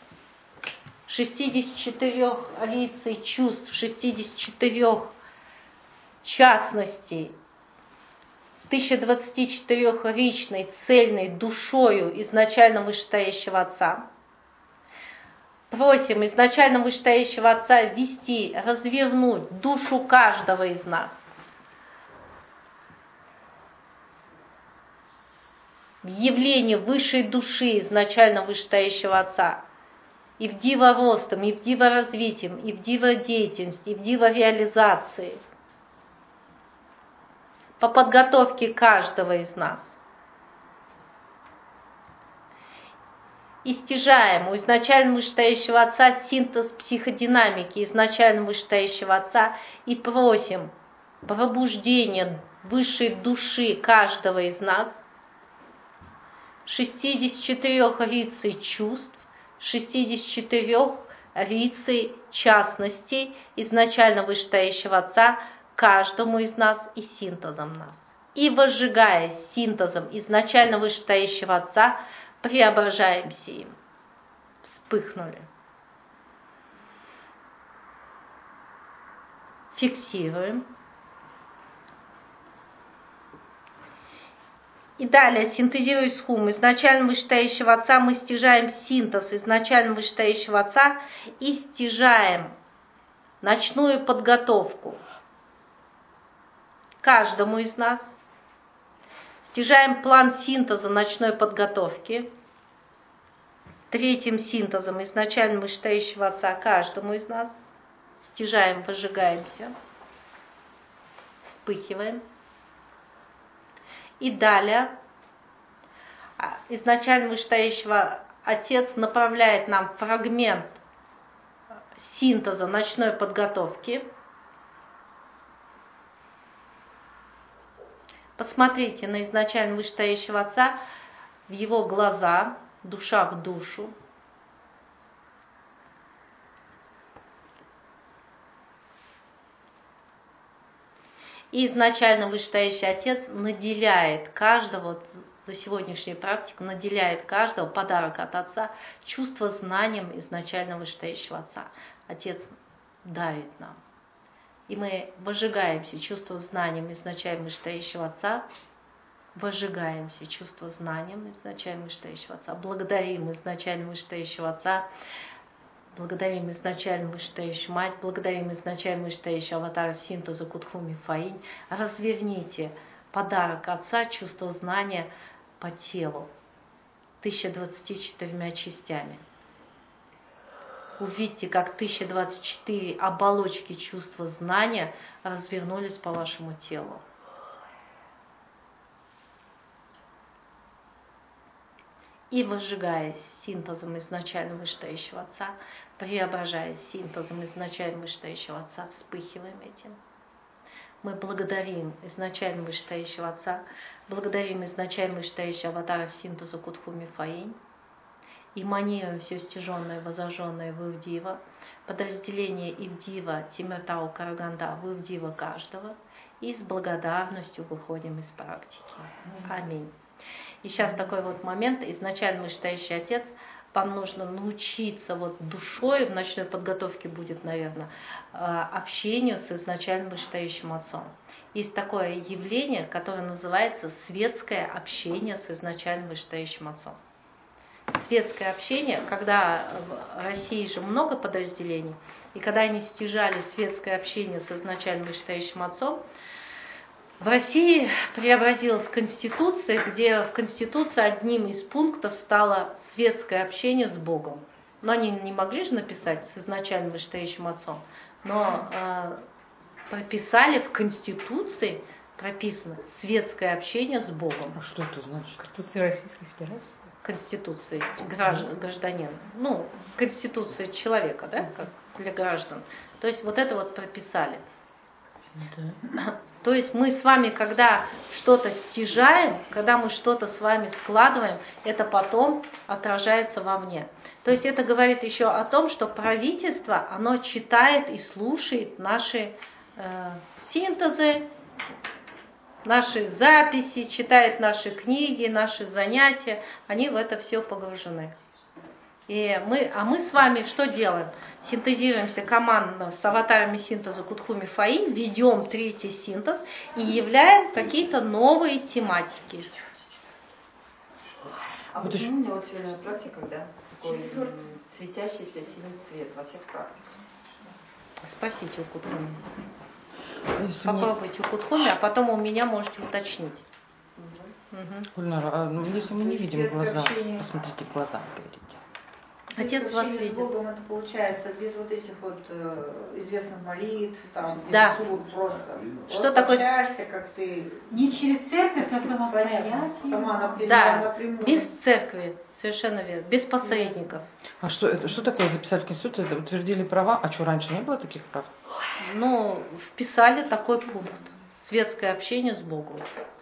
64 лицей чувств, 64 частностей, 1024-ричной цельной душою изначально вышестоящего Отца. Просим изначально вышестоящего Отца вести, развернуть душу каждого из нас в явление высшей души изначально вышестоящего Отца, и в диво-ростом, и в диво-развитием, и в диво-деятельности, и в диво-реализации, по подготовке каждого из нас. И стяжаем у изначально вышестоящего Отца синтез психодинамики изначально вышестоящего Отца и просим пробуждения высшей души каждого из нас, 64 рицей чувств, 64 рицей частностей изначально вышестоящего Отца каждому из нас и синтезом нас. И возжигая синтезом изначально вышестоящего Отца, преображаемся им. Вспыхнули. Фиксируем. И далее, синтезируя схум изначально вышестоящего Отца, мы стяжаем синтез изначально вышестоящего Отца и стяжаем ночную подготовку каждому из нас. Стяжаем план синтеза ночной подготовки третьим синтезом изначально вышестоящего Отца каждому из нас. Стяжаем, выжигаемся, вспыхиваем. И далее изначально вышестоящего Отец направляет нам фрагмент синтеза ночной подготовки. Посмотрите на изначально вышестоящего Отца, в его глаза, душа в душу. И изначально вышестоящий Отец наделяет каждого, за сегодняшнюю практику, наделяет каждого подарок от Отца чувство знанием изначально вышестоящего Отца. Отец дарит нам. И мы возжигаемся чувством знанием изначально вышестоящего Отца, возжигаемся чувством знанием изначально вышестоящего Отца, благодарим изначально вышестоящего Отца, благодарим изначально вышестоящую Мать, благодарим изначально вышестоящего Аватара синтеза Кутхуми Фаинь. Разверните подарок Отца, чувство знания по телу 1024 частями. Увидьте, как 1024 оболочки чувства знания развернулись по вашему телу. И возжигаясь синтезом изначально вышестоящего Отца, преображаясь синтезом изначально вышестоящего Отца, вспыхиваем этим. Мы благодарим изначально вышестоящего Отца, благодарим изначально вышестоящего Аватара синтеза Кутхуми Фаинь, и манируем все стяженное, возожженное в Ивдива, подразделение Ивдива, Тимиртау, Караганда, в Ивдива каждого, и с благодарностью выходим из практики. Аминь. И сейчас такой вот момент, изначально вышестоящий Отец, вам нужно научиться вот душой, в ночной подготовке будет, наверное, общению с изначально вышестоящим Отцом. Есть такое явление, которое называется светское общение с изначально вышестоящим Отцом. Светское общение, когда в России же много подразделений, и когда они стяжали светское общение с изначально вышестоящим Отцом, в России преобразилась Конституция, где в Конституции одним из пунктов стало светское общение с Богом. Но они не могли же написать с изначально вышестоящим Отцом, но прописали в Конституции, прописано светское общение с Богом. А что это значит? Конституция Российской Федерации? Конституции гражданина, ну, Конституция человека, да, как для граждан. То есть вот это вот прописали. Да. То есть мы с вами, когда что-то стяжаем, когда мы что-то с вами складываем, это потом отражается вовне. То есть это говорит еще о том, что правительство, оно читает и слушает наши синтезы, наши записи, читает наши книги, наши занятия, они в это все погружены. Мы с вами что делаем? Синтезируемся командно с аватарами синтеза Кутхуми Фаи, ведем третий синтез и являем какие-то новые тематики. А почему у меня вот сегодня практика, да, такой светящийся синий цвет во всех практиках? Спросите у Кутхуми. Если Попробуйте у Кутхуми, а потом у меня можете уточнить. Гульнара, если мы не видим глаза, посмотрите в глаза, говорите. Отец вас Общение с видит. Богом это получается без вот этих вот известных молитв, там, Да. без суд, просто. Что Просто такое? общаешься, как ты Не через церковь, а понятно, самостоятельно. сама напрямую. Да, напрямую. без церкви, совершенно верно, без посредников. А что такое записали в Конституции? Это утвердили права? А что, раньше не было таких прав? Ну, вписали такой пункт. Светское общение с Богом.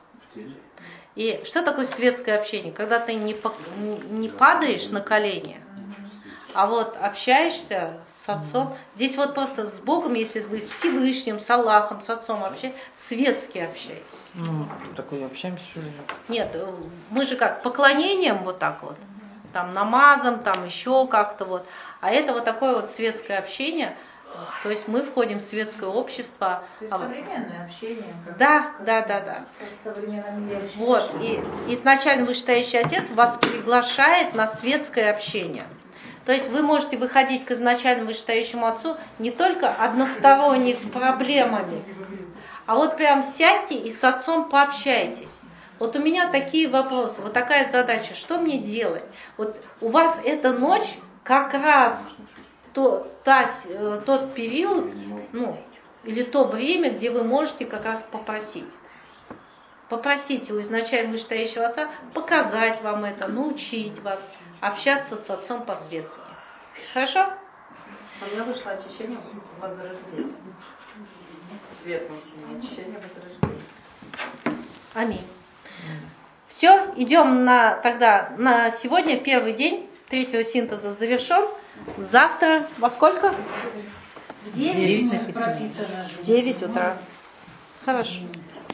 И что такое светское общение? Когда ты не падаешь на колени, а вот общаешься с Отцом. Здесь вот просто с Богом, если вы с Всевышним, с Аллахом, с Отцом общаетесь, светски общаетесь. Ну, такое общаемся, что ли? Нет, мы же как, поклонением вот так вот, там намазом, там еще как-то вот. А это вот такое вот светское общение, то есть мы входим в светское общество. То есть современное общение. Да. Как в современном мире. Вот, и изначально вышестоящий Отец вас приглашает на светское общение. То есть вы можете выходить к изначально вышестоящему Отцу не только односторонне с проблемами, а вот прям сядьте и с Отцом пообщайтесь. Вот у меня такие вопросы, вот такая задача, что мне делать? Вот у вас эта ночь как раз тот период, или то время, где вы можете как раз попросить. Попросите у изначально вышестоящего Отца показать вам это, научить вас общаться с Отцом по-светски. Хорошо? У меня вышло очищение возрождения. Светлым синим очищение возрождения. Аминь. Все, идем тогда на сегодня, первый день третьего синтеза завершен. Завтра во сколько? В 9 прописано. В 9 утра. Хорошо.